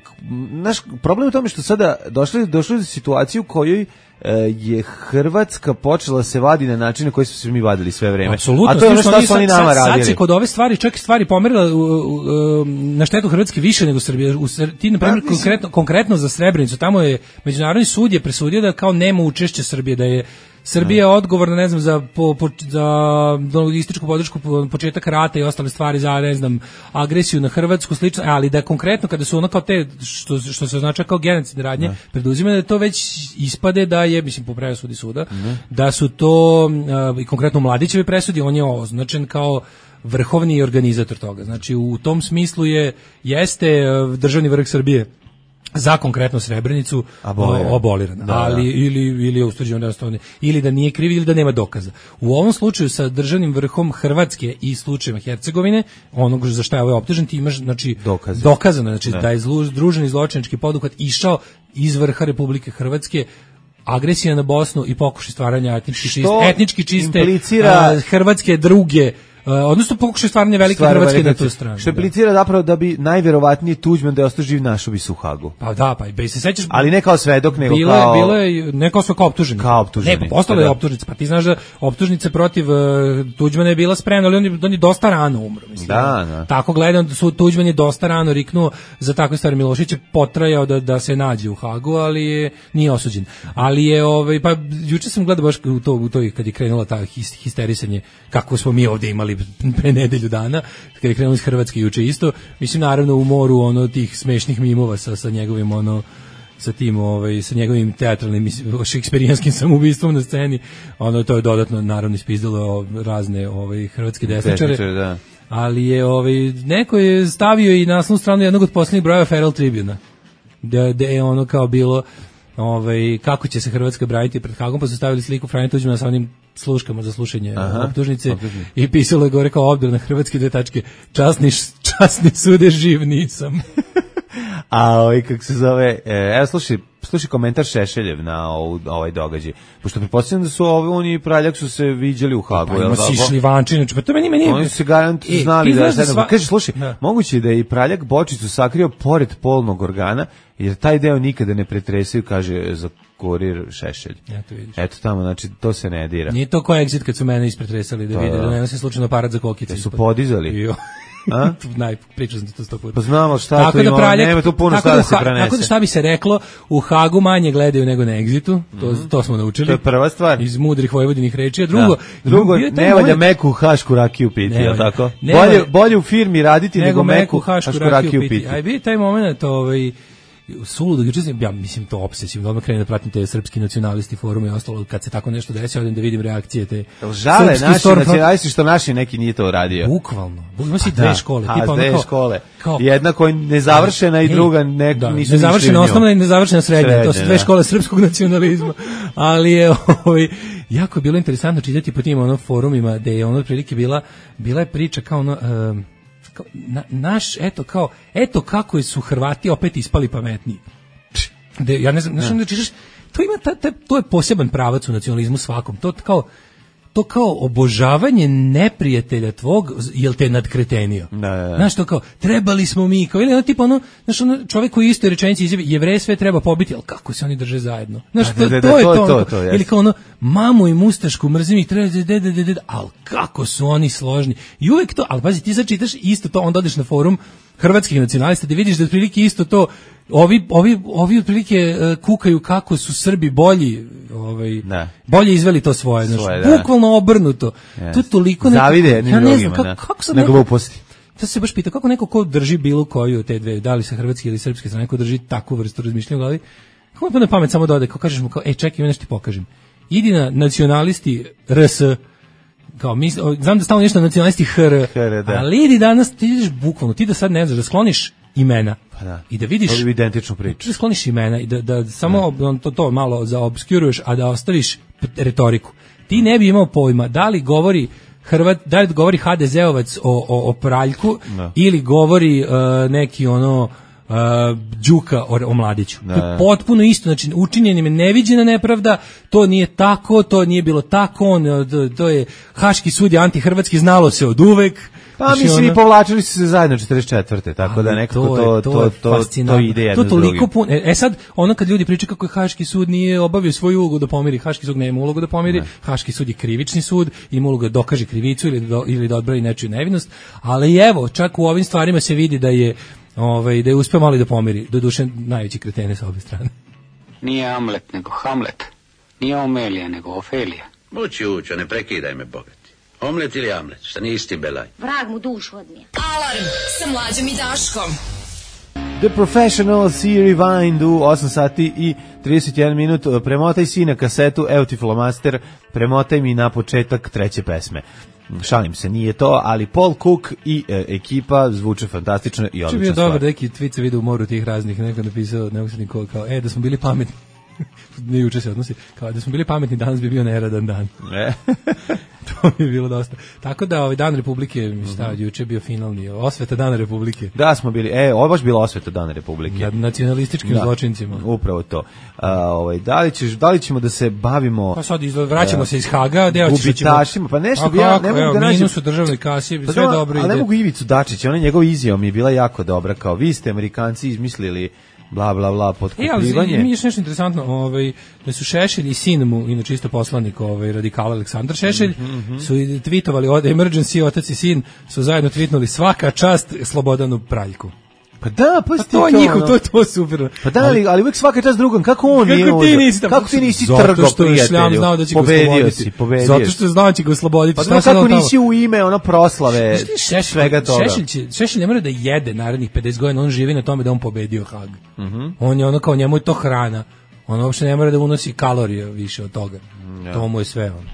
[SPEAKER 5] naš problem je u tome što sada došli došli do situacije u kojoj je Hrvatska počela se vadi na načine koji su se mi vadili sve vreme.
[SPEAKER 6] Apsolutno,
[SPEAKER 5] a to je ono što su oni nama radili.
[SPEAKER 6] Sad se kod ove stvari, čak i stvari pomerila u, u, u, na štetu Hrvatske više nego Srbije. U, ti, na primjer, konkretno, konkretno za Srebrenicu, tamo je Međunarodni sud je presudio da kao nema učešće Srbije, da je Srbija je odgovorna, ne znam, za, po, po, za logističku podršku, početak rata i ostale stvari, za, ne znam, agresiju na Hrvatsku, slično, ali da konkretno kada su ono kao te, što, što se označava kao genocidne radnje, ne. Preduzimaju da to već ispade da je, mislim, po presudi suda, ne. Da su to, uh, i konkretno Mladićevi presudi, on je označen kao vrhovni organizator toga. Znači, u tom smislu je, jeste uh, državni vrh Srbije za konkretno Srebrenicu aboliran, da, ali da. ili ili je ustvrđeno da je ili da nije kriv ili da nema dokaza. U ovom slučaju sa državnim vrhom Hrvatske i slučajevima Hercegovine, onog za šta je ovaj optužen, ti imaš znači Dokaze. dokazano znači da, da je združeni zločinački poduhvat išao iz vrha Republike Hrvatske, agresija na Bosnu i pokušaj stvaranja etnički čiste, etnički čiste implicira... uh, hrvatske druge Uh, odnosno pokušaj stvaranja velike Stvar Hrvatske na tu stranu.
[SPEAKER 5] Što implicira da. Zapravo da bi najverovatnije Tuđman da je ostao živ našao bi se u Hagu.
[SPEAKER 6] Pa da, pa i se sećaš.
[SPEAKER 5] Ali ne kao svedok, nego
[SPEAKER 6] bilo
[SPEAKER 5] kao...
[SPEAKER 6] Je, bilo je, ne kao sve kao optuženi.
[SPEAKER 5] Kao optuženi.
[SPEAKER 6] Ne, pa postala je optužnica. Pa ti znaš da optužnica protiv uh, Tuđmana je bila spremna, ali on je, on je dosta rano umro. Mislim.
[SPEAKER 5] Da, da.
[SPEAKER 6] Tako gledam, su Tuđman je dosta rano riknuo za takve stvari. Milošić je potrajao da, da se nađe u Hagu, ali je, nije osuđen. Ali je, ovaj, pa juče sam gledao baš u to, u to kad je krenula ta histerisanje, kako smo mi ovdje imali pre nedelju dana, kad je krenuo iz Hrvatske juče isto, mislim naravno u moru ono tih smešnih mimova sa, sa njegovim ono sa tim ovaj sa njegovim teatralnim šekspirijanskim samoubistvom na sceni, ono to je dodatno naravno ispizdalo razne ovaj hrvatske desničare. Da. Ali je ovaj neko je stavio i naslovnu stranu jednog od poslednjih brojeva Feral Tribuna. Da da je ono kao bilo ovaj kako će se Hrvatska braniti pred Hagom, pa su stavili sliku Franje Tuđmana sa onim sluškama za slušanje Aha, optužnice optužnice. I pisalo je gore kao odbrana Hrvatske dve tačke časni, časni sude živ nisam.
[SPEAKER 5] A ovaj kako se zove, evo slušaj, slušaj komentar Šešeljev na ovaj događaj. Pošto pretpostavljam da su ovi oni Praljak su se viđali u Hagu,
[SPEAKER 6] pa, jel' tako? Pa sišli vančine, pa to meni meni.
[SPEAKER 5] Oni su garant e, znali da se sva... kaže slušaj, da. Moguće da je i Praljak bočicu sakrio pored polnog organa, jer taj deo nikada ne pretresaju, kaže za Kurir Šešelj.
[SPEAKER 6] Eto vidiš.
[SPEAKER 5] Eto tamo, znači to se ne dira.
[SPEAKER 6] Nije to ko exit kad su mene ispretresali da, da vide da ne nosim slučajno aparat za kokice.
[SPEAKER 5] Da su podizali. A?
[SPEAKER 6] Naj, pričao sam ti to sto puta.
[SPEAKER 5] Pa znamo šta tako to ima, praljak, nema tu puno šta da, da se prenese.
[SPEAKER 6] Tako da šta bi se reklo, u Hagu manje gledaju nego na Exitu, to, mm-hmm. to smo naučili.
[SPEAKER 5] To je prva stvar.
[SPEAKER 6] Iz mudrih Vojvodinih reči, a drugo...
[SPEAKER 5] Da. Drugo, ne valja meku hašku rakiju piti, je tako? Bolje, bolje u firmi raditi nego, nego meku hašku, hašku rakiju piti. piti.
[SPEAKER 6] Aj bi taj moment, ovaj... suludo, juče sam, ja mislim to obsesivno, odmah krenem da pratim te srpski nacionalisti forume i ostalo, kad se tako nešto desi, odem da vidim reakcije te.
[SPEAKER 5] Žale naši nacionalisti što naši neki nije to uradio.
[SPEAKER 6] Bukvalno. Ima si dve škole.
[SPEAKER 5] A, tipa dve škole. Kao, jedna koja je nezavršena i druga ne,
[SPEAKER 6] da,
[SPEAKER 5] nisu
[SPEAKER 6] nezavršena osnovna i nezavršena srednja. Srednje, to su dve da. škole srpskog nacionalizma. Ali je ovaj, jako je bilo interesantno čitati po tim ono, forumima gde je ono otprilike bila, bila je priča kao ono... Um, Na, naš, eto kao, eto kako su Hrvati opet ispali pametniji. De, ja ne znam, znaš, onda čišaš, to ima ta, ta, to je poseban pravac u nacionalizmu svakom. To kao to kao obožavanje neprijatelja tvog, jel te nadkretenio.
[SPEAKER 5] Da, da, da.
[SPEAKER 6] Znaš, to kao, trebali smo mi, kao, ili ono, tipa ono, znaš, ono, čovjek koji isto rečenici izjavi, Jevreje sve treba pobiti, ali kako se oni drže zajedno? Znaš, to,
[SPEAKER 5] da, da, da,
[SPEAKER 6] to je
[SPEAKER 5] to,
[SPEAKER 6] to,
[SPEAKER 5] to,
[SPEAKER 6] ono,
[SPEAKER 5] to,
[SPEAKER 6] ili kao ono, mamu i mustašku, mrzim ih, treba, de, de, de, de, ali kako su oni složni. I uvek to, ali pazi, ti sad čitaš isto to, onda odeš na forum hrvatskih nacionalista, da vidiš da otprilike isto to, ovi ovi ovi otprilike uh, kukaju kako su Srbi bolji, ovaj
[SPEAKER 5] da.
[SPEAKER 6] bolje izveli to svoje, znači
[SPEAKER 5] da.
[SPEAKER 6] bukvalno obrnuto. Yes. To je toliko neko,
[SPEAKER 5] zavide
[SPEAKER 6] ja ne
[SPEAKER 5] drugima,
[SPEAKER 6] znam kako,
[SPEAKER 5] da.
[SPEAKER 6] kako se
[SPEAKER 5] na gluposti.
[SPEAKER 6] To se baš pita kako neko ko drži bilo koju od te dve, da li sa hrvatske ili srpske strane, ko drži takvu vrstu razmišljanja u glavi. Kako mu na pamet samo dode, kao kažeš mu kao, ej, čekaj, ja nešto ti pokažem. Idi na nacionalisti R S, kao mi, znam da stalno nešto nacionalisti H R,
[SPEAKER 5] H R, da.
[SPEAKER 6] ali idi danas, ti ideš bukvalno, ti da sad ne znaš, da skloniš imena.
[SPEAKER 5] Pa da.
[SPEAKER 6] I da vidiš
[SPEAKER 5] to je identičnu priču.
[SPEAKER 6] Da skloniš imena i da, da samo on to, to malo zaobskuruješ, a da ostaviš retoriku. Ti ne bi imao pojma da li govori Hrvat, da li govori ha de zeovac o, o, o praljku
[SPEAKER 5] da.
[SPEAKER 6] ili govori uh, neki ono uh, Đuka o, o mladiću.
[SPEAKER 5] Da.
[SPEAKER 6] To je potpuno isto, znači učinjen im je neviđena nepravda, to nije tako, to nije bilo tako, on, to, to je Haški sud je antihrvatski, znalo se od uvek.
[SPEAKER 5] Pa znači, mislim, ono, i povlačili su se zajedno četrdeset četvrte tako da nekako to, to, to, to, to ide jedno
[SPEAKER 6] to toliko pun, e, e sad, ono kad ljudi pričaju kako je Haški sud nije obavio svoju ulogu da pomiri, Haški sud nema ulogu da pomiri, ne. Haški sud je krivični sud, ima ulogu da dokaže krivicu ili, do, ili da odbrani nečiju nevinost, ali evo, čak u ovim stvarima se vidi da je, ovaj, da je uspeo malo da pomiri, doduše najveći kretene sa obje strane.
[SPEAKER 9] Nije Amlet, nego Hamlet. Nije Omelija, nego Ofelija.
[SPEAKER 10] Ući, ući, ne prekidaj me, bogati. Omlet ili Amlet, šta nije isti belaj.
[SPEAKER 2] Vrag mu dušu odnije. Alarm sa Mlađom i Daškom.
[SPEAKER 5] The Professionals i Rewind u osam sati i trideset jedan minut. Premotaj si na kasetu, evo ti flomaster, premotaj mi na početak treće pesme. Šalim se, nije to, ali Paul Cook i e, ekipa zvuče fantastično i odlično.
[SPEAKER 6] Če bio dobar, neki tweet se vidio u moru tih raznih, neko napisao, neko se niko kao, e, da smo bili pametni. Ne juče se odnosi, kao da smo bili pametni, danas bi bio neradan dan.
[SPEAKER 5] E.
[SPEAKER 6] To mi je bilo dosta. Tako da ovaj Dan Republike, mi šta, mm-hmm. juče bio finalni, osveta Dana Republike.
[SPEAKER 5] Da, smo bili, e, ovo baš bila osveta Dana Republike.
[SPEAKER 6] Nad nacionalističkim da, zločincima.
[SPEAKER 5] Upravo to. A, ovaj, da, li ćeš, da li ćemo da se bavimo...
[SPEAKER 6] Pa sad izgled, vraćamo uh, se iz Haga, deo
[SPEAKER 5] gubitašima, pa nešto bi ja, ne mogu
[SPEAKER 6] evo,
[SPEAKER 5] da nađem...
[SPEAKER 6] minus u državnoj kasi, pa sve
[SPEAKER 5] da,
[SPEAKER 6] dobro ide.
[SPEAKER 5] Ali ne mogu Ivicu Dačića, ona njegova izjava mi je bila jako dobra, kao vi ste Amerikanci izmislili bla bla bla potkupljivanje.
[SPEAKER 6] E, ali mi je nešto interesantno, ovaj, da su Šešelj i sin mu, inače isto poslanik, ovaj, radikal Aleksandar Šešelj, mm-hmm. su tweetovali od Emergency, otac i sin, su zajedno tweetnuli svaka čast Slobodanu Praljku.
[SPEAKER 5] Pa da, pa,
[SPEAKER 6] pa to je njihov, to je to super.
[SPEAKER 5] Pa da, ali, ali uvijek svaka čast drugom, kako on
[SPEAKER 6] kako
[SPEAKER 5] nije
[SPEAKER 6] ti
[SPEAKER 5] uzor?
[SPEAKER 6] nisi,
[SPEAKER 5] kako ti nisi
[SPEAKER 6] zato
[SPEAKER 5] trgo
[SPEAKER 6] što je Šljam znao da će
[SPEAKER 5] pobedio si, pobedio
[SPEAKER 6] zato što je znao da će ga osloboditi.
[SPEAKER 5] Pa da, kako nisi u ime ono proslave
[SPEAKER 6] Šešelj,
[SPEAKER 5] svega toga.
[SPEAKER 6] Šešelj, će, Šešelj ne mora da jede narednih pedeset godina, on živi na tome da on pobedio Hag.
[SPEAKER 5] Mm-hmm.
[SPEAKER 6] On je ono kao, njemu je to hrana. On uopšte ne mora da unosi kalorije više od toga. Ja. To mu je sve on.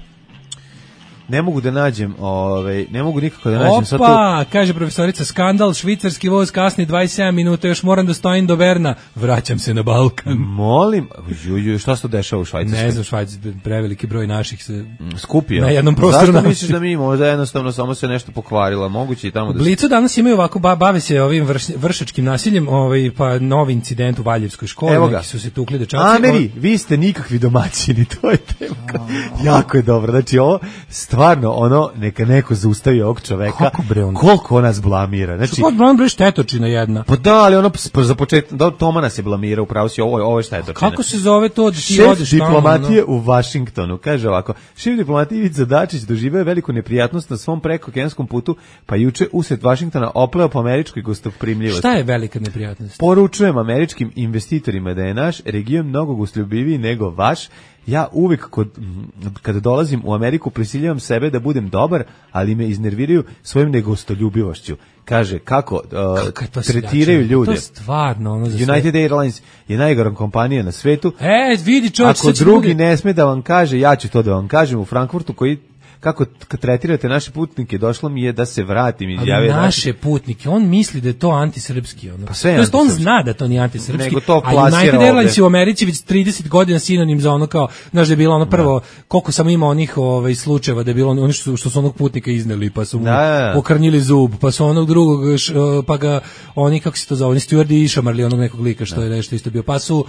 [SPEAKER 5] Ne mogu da nađem, ovaj, ne mogu nikako da nađem sad tu.
[SPEAKER 6] Opa, kaže profesorica, skandal, švicarski voz kasni dvadeset sedam minuta, još moram da stojim do Berna, vraćam se na Balkan.
[SPEAKER 5] Molim, juju, šta se to dešava u Švajcarskoj?
[SPEAKER 6] Ne znam, Švajcarskoj, preveliki broj naših se
[SPEAKER 5] skupio.
[SPEAKER 6] Na jednom prostoru.
[SPEAKER 5] Zašto misliš da mi možda jednostavno samo se nešto pokvarilo, moguće i tamo da se...
[SPEAKER 6] Blicu danas imaju ovako, bave se ovim vrš, vršačkim nasiljem, ovaj, pa novi incident u Valjevskoj školi, neki su se tukli dečaci.
[SPEAKER 5] Ameri, vi ste nikakvi domaćini, to je tema. Jako je dobro, znači ovo stvarno, ono, neka neko zaustavi ovog čoveka.
[SPEAKER 6] Kako bre on?
[SPEAKER 5] Koliko on nas blamira. Znači,
[SPEAKER 6] što on bre štetočina jedna.
[SPEAKER 5] Pa da, ali ono, za početak, da, Toma nas je blamira, upravo si, ovo, ovo je štetočina.
[SPEAKER 6] Kako se zove to da ti
[SPEAKER 5] šef
[SPEAKER 6] odeš tamo?
[SPEAKER 5] Šef diplomatije u Vašingtonu, kaže ovako, šef diplomatije Ivica Dačić doživeo veliku neprijatnost na svom prekookeanskom putu, pa juče usred Vašingtona opleo po američkoj gostoprimljivosti.
[SPEAKER 6] Šta je velika neprijatnost?
[SPEAKER 5] Poručujem američkim investitorima da je naš region mnogo gostljubiviji nego vaš. Ja uvek kod, kada dolazim u Ameriku prisiljavam sebe da budem dobar, ali me iznerviraju svojim negostoljubivošću. Kaže, kako uh, tretiraju ljude.
[SPEAKER 6] To je stvarno ono za sve.
[SPEAKER 5] United Airlines je najgora kompanija na svetu.
[SPEAKER 6] E, vidi čovječ,
[SPEAKER 5] ako drugi bude... ne sme da vam kaže, ja ću to da vam kažem u Frankfurtu, koji kako tretirate naše putnike, došlo mi je da se vratim iz
[SPEAKER 6] ali naše putnike, on misli da je to antisrpski. Ono.
[SPEAKER 5] Pa sve
[SPEAKER 6] to jest on zna da to nije antisrpski,
[SPEAKER 5] nego to
[SPEAKER 6] ali United Airlines u Americi već trideset godina sinonim za ono kao, znaš da je bilo ono prvo, da. Koliko samo ima onih ovaj, slučajeva da je bilo oni što, što su onog putnika izneli, pa su mu da. Okrnjili zub, pa su onog drugog, š, pa ga oni, kako se to zove, oni stewardi išamarli onog nekog lika što da. Je nešto isto bio, pa su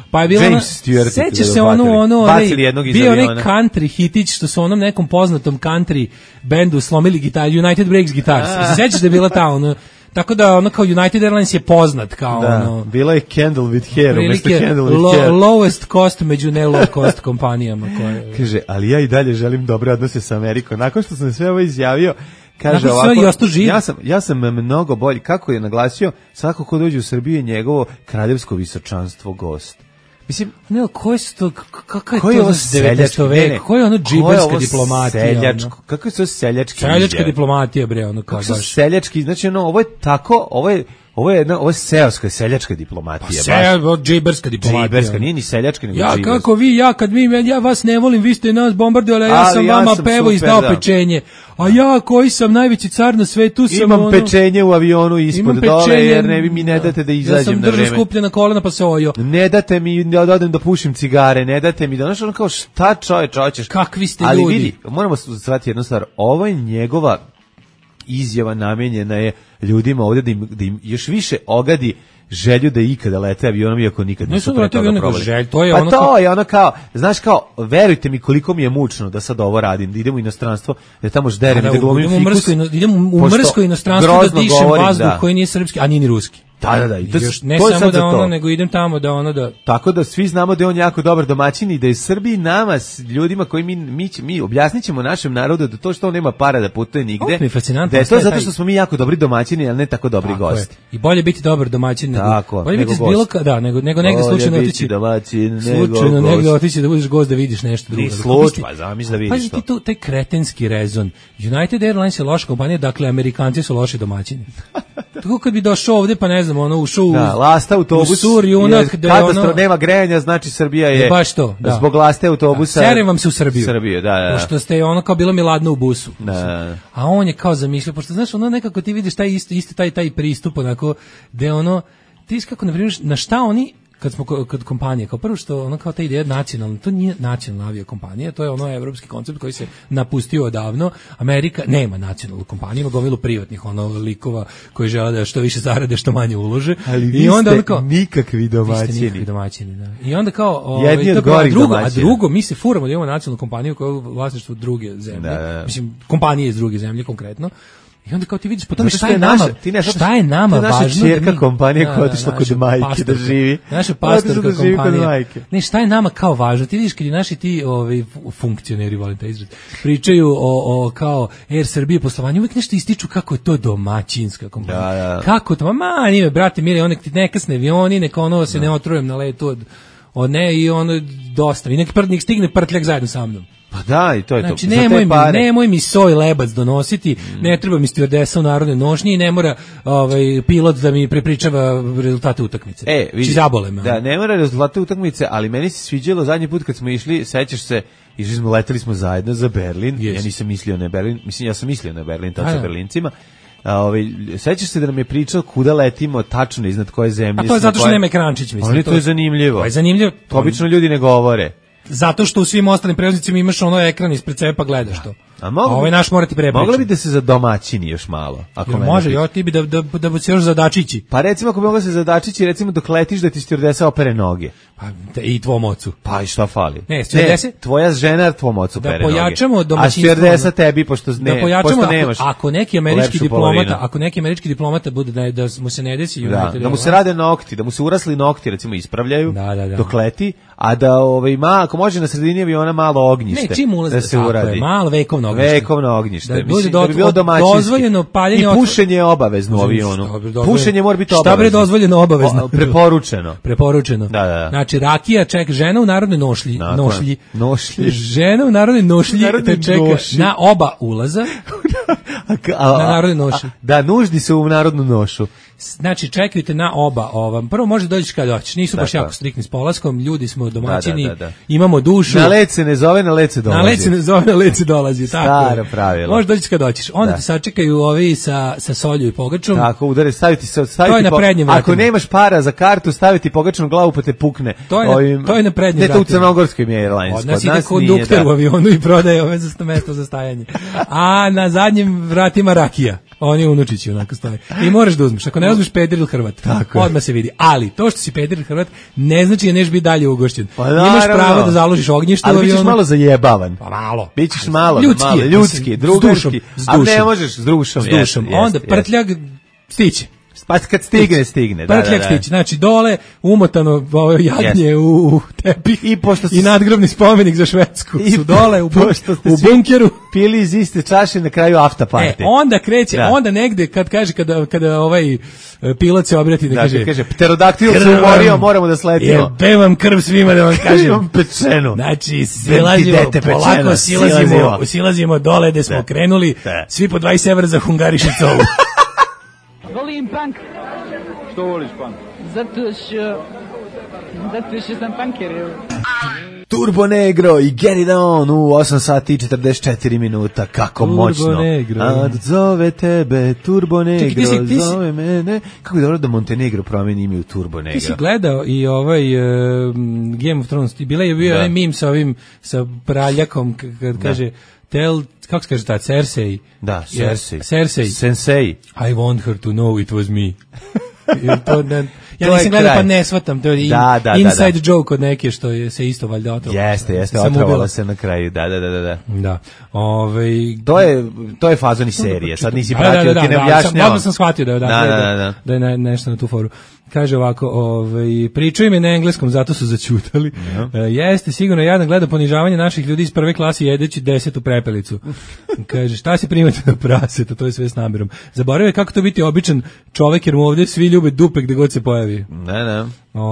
[SPEAKER 6] Pa je bilo
[SPEAKER 5] James
[SPEAKER 6] ono,
[SPEAKER 5] Stewart.
[SPEAKER 6] sećaš se ono, ono,
[SPEAKER 5] bacili jednog iz
[SPEAKER 6] bio onaj
[SPEAKER 5] aviona.
[SPEAKER 6] country hitić što su onom nekom poznatom country bendu slomili gitar, United Breaks Guitars. Se sećaš da je bila ta ono, tako da ono kao United Airlines je poznat kao
[SPEAKER 5] da,
[SPEAKER 6] ono.
[SPEAKER 5] Bila je Candle with Hair, umjesto Candle with
[SPEAKER 6] lo,
[SPEAKER 5] Hair.
[SPEAKER 6] Lowest cost među ne low cost kompanijama koje.
[SPEAKER 5] Kaže, ali ja i dalje želim dobre odnose sa Amerikom. Nakon što sam sve ovo izjavio, kaže
[SPEAKER 6] Nakon
[SPEAKER 5] ovako, ja sam, ja sam mnogo bolji, kako je naglasio, svako ko dođe u Srbiju je njegovo kraljevsko visočanstvo gost. Mislim,
[SPEAKER 6] ne, koji su to, kakav je
[SPEAKER 5] ko
[SPEAKER 6] to za devetnaesti vek, ko je ono džiberska diplomatija?
[SPEAKER 5] Seljačko, ono? Kako je to seljački
[SPEAKER 6] Seljačka
[SPEAKER 5] izjave?
[SPEAKER 6] diplomatija, bre, ono kao
[SPEAKER 5] kako
[SPEAKER 6] baš.
[SPEAKER 5] Seljački, znači ono, ovo je tako, ovo je, ovo je jedna, ovo je seoska, seljačka diplomatija.
[SPEAKER 6] Pa baš. Džiberska diplomatija.
[SPEAKER 5] Džiberska, nije ni seljačka, nego
[SPEAKER 6] ja,
[SPEAKER 5] džiberska.
[SPEAKER 6] kako vi, ja kad mi, ja vas ne volim, vi ste nas bombardovali, ja
[SPEAKER 5] ali
[SPEAKER 6] sam
[SPEAKER 5] ja
[SPEAKER 6] vama
[SPEAKER 5] sam
[SPEAKER 6] pevo i
[SPEAKER 5] super,
[SPEAKER 6] znao
[SPEAKER 5] da.
[SPEAKER 6] pečenje. A ja koji sam najveći car na svetu sam
[SPEAKER 5] Imam
[SPEAKER 6] ono,
[SPEAKER 5] pečenje u avionu ispod dole,
[SPEAKER 6] pečenje,
[SPEAKER 5] jer ne vi mi ne date da izađem
[SPEAKER 6] ja sam
[SPEAKER 5] na
[SPEAKER 6] držao
[SPEAKER 5] vreme.
[SPEAKER 6] skupljena kolena pa se ojo.
[SPEAKER 5] Ne date mi da odem da pušim cigare, ne date mi da, znaš, ono kao šta čoveč hoćeš.
[SPEAKER 6] Kakvi ste
[SPEAKER 5] ali
[SPEAKER 6] ljudi.
[SPEAKER 5] Ali vidi, moramo shvatiti jednu stvar, ovo je njegova izjava namenjena je ljudima ovdje da im, da im još više ogadi želju da ikada lete avionom, iako nikad
[SPEAKER 6] ne
[SPEAKER 5] nisu
[SPEAKER 6] pre toga probali. Želj, to je
[SPEAKER 5] pa
[SPEAKER 6] ono
[SPEAKER 5] to
[SPEAKER 6] kao...
[SPEAKER 5] je ono kao, znaš kao, verujte mi koliko mi je mučno da sad ovo radim, da idem u inostranstvo, da tamo žderem, da, da glumim fikus.
[SPEAKER 6] Idem u mrsko inostranstvo da dišem
[SPEAKER 5] govorim,
[SPEAKER 6] vazduh
[SPEAKER 5] da.
[SPEAKER 6] koji nije srpski, a nije ni ruski.
[SPEAKER 5] Da, da, da. I to,
[SPEAKER 6] još, ne
[SPEAKER 5] to je
[SPEAKER 6] samo da ono,
[SPEAKER 5] to.
[SPEAKER 6] nego idem tamo da ono da...
[SPEAKER 5] Tako da svi znamo da je on jako dobar domaćin i da je Srbiji nama, ljudima koji mi, mi, mi objasnit ćemo našem narodu da to što on nema para da putuje nigde, da je to zato što smo mi jako dobri domaćini, ali ne tako dobri tako gosti.
[SPEAKER 6] Je. I bolje biti dobar domaćin nego,
[SPEAKER 5] tako,
[SPEAKER 6] bolje
[SPEAKER 5] nego
[SPEAKER 6] biti bilo ka, da, nego, nego negde slučajno otići,
[SPEAKER 5] domaćin,
[SPEAKER 6] slučajno negde otići da budeš gost da vidiš nešto drugo.
[SPEAKER 5] Ni slučaj, pa zamisli da vidiš
[SPEAKER 6] Pazi ti tu taj kretenski rezon. United Airlines je loša kompanija, dakle Amerikanci su loši domaćini. Tako kad bi došao ovde, pa ne znam, ono, ušao u...
[SPEAKER 5] Da, lasta autobus,
[SPEAKER 6] u sur junak,
[SPEAKER 5] je ono... nema grejanja, znači Srbija je...
[SPEAKER 6] je baš to, da.
[SPEAKER 5] Zbog laste autobusa...
[SPEAKER 6] Da, serem vam se u Srbiju.
[SPEAKER 5] Srbiju, da, da.
[SPEAKER 6] Pošto ste ono kao bilo mi ladno u busu.
[SPEAKER 5] Da.
[SPEAKER 6] A on je kao zamišljao, pošto znaš, ono nekako ti vidiš taj isti, isti taj, taj pristup, onako, gde ono, ti kako, na primjer, na šta oni, kad smo kod kompanije, kao prvo što ono kao ta ideja nacionalna, to nije nacionalna aviokompanija, to je ono evropski koncept koji se napustio odavno. Amerika nema nacionalnu kompaniju, ima gomilu privatnih ono likova koji žele da što više zarade, što manje ulože.
[SPEAKER 5] Ali
[SPEAKER 6] i onda ono kao
[SPEAKER 5] nikakvi domaćini.
[SPEAKER 6] Vi ste nikakvi domaćini, da. I onda kao,
[SPEAKER 5] ovaj, jedni od
[SPEAKER 6] gorih drugo,
[SPEAKER 5] domaćina.
[SPEAKER 6] A drugo, mi se furamo da imamo nacionalnu kompaniju koja je u vlasništvu druge zemlje. Da, da. Mislim, kompanije iz druge zemlje konkretno. I onda kao ti vidiš potom šta je nama, ti ne, šta je nama
[SPEAKER 5] važno
[SPEAKER 6] da mi...
[SPEAKER 5] Čerka kompanija koja je otišla kod majke da živi.
[SPEAKER 6] Naša pastorka kompanija. Ne, šta je nama kao važno? Ti vidiš kad i naši ti ovi funkcioneri, volim taj izraz, pričaju o, o kao Air Srbije poslovanju, uvijek nešto ističu kako je to domaćinska kompanija.
[SPEAKER 5] Da, da.
[SPEAKER 6] Kako to? Ma, nije, brate, mire, onek ti nekasne avioni, neka ono se da. ne otrujem na letu od, od ne i ono dosta. I nek, nek stigne prtljak zajedno sa mnom.
[SPEAKER 5] Pa da, i to je
[SPEAKER 6] znači,
[SPEAKER 5] to.
[SPEAKER 6] Znači, nemoj mi, nemoj mi soj lebac donositi, mm. ne treba mi stewardesa u narodnoj nošnji i ne mora ovaj, pilot da mi prepričava rezultate utakmice.
[SPEAKER 5] E, vidi,
[SPEAKER 6] zabole me.
[SPEAKER 5] Da, ne mora rezultate utakmice, ali meni se sviđalo zadnji put kad smo išli, sećaš se, išli smo, leteli smo zajedno za Berlin, yes. Ja nisam mislio na Berlin, mislim, ja sam mislio na Berlin, tad sa Berlincima. A ovaj sećaš se da nam je pričao kuda letimo tačno iznad koje zemlje.
[SPEAKER 6] A to je zato što koje... nema ekrančić, mislim.
[SPEAKER 5] Ali to je zanimljivo.
[SPEAKER 6] To je zanimljivo.
[SPEAKER 5] To obično ljudi ne govore.
[SPEAKER 6] Zato što u svim ostalim prevoznicima imaš ono ekran ispred sebe pa gledaš to. A, mogu, a ovaj naš morati prepričati.
[SPEAKER 5] Mogla bi da se za domaćini još malo. Ako
[SPEAKER 6] može, jo, ti bi da, da, da bi se još zadačići.
[SPEAKER 5] Pa recimo ako bi mogla se zadačići, recimo dok letiš da ti stewardesa opere noge.
[SPEAKER 6] Pa te, i tvom ocu.
[SPEAKER 5] Pa i šta fali?
[SPEAKER 6] Ne, stewardese?
[SPEAKER 5] Tvoja žena tvom ocu opere noge.
[SPEAKER 6] Da pojačamo domaćinstvo.
[SPEAKER 5] A stewardesa tebi, pošto, ne,
[SPEAKER 6] da pojačamo,
[SPEAKER 5] pošto nemaš.
[SPEAKER 6] Ako, ako neki američki diplomata, polovinu. ako neki američki diplomata bude da, da mu se ne desi.
[SPEAKER 5] Da, da mu se rade nokti, da mu se urasli nokti, recimo ispravljaju,
[SPEAKER 6] da, da, da.
[SPEAKER 5] dok leti, a da ovaj, ma, ako može na sredini aviona malo ognjište.
[SPEAKER 6] Ne, čim ulazi,
[SPEAKER 5] da se uradi.
[SPEAKER 6] Je, malo vekovno ognjište.
[SPEAKER 5] Vekovno ognjište.
[SPEAKER 6] Da,
[SPEAKER 5] Mislim,
[SPEAKER 6] do,
[SPEAKER 5] da bi bilo domaćinski.
[SPEAKER 6] Dozvoljeno paljenje.
[SPEAKER 5] I pušenje je obavezno u avionu. Pušenje mora biti obavezno.
[SPEAKER 6] Šta bre dozvoljeno obavezno?
[SPEAKER 5] O, preporučeno.
[SPEAKER 6] Preporučeno.
[SPEAKER 5] Da, da, da.
[SPEAKER 6] Znači, rakija čeka, žena u narodnoj nošlji.
[SPEAKER 5] Nakon,
[SPEAKER 6] nošlji.
[SPEAKER 5] Nošlji.
[SPEAKER 6] Žena u narodnoj nošlji te čeka noši. Na oba ulaza.
[SPEAKER 5] a, a,
[SPEAKER 6] na narodnoj noši.
[SPEAKER 5] A, da, nuždi se u narodnu nošu.
[SPEAKER 6] Znači, čekajte na oba ova. Prvo može doći kad doćeš. Nisu baš jako striktni s polaskom. Ljudi smo domaćini. Da, da, da. Imamo dušu.
[SPEAKER 5] Na led se ne zove, na led se dolazi.
[SPEAKER 6] Na led se ne zove, na led se dolazi.
[SPEAKER 5] Staro pravilo.
[SPEAKER 6] Može doći kad doćeš. Onda da. Ti sačekaju ovi sa, sa solju i pogačom.
[SPEAKER 5] Tako, udari, staviti se.
[SPEAKER 6] To je na prednjem vratima.
[SPEAKER 5] Ako nemaš para za kartu, staviti pogačnu glavu pa te pukne.
[SPEAKER 6] To je na,
[SPEAKER 5] ovim,
[SPEAKER 6] to je na prednjem vratima.
[SPEAKER 5] Ne, to u Crnogorskoj Airlines.
[SPEAKER 6] Od nas ide kondukter u avionu i prodaje ove za mesto za stajanje. A na zadnjem vratima rakija. oni unučići onako stoje. I moraš da uzmeš. Ako ne uzmeš peder ili Hrvat, odmah se vidi. Ali to što si peder ili Hrvat ne znači da neš biti dalje ugošćen.
[SPEAKER 5] Pa,
[SPEAKER 6] imaš pravo da založiš ognjište.
[SPEAKER 5] Ali bićeš malo zajebavan.
[SPEAKER 6] Pa malo.
[SPEAKER 5] Bićeš malo,
[SPEAKER 6] ljudski,
[SPEAKER 5] malo, ljudski, drugarski. A ne možeš s dušom.
[SPEAKER 6] S dušom. Onda prtljag stići.
[SPEAKER 5] Pa kad stigne, stigne.
[SPEAKER 6] Da, da, da. Stići. Znači dole umotano ovo jagnje yes. u tepih i, pošto i nadgrobni spomenik za Švedsku i su dole u, bun, u bunkeru.
[SPEAKER 5] Pili iz iste čaše na kraju after party.
[SPEAKER 6] E, onda kreće, da. onda negde kad kaže, kada, kada ovaj pilot se obrati da, da kaže,
[SPEAKER 5] kaže pterodaktil se umorio, moramo da sletimo.
[SPEAKER 6] Jebe vam krv svima da vam kažem.
[SPEAKER 5] Imam pečenu.
[SPEAKER 6] Znači, silazimo, polako silazimo, silazimo dole gde smo da. krenuli, da. svi po dvadeset evra za Hungarišicolu.
[SPEAKER 1] Volim punk.
[SPEAKER 3] Što voliš punk?
[SPEAKER 1] Zato što... Zato što sam punker.
[SPEAKER 5] Turbo Negro i Get It On u osam sati i četrdeset četiri minuta. Kako
[SPEAKER 6] Turbo
[SPEAKER 5] moćno.
[SPEAKER 6] Turbo Negro.
[SPEAKER 5] A zove tebe Turbo Negro,
[SPEAKER 6] Čekaj, ti si, ti si...
[SPEAKER 5] zove mene. Kako je dobro da Montenegro promeni ime u Turbo Negro.
[SPEAKER 6] Ti si gledao i ovaj uh, Game of Thrones. Ti bila je bio onaj meme sa ovim, sa praljakom, kad da. kaže... Tell, kako se kaže ta, Cersei?
[SPEAKER 5] Da, Cersei.
[SPEAKER 6] Cersei.
[SPEAKER 5] Sensei.
[SPEAKER 6] I want her to know it was me. to, ne, ja to nisam gledao pa ne shvatam, to je
[SPEAKER 5] da, da,
[SPEAKER 6] inside
[SPEAKER 5] da, da.
[SPEAKER 6] joke od neke što je se isto valjda otrovala.
[SPEAKER 5] Jeste, jeste, otrovala se na kraju, da, da, da, da.
[SPEAKER 6] Da, ovaj...
[SPEAKER 5] To je, to je fazoni serije, sad nisi pratio,
[SPEAKER 6] da, da, da,
[SPEAKER 5] ti ne objašnjava.
[SPEAKER 6] Odmah sam shvatio da je, da, da, da, da. da je nešto na tu foru. Kaže ovako, ovaj, pričaju mi na engleskom, zato su zaćutali. Ja. E, jeste, sigurno jadan gleda ponižavanje naših ljudi iz prve klase jedeći desetu prepelicu. Kaže, šta se primate na praseta, to je sve s namerom. Zaboravio kako to biti običan čovek, jer mu ovdje svi ljube dupe gde god se pojavi.
[SPEAKER 5] Ne, ne.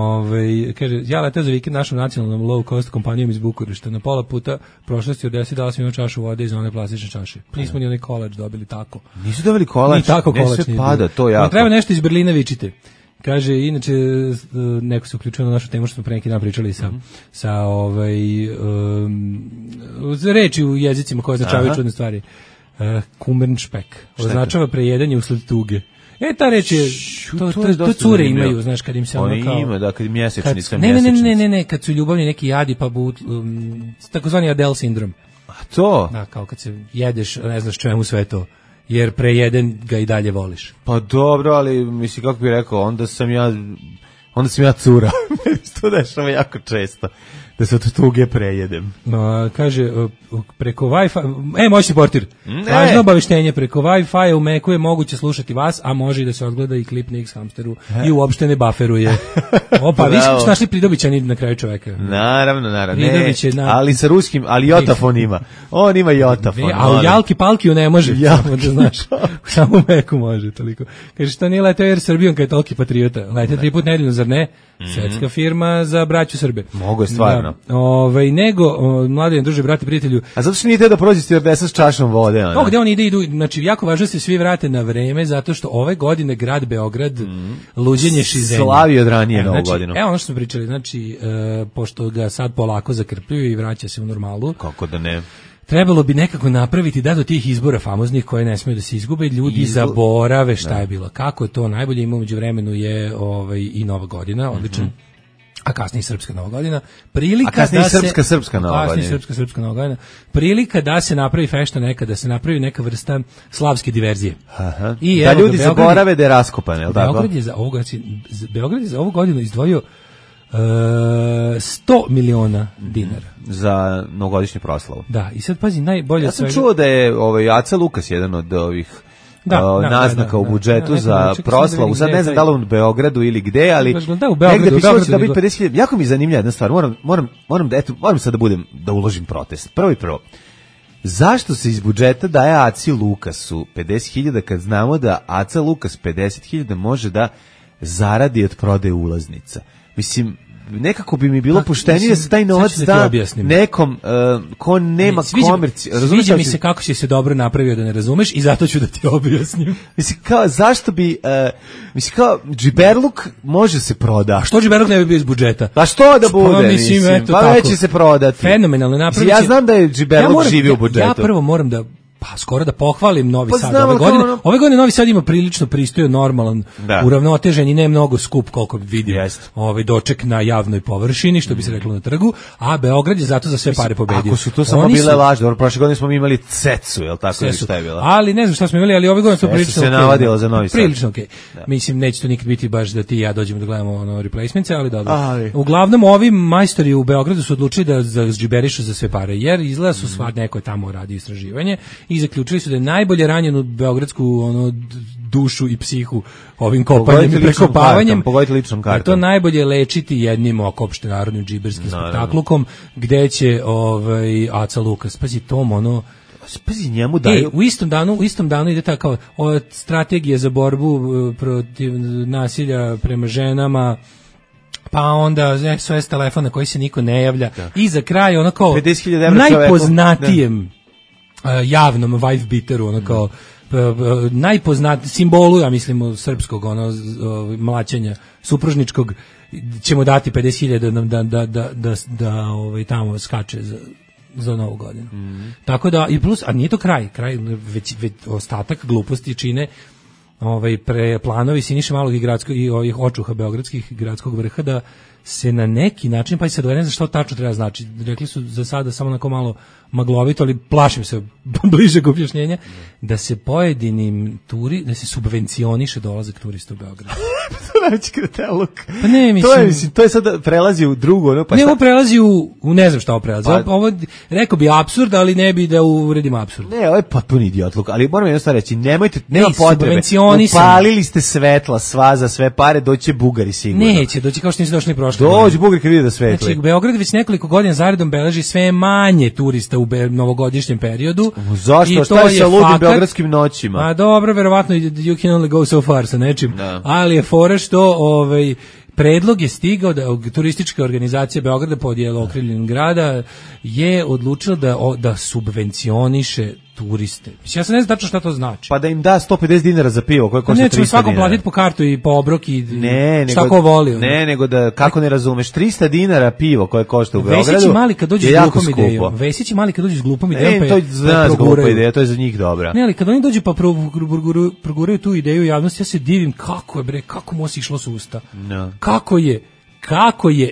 [SPEAKER 6] Ove, kaže, ja letao za vikend našom nacionalnom low cost kompanijom iz Bukurešta. Na pola puta prošlosti od deset dala sam imao čašu vode iz one plastične čaše. Nismo ni onaj kolač dobili tako.
[SPEAKER 5] Nisu dobili kolač?
[SPEAKER 6] Ni tako kolač
[SPEAKER 5] nije pada, to jako.
[SPEAKER 6] Treba nešto iz Berlina vičite. Kaže, inače, neko se uključio na našu temu što smo pre neki dan pričali sa, mm-hmm. sa ovaj, um, reči u jezicima koje označavaju čudne stvari. Uh, Kumernšpek. Označava prejedanje usled tuge. E, ta reč je, to, to, to, to cure imaju, znaš, kad im se ono kao...
[SPEAKER 5] Oni ima, da, kad mjesečnica,
[SPEAKER 6] kad, ne, ne, ne, ne, ne, kad su ljubavni neki jadi, pa bu, um, takozvani Adele sindrom.
[SPEAKER 5] A to?
[SPEAKER 6] Da, kao kad se jedeš, ne znaš čemu sve to. Jer prejeden ga i dalje voliš.
[SPEAKER 5] Pa dobro, ali misli kako bih rekao, onda sam ja onda sam ja cura. Meni se to dešava jako često. Da se od tuge prejedem.
[SPEAKER 6] No, kaže, preko Wi-Fi... E, moćni portir. Važno obaveštenje, preko Wi-Fi u Meku je moguće slušati vas, a može i da se odgleda i klip na X-Hamsteru i uopšte ne bufferuje. Opa, vi ste našli Pridobićani na kraju čoveka.
[SPEAKER 5] Naravno, naravno. Ne,
[SPEAKER 6] na...
[SPEAKER 5] ali sa ruskim, ali Jotafon ima. On ima Jotafon.
[SPEAKER 6] A u Jalki Palkiju ne može. Samo da znaš. Samo u Meku može, toliko. Kaže, što nije letao Air Srbijom kad je toliki patriota? Lete tri put nedeljno, zar ne? Mm-hmm. Svetska firma za braću Srbe.
[SPEAKER 5] Mogu je stvarno.
[SPEAKER 6] Da, ovaj, nego, o, mladen, druže, brate, prijatelju.
[SPEAKER 5] A zato što nije teo da prođe stewardesa s čašom vode.
[SPEAKER 6] Ono, gde on ide, idu, znači, jako važno se svi vrate na vreme, zato što ove godine grad Beograd, mm. luđenje šizenja.
[SPEAKER 5] Slavi od ranije e, novu
[SPEAKER 6] znači,
[SPEAKER 5] godinu.
[SPEAKER 6] Evo ono što smo pričali, znači, e, pošto ga sad polako zakrpljuju i vraća se u normalu.
[SPEAKER 5] Kako da ne?
[SPEAKER 6] Trebalo bi nekako napraviti da do tih izbora famoznih koje ne smiju da se izgube, ljudi Izgo... zaborave šta da. je bilo. Kako je to najbolje ima umeđu vremenu je ovaj, i Nova godina, odličan. Mm-hmm. A kasnije srpska Nova godina. Prilika
[SPEAKER 5] a kasnije
[SPEAKER 6] da
[SPEAKER 5] srpska
[SPEAKER 6] se,
[SPEAKER 5] srpska Nova godina.
[SPEAKER 6] Kasnije srpska srpska Nova godina. Prilika da se napravi fešta neka, da se napravi neka vrsta slavske diverzije.
[SPEAKER 5] Aha. I da ljudi Beograd, zaborave da je raskopan, je li tako?
[SPEAKER 6] Beograd je za ovu, Beograd je za ovu godinu izdvojio Uh, sto miliona dinara
[SPEAKER 5] za novogodišnju proslavu.
[SPEAKER 6] Da, i sad pazi, najbolje
[SPEAKER 5] ja sam
[SPEAKER 6] svega...
[SPEAKER 5] čuo da je ovaj Aca Lukas jedan od ovih da, uh,
[SPEAKER 6] da,
[SPEAKER 5] naznaka
[SPEAKER 6] da,
[SPEAKER 5] u budžetu
[SPEAKER 6] da,
[SPEAKER 5] za proslavu. Sad ne znam da li u Beogradu ili gde, ali
[SPEAKER 6] da, u Beogradu,
[SPEAKER 5] negde
[SPEAKER 6] piše
[SPEAKER 5] da biti pedeset hiljada. Jako mi je zanimljiva jedna stvar. Moram moram moram da eto moram sad da budem da uložim protest. Prvo i prvo. Zašto se iz budžeta daje Aci Lukasu pedeset hiljada kad znamo da Aca Lukas pedeset hiljada može da zaradi od prodaje ulaznica? Mislim, nekako bi mi bilo pa, poštenije da se taj novac da, da nekom uh, ko nema ne, komerci.
[SPEAKER 6] Sviđa mi se kako si se dobro napravio da ne razumeš i zato ću da ti objasnim.
[SPEAKER 5] Mislim, kao, zašto bi, uh, mislim, kao, džiberluk može se proda.
[SPEAKER 6] A što džiberluk ne bi bio iz budžeta?
[SPEAKER 5] Pa što da bude, pa, mislim, mislim pa već će se prodati.
[SPEAKER 6] Fenomenalno napraviti.
[SPEAKER 5] Ja znam da je džiberluk ja živi u budžetu.
[SPEAKER 6] Ja prvo moram da pa skoro da pohvalim Novi
[SPEAKER 5] pa
[SPEAKER 6] Sad
[SPEAKER 5] znamo,
[SPEAKER 6] ove godine.
[SPEAKER 5] Ono...
[SPEAKER 6] Ove godine Novi Sad ima prilično pristojan, normalan, da. uravnotežen i ne mnogo skup koliko vidim. Ovaj doček na javnoj površini, što bi se reklo na trgu, a Beograd je zato za sve pare pobedio.
[SPEAKER 5] Ako su to samo Oni bile su... laži, dobro, prošle godine smo imali cecu, je l' tako ili šta je bilo?
[SPEAKER 6] Ali ne znam šta smo imali, ali ove godine to prilično
[SPEAKER 5] se navadilo okay. za Novi Sad.
[SPEAKER 6] Prilično okej. Okay. Mislim, neće to nikad biti baš da ti i ja dođemo da gledamo ono replacements, ali dobro. Ali. Uglavnom, ovi majstori u Beogradu su odlučili da zđiberišu za sve pare, jer izgleda su sva neko je tamo radi istraživanje i zaključili su da je najbolje ranjenu beogradsku ono dušu i psihu ovim kopanjem i prekopavanjem.
[SPEAKER 5] Pogodite ličnom kartom.
[SPEAKER 6] To najbolje lečiti jednim oko opšte narodnim džiberskim spektaklukom, gde će ovaj Aca Lukas, pazi tom ono
[SPEAKER 5] Pazi, njemu daju...
[SPEAKER 6] E, u istom danu, u istom danu ide ta kao od strategije za borbu protiv nasilja prema ženama, pa onda S O S telefona koji se niko ne javlja. Da. I za kraj ono kao najpoznatijem uh, javnom wife beateru, ono kao uh, uh, najpoznat simbolu, ja mislim, srpskog ono uh, mlaćenja supružničkog, ćemo dati pedeset hiljada da da da da da, da ovaj tamo skače za za novu godinu. Mm. Tako da i plus, a nije to kraj, kraj već, već ostatak gluposti čine ovaj pre planovi Siniše Malog i gradskog i ovih očuha beogradskih gradskog vrha da se na neki način, pa i sad ne znam što tačno treba znači. Rekli su za sada samo onako malo maglovito, ali plašim se bližeg objašnjenja, da se pojedinim turi, da se subvencioniše dolazak turista u Beograd.
[SPEAKER 5] To je već kreteluk.
[SPEAKER 6] Pa ne, mislim...
[SPEAKER 5] To je, mislim, to je sad prelazi u drugo. No, pa
[SPEAKER 6] ne, ovo prelazi u, u, ne znam šta ovo prelazi. Pa, ovo, rekao bi apsurd, ali ne bi da uredim apsurd.
[SPEAKER 5] Ne, ovo je potpuni idiotluk, ali moram jednostavno reći, nemojte, nema ne, potrebe. Upalili ste svetla sva za sve pare, doće Bugari sigurno.
[SPEAKER 6] Neće, doći kao što nisu došli prošle.
[SPEAKER 5] Dođe Bugari kad vide da svetli.
[SPEAKER 6] Znači, Beograd već nekoliko godina zaredom beleži sve manje turista u be, novogodišnjem periodu.
[SPEAKER 5] Zašto? Šta je sa ludim beogradskim noćima?
[SPEAKER 6] Pa dobro, verovatno you can only go so far sa nečim. No. Ali je fora što ovaj predlog je stigao da turistička organizacija Beograda pod okriljem grada je odlučila da da subvencioniše turiste. Mislim, ja se ne znam tačno šta to znači.
[SPEAKER 5] Pa da im da sto pedeset dinara za pivo koje košta trista dinara.
[SPEAKER 6] Neće svakom platiti po kartu i po obrok i
[SPEAKER 5] ne,
[SPEAKER 6] šta
[SPEAKER 5] nego,
[SPEAKER 6] ko voli.
[SPEAKER 5] Ne, nego da, kako ne razumeš, trista dinara pivo koje košta u Beogradu
[SPEAKER 6] Vesić mali kad dođe s glupom idejom. Vesić mali kad dođe s glupom idejom.
[SPEAKER 5] Ne, to je za nas glupa ideja, to je za njih dobra.
[SPEAKER 6] Ne, ali kad oni dođu pa proguraju tu ideju u javnosti, ja se divim kako je, bre, kako mu se išlo s usta. No. Kako je, kako je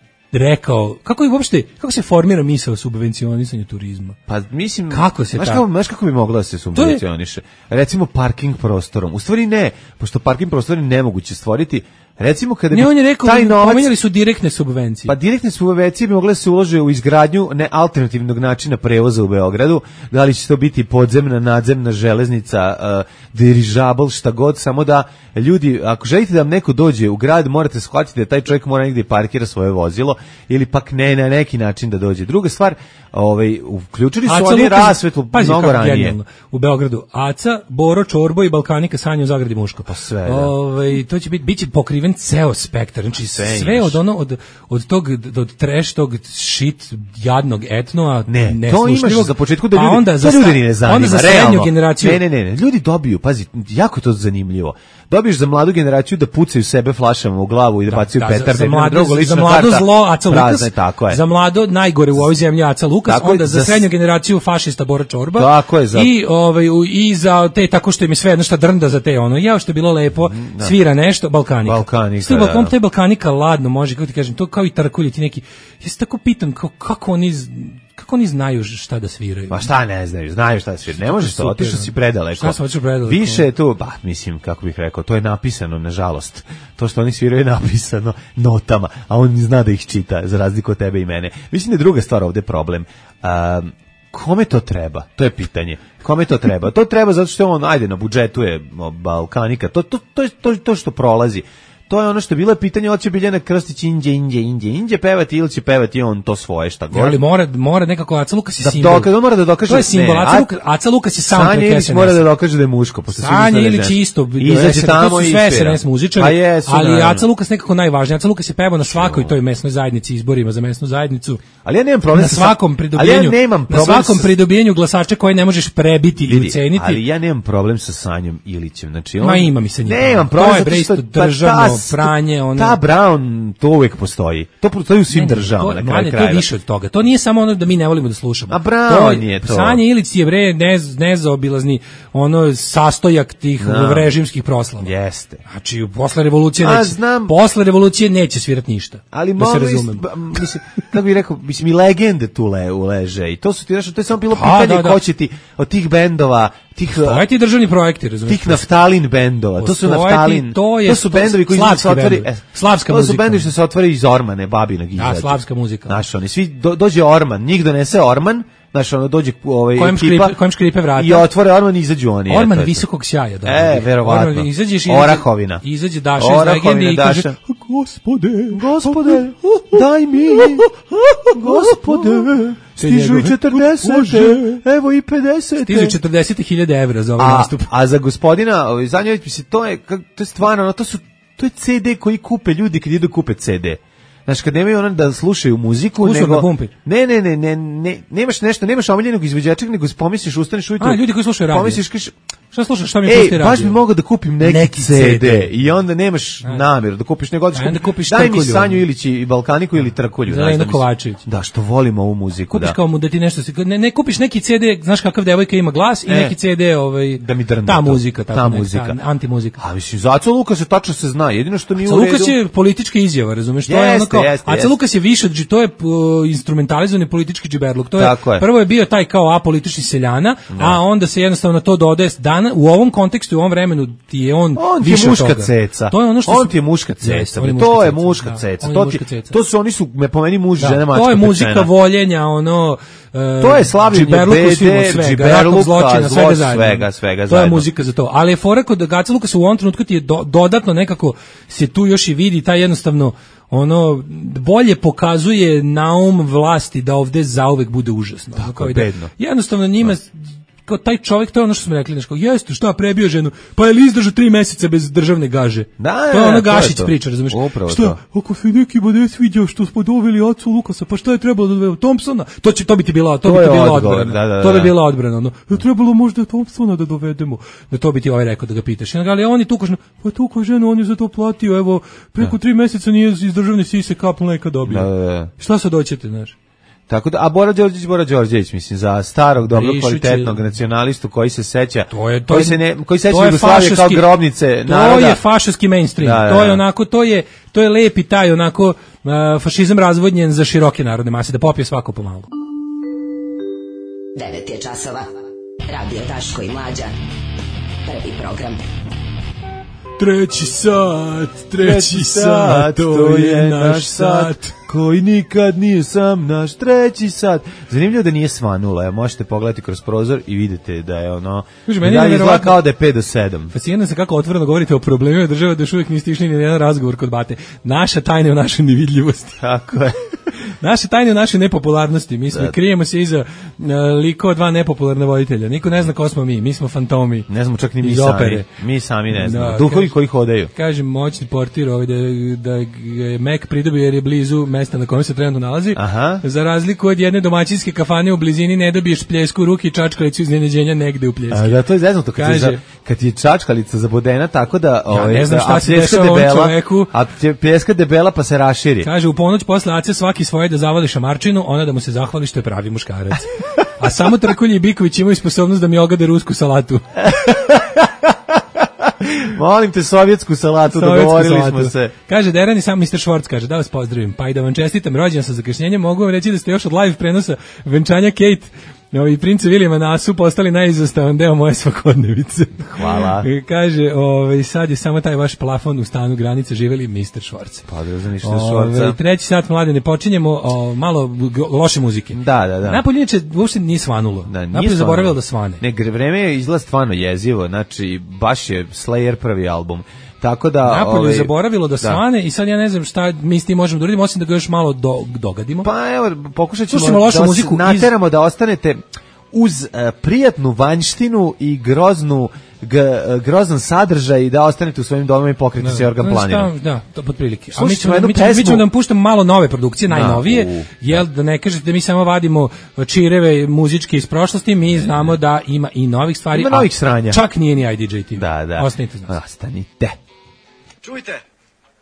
[SPEAKER 6] rekao, kako je uopšte, kako se formira misao o subvencionisanju turizma?
[SPEAKER 5] Pa mislim,
[SPEAKER 6] kako se
[SPEAKER 5] znaš
[SPEAKER 6] ta...
[SPEAKER 5] kako, znaš kako bi mogla da se subvencioniše? Je... Recimo parking prostorom. U stvari ne, pošto parking prostor je nemoguće stvoriti. Recimo kada
[SPEAKER 6] ne,
[SPEAKER 5] bi
[SPEAKER 6] on je rekao,
[SPEAKER 5] taj novac,
[SPEAKER 6] pomenjali su direktne subvencije.
[SPEAKER 5] Pa direktne subvencije bi mogle da se ulože u izgradnju ne alternativnog načina prevoza u Beogradu, da li će to biti podzemna, nadzemna železnica, uh, dirižabl, šta god, samo da ljudi, ako želite da vam neko dođe u grad, morate shvatiti da taj čovjek mora negdje parkira svoje vozilo, ili pak ne na neki način da dođe. Druga stvar, ovaj, uključili su oni rasvetu mnogo ranije. Genijalno.
[SPEAKER 6] U Beogradu Aca, Boro, Čorbo i Balkanika Sanja u Zagradi Muško.
[SPEAKER 5] Pa sve, da.
[SPEAKER 6] Ovaj, to će biti, bit će pokriven ceo spektar, znači sve, sve od ono od od tog od trash tog shit jadnog etnoa,
[SPEAKER 5] ne, to imaš za početku da ljudi,
[SPEAKER 6] pa onda za
[SPEAKER 5] ljudi ne zanima,
[SPEAKER 6] onda za srednju generaciju.
[SPEAKER 5] Ne, ne, ne, ne, ljudi dobiju, pazi, jako to zanimljivo. Dobiješ za mladu generaciju da pucaju sebe flašama u glavu i da, da bacaju da, petarde.
[SPEAKER 6] Za, za mlado, za mlado zlo Aca Lukas, tako je. Za mlado najgore u ovoj zemlji Aca Lukas, tako onda je, za, za srednju generaciju fašista Bora Čorba.
[SPEAKER 5] Tako je, za...
[SPEAKER 6] I ovaj i za te tako što im je sve jedno šta drnda za te ono. Ja što je bilo lepo, da. Svira nešto Balkanika.
[SPEAKER 5] Balkanika.
[SPEAKER 6] Što Balkan te Balkanika ladno može, kako ti kažem, to kao i tarkulji ti neki. Ja se tako pitam kako, kako oni kako oni znaju šta da sviraju.
[SPEAKER 5] Pa šta ne znaju, znaju šta da sviraju. Ne možeš to, otišao si predaleko.
[SPEAKER 6] Šta sam otišao predaleko?
[SPEAKER 5] Više je tu, pa mislim, kako bih rekao, to je napisano, nažalost. To što oni sviraju je napisano notama, a on zna da ih čita, za razliku od tebe i mene. Mislim da je druga stvar ovde problem. Um, kome to treba? To je pitanje. Kome to treba? To treba zato što on, ajde, na budžetu je Balkanika, to, to, to, to, to što prolazi. To je ono što je bilo pitanje, hoće Biljana Krstić inđe, inđe, inđe, inđe pevati ili će pevati on to svoje šta god.
[SPEAKER 6] Ali mora, mora nekako Aca Lukas je
[SPEAKER 5] da
[SPEAKER 6] simbol.
[SPEAKER 5] Dokaz, on mora da dokaže.
[SPEAKER 6] To je simbol, Aca Lukas, Aca Lukas je soundtrack
[SPEAKER 5] S N S. Sanja mora da dokaže da je muško.
[SPEAKER 6] Sanja Ilić isto.
[SPEAKER 5] Izađe tamo i
[SPEAKER 6] sve S N S muzičari,
[SPEAKER 5] pa jesu,
[SPEAKER 6] ali
[SPEAKER 5] naravno.
[SPEAKER 6] Aca Lukas nekako najvažniji. Aca Lukas je pevao na svakoj toj mesnoj zajednici, izborima za mesnu zajednicu.
[SPEAKER 5] Ali ja nemam problem
[SPEAKER 6] na svakom pridobijanju.
[SPEAKER 5] Ja nemam
[SPEAKER 6] na svakom pridobijanju glasača koje ne možeš prebiti i uceniti.
[SPEAKER 5] Ali ja nemam problem sa Sanjom Ilićem. Znači on
[SPEAKER 6] Ma ima mi sa njim.
[SPEAKER 5] Nemam problem
[SPEAKER 6] to je bre isto državno. Franje, ono...
[SPEAKER 5] Ta Brown, to uvek postoji. To postoji u svim ne, ne, državama, to, na kraju krajeva.
[SPEAKER 6] To je više od toga. To nije samo ono da mi ne volimo da slušamo.
[SPEAKER 5] A Brown je to.
[SPEAKER 6] Sanje Ilić je bre nez, nezaobilazni ono sastojak tih no. režimskih proslava.
[SPEAKER 5] Jeste.
[SPEAKER 6] Znači, posle revolucije
[SPEAKER 5] A,
[SPEAKER 6] neće,
[SPEAKER 5] znam,
[SPEAKER 6] posle revolucije neće svirati ništa.
[SPEAKER 5] Ali
[SPEAKER 6] da
[SPEAKER 5] se razumem. Mislim, kako bih rekao, mislim, i legende tu le, uleže. I to su ti, znaš, to je samo bilo pitanje da, da. ko će ti od tih bendova, tih
[SPEAKER 6] Stoje ti državni projekti, razumiješ?
[SPEAKER 5] Tih naftalin bendova, to su naftalin,
[SPEAKER 6] to, je,
[SPEAKER 5] to su bendovi koji se otvori,
[SPEAKER 6] e, slavska
[SPEAKER 5] to
[SPEAKER 6] muzika.
[SPEAKER 5] To su bendovi što se otvori iz Ormane, babinog izađe.
[SPEAKER 6] Da, slavska muzika.
[SPEAKER 5] Znaš, oni svi, do, dođe Orman, njih donese Orman, znaš, ono, dođe ovaj
[SPEAKER 6] kojem
[SPEAKER 5] ekipa,
[SPEAKER 6] škripe, kojem škripe vrata.
[SPEAKER 5] I otvore Orman i izađu oni.
[SPEAKER 6] Orman eto, visokog sjaja. Da,
[SPEAKER 5] e, verovatno.
[SPEAKER 6] Orman, izađeš i
[SPEAKER 5] Orahovina.
[SPEAKER 6] Izađe Daša iz legende i kaže, gospode,
[SPEAKER 5] gospode, daj mi, gospode, stižu i četrdeset, evo i pedeset.
[SPEAKER 6] Stižu četrdeset hiljada evra za ovaj
[SPEAKER 5] a,
[SPEAKER 6] nastup.
[SPEAKER 5] A za gospodina, Zanjović, mislim, to je, to je stvarno, to su, to je ce de koji kupe ljudi kad idu kupe ce de. Znaš, kad nemaju ono da slušaju muziku, nego... Ne, ne, ne, ne, ne, nemaš nešto, nemaš omiljenog izvođača, nego pomisliš, ustaneš ujutro...
[SPEAKER 6] A, ljudi koji slušaju radio.
[SPEAKER 5] Pomisliš, kaš...
[SPEAKER 6] Šta slušaš, šta mi pusti radio?
[SPEAKER 5] Ej, baš bi mogao da kupim neki, neki ce de i onda nemaš a. namjeru da kupiš, nego odeš kupiš, daj mi Sanju Ilić i Balkaniku ili Trkulju.
[SPEAKER 6] Zelena Kovačević.
[SPEAKER 5] Da, što volimo ovu muziku.
[SPEAKER 6] Kupiš
[SPEAKER 5] da.
[SPEAKER 6] kao mu da ti nešto... Ne, ne kupiš neki ce de, znaš kakav devojka ima glas i e, neki ce de, ovaj,
[SPEAKER 5] da mi drnda
[SPEAKER 6] ta muzika,
[SPEAKER 5] ta muzika,
[SPEAKER 6] antimuzika.
[SPEAKER 5] A mislim, za Aco Lukas se tačno se zna, jedino što nije u redu...
[SPEAKER 6] Aco Lukas je politička izjava, razumeš? To je ono kao... Aco Lukas je više, to je instrumentalizovani politički džiberluk. To je, prvo je bio taj kao apolitični seljana, a onda se jednostavno to dodaje dana u ovom kontekstu u ovom vremenu ti je on,
[SPEAKER 5] on
[SPEAKER 6] više
[SPEAKER 5] muška
[SPEAKER 6] toga.
[SPEAKER 5] Ceca.
[SPEAKER 6] To je ono što
[SPEAKER 5] on
[SPEAKER 6] su...
[SPEAKER 5] ti je muška ceca.
[SPEAKER 6] Yes,
[SPEAKER 5] to
[SPEAKER 6] muška
[SPEAKER 5] je
[SPEAKER 6] ceca,
[SPEAKER 5] muška
[SPEAKER 6] da,
[SPEAKER 5] ceca.
[SPEAKER 6] On
[SPEAKER 5] to,
[SPEAKER 6] ti,
[SPEAKER 5] ceca. To su oni su me po meni muž,
[SPEAKER 6] da,
[SPEAKER 5] žena, mačka.
[SPEAKER 6] To je muzika
[SPEAKER 5] pečena.
[SPEAKER 6] voljenja, ono uh,
[SPEAKER 5] to je slavljenje bede, džiberluka,
[SPEAKER 6] zločina, svega zajedno.
[SPEAKER 5] Svega, svega
[SPEAKER 6] to
[SPEAKER 5] zajedno.
[SPEAKER 6] je muzika za to. Ali je fora kod Gaca Lukasa u ovom trenutku ti je do, dodatno nekako se tu još i vidi taj jednostavno ono bolje pokazuje naum vlasti da ovde zauvek bude užasno.
[SPEAKER 5] Tako je, bedno.
[SPEAKER 6] Jednostavno njima kao taj čovjek, to je ono što smo rekli, znači, jeste, šta, prebio ženu, pa je li izdržao tri meseca bez državne gaže?
[SPEAKER 5] Da,
[SPEAKER 6] to je ono Gašić priča, razumiješ? Šta,
[SPEAKER 5] to.
[SPEAKER 6] ako se neki bude sviđao što smo doveli Acu Lukasa, pa šta je trebalo da dovedemo Thompsona? To će, to bi ti bila, to, to bi ti bila odgovor, odbrana. Da, da, da. To bi bila odbrana, no. Je trebalo možda Thompsona da dovedemo. Da to bi ti ovaj rekao da ga pitaš. Ali on je tu kažno, pa tuko je ženu, on je za to platio, evo, preko da. tri meseca nije iz državne sise kap mleka dobio.
[SPEAKER 5] Da, da, da.
[SPEAKER 6] Šta sad hoćete, znaš?
[SPEAKER 5] Tako da, a Bora Đorđević, Bora Đorđević, mislim, za starog, dobrog, kvalitetnog nacionalistu koji se seća,
[SPEAKER 6] to je, to
[SPEAKER 5] koji
[SPEAKER 6] je,
[SPEAKER 5] se ne, koji seća Jugoslavije kao grobnice naroda.
[SPEAKER 6] To je fašistski mainstream, da, da, da. To je onako, to je, to je lepi taj onako uh, fašizam razvodnjen za široke narodne mase, da popije svako pomalo.
[SPEAKER 8] devet je časova, Radio Daško i Mlađa, prvi program.
[SPEAKER 6] Treći sat, treći sat, to je naš sat.
[SPEAKER 5] Koji nikad nije sam naš treći sat. Zanimljivo da nije svanula, možete pogledati kroz prozor i vidite da je ono, da je izgleda kao da je pet do sedam.
[SPEAKER 6] Fascinantno se kako otvoreno govorite o problemima države, da još uvijek niste išli ni na jedan razgovor kod bate. Naša tajna je u našoj nevidljivosti.
[SPEAKER 5] Tako je.
[SPEAKER 6] Naša tajna je u našoj nepopularnosti. Mi smo, da. Krijemo se iza uh, likova dva nepopularna voditelja. Niko ne zna ko smo mi, mi smo fantomi.
[SPEAKER 5] Ne znamo čak ni mi sami. Opere. Mi sami ne znamo. Da, duhovi koji hodaju.
[SPEAKER 6] Kažem, moćni portir ovaj da, da je Mac pridobio jer je blizu mesta na kojem se trenutno nalazi.
[SPEAKER 5] Aha.
[SPEAKER 6] Za razliku od jedne domaćinske kafane u blizini ne dobiješ pljesku u ruki i čačkalicu iznenađenja negde u pljeski.
[SPEAKER 5] A, da, to je zeznuto kad, Kaže, za, kad je čačkalica zabodena tako da...
[SPEAKER 6] Ja
[SPEAKER 5] ovaj,
[SPEAKER 6] ne znam šta
[SPEAKER 5] da,
[SPEAKER 6] se dešava ovom čoveku.
[SPEAKER 5] A pljeska debela pa se raširi.
[SPEAKER 6] Kaže, u ponoć posle Ace svaki svoje da zavali šamarčinu, ona da mu se zahvali što je pravi muškarac. A samo Trkulji i Biković imaju sposobnost da mi ogade rusku salatu.
[SPEAKER 5] Molim te, sovjetsku salatu, dogovorili smo se.
[SPEAKER 6] Kaže, Derani, sam mister Švorc kaže, da vas pozdravim, pa i da vam čestitam, rođendan sa zakašnjenjem, mogu vam reći da ste još od live prenosa venčanja Kate i princa Vilijama Nasu postali najizostavan deo moje svakodnevice.
[SPEAKER 5] Hvala.
[SPEAKER 6] Kaže, ovaj, sad je samo taj vaš plafon u stanu granice, živeli mister Švorc.
[SPEAKER 5] Pozdrav za mister Švorca.
[SPEAKER 6] Treći sat, mladene, počinjemo o, malo loše muzike.
[SPEAKER 5] Da, da, da.
[SPEAKER 6] Napolje inače uopšte nije svanulo. Da, Napolje zaboravilo da svane.
[SPEAKER 5] Ne, vreme je izgleda stvarno jezivo, znači baš je Slayer prvi album. Tako da
[SPEAKER 6] Napolje
[SPEAKER 5] ovaj,
[SPEAKER 6] je zaboravilo da svane da. I sad ja ne znam šta mi s tim možemo da uradimo, osim da ga još malo do, dogadimo.
[SPEAKER 5] Pa evo, pokušat ćemo
[SPEAKER 6] da muziku
[SPEAKER 5] nateramo iz... da ostanete uz uh, prijatnu vanjštinu i groznu g, grozan sadržaj i da ostanete u svojim domovima i pokriti se organ planirom.
[SPEAKER 6] Da, to pod prilike. A mi ćemo, mi, ćemo, mi ćemo da vam puštamo malo nove produkcije, najnovije, da, jel da ne kažete da mi samo vadimo čireve muzičke iz prošlosti, mi znamo da ima i novih stvari.
[SPEAKER 5] Ima novih sranja.
[SPEAKER 6] Čak nije ni I D J T V.
[SPEAKER 5] Da, da.
[SPEAKER 6] Ostanite.
[SPEAKER 5] Ostanite.
[SPEAKER 11] Čujte,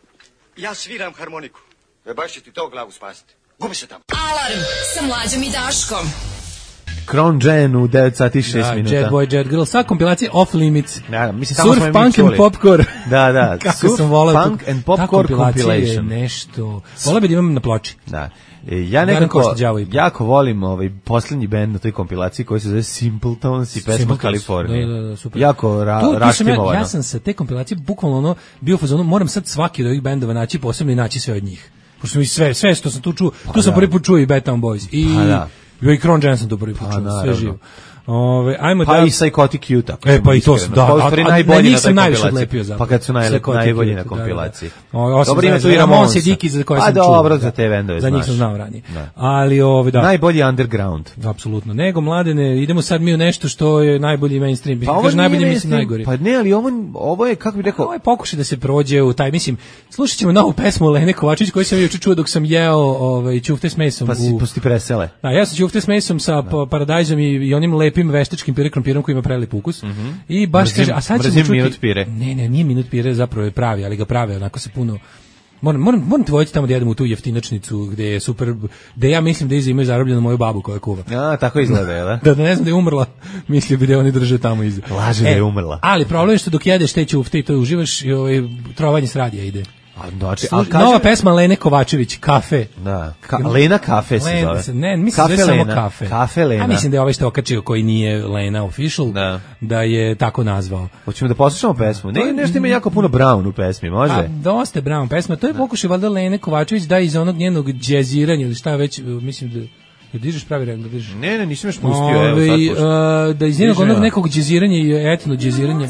[SPEAKER 11] Ja sviram harmoniku. E baš će ti to glavu spasiti. Gubi se tamo.
[SPEAKER 2] Alarm sa Mlađom i Daškom.
[SPEAKER 5] Kron Jen u devet sati i šest
[SPEAKER 6] da,
[SPEAKER 5] minuta.
[SPEAKER 6] Jet Boy, Jet Girl, sva kompilacija Off Limits.
[SPEAKER 5] Da, mislim, tamo
[SPEAKER 6] Surf, Punk and Popcore.
[SPEAKER 5] Da, da.
[SPEAKER 6] Kako
[SPEAKER 5] Surf,
[SPEAKER 6] sam volao.
[SPEAKER 5] Punk and Popcore
[SPEAKER 6] compilation.
[SPEAKER 5] compilation.
[SPEAKER 6] Je nešto. Volao bi da imam na ploči.
[SPEAKER 5] Da. E, ja nekako jako volim ovaj posljednji bend na toj kompilaciji koji se zove Simpletons i pesma Kalifornija.
[SPEAKER 6] Da, da, da, super.
[SPEAKER 5] Jako ra,
[SPEAKER 6] tu,
[SPEAKER 5] raštimovano.
[SPEAKER 6] Ja, ja sam sa te kompilacije bukvalno ono bio u fazonu, moram sad svaki od ovih bendova naći posebno i naći sve od njih. Pošto mi sve, sve što sam tu čuo,
[SPEAKER 5] pa
[SPEAKER 6] tu da. sam prvi put čuo i Bad Town Boys. I,
[SPEAKER 5] pa da.
[SPEAKER 6] i Kron Jen sam tu prvi put čuo, sve živo. Ove, ajmo
[SPEAKER 5] pa
[SPEAKER 6] da...
[SPEAKER 5] i Psychotic Youth, tako
[SPEAKER 6] e, pa i to su, da,
[SPEAKER 5] a, a,
[SPEAKER 6] najbolji na toj kompilaciji.
[SPEAKER 5] Pa kad su naj, najbolji na kompilaciji.
[SPEAKER 6] Da, da.
[SPEAKER 5] Dobro, ima tu i Ramonsa.
[SPEAKER 6] za koje
[SPEAKER 5] sam
[SPEAKER 6] čuo.
[SPEAKER 5] A dobro, za te vendove
[SPEAKER 6] znaš. Za njih sam znao ranije. Da. Ali, ove, da.
[SPEAKER 5] Najbolji underground.
[SPEAKER 6] Apsolutno. Nego, mladene, idemo sad mi u nešto što je najbolji mainstream. Pa ovo najbolji, mislim, najgori.
[SPEAKER 5] Pa ne, ali ovo, ovo je, kako bih rekao...
[SPEAKER 6] Ovo je pokušaj da se prođe u taj, mislim, slušat ćemo novu pesmu Lene Kovačević koju sam juče čuo dok sam jeo ovaj, ćufte s mesom.
[SPEAKER 5] Pa si, pusti presele.
[SPEAKER 6] Da, ja sam ćufte s mesom sa paradajzom i, i onim lepim veštačkim pire krompirom koji ima prelep ukus. Mm -hmm. I baš mrzim, kaže, a sad ćemo čuti...
[SPEAKER 5] minut pire.
[SPEAKER 6] Ne, ne, nije minut pire, zapravo je pravi, ali ga prave, onako se puno... Moram, moram, moram te voditi tamo da jedem u tu jeftinačnicu gde je super, gde ja mislim da iza imaju zarobljenu moju babu koja kuva.
[SPEAKER 5] A, tako izgleda, je da?
[SPEAKER 6] da, da ne znam da je umrla, mislio bi da oni drže tamo iza.
[SPEAKER 5] Laže da je umrla.
[SPEAKER 6] Ali problem je što dok jedeš te ćufte i to uživaš i ovaj, trovanje s radija ide.
[SPEAKER 5] A, znači,
[SPEAKER 6] Služi, a kaže, nova pesma Lene Kovačević, Kafe.
[SPEAKER 5] Da. Ka, Lena Kafe se
[SPEAKER 6] Lena,
[SPEAKER 5] zove.
[SPEAKER 6] Ne, mislim da je samo Kafe.
[SPEAKER 5] Kafe Lena.
[SPEAKER 6] A mislim da je ovaj što okačio koji nije Lena official, da, da je tako nazvao.
[SPEAKER 5] Hoćemo da poslušamo pesmu. Ne, nešto ima jako puno Brown u pesmi, može?
[SPEAKER 6] A, dosta je Brown pesma. To je pokušaj valjda Lene Kovačević da iz onog njenog džeziranja ili šta već, mislim da... Da dižeš pravi regl, da dižeš.
[SPEAKER 5] Ne, ne, nisam još pustio, Ove, evo sad pušta.
[SPEAKER 6] Uh, da iz njenog onog nekog džeziranja i etno džeziranja.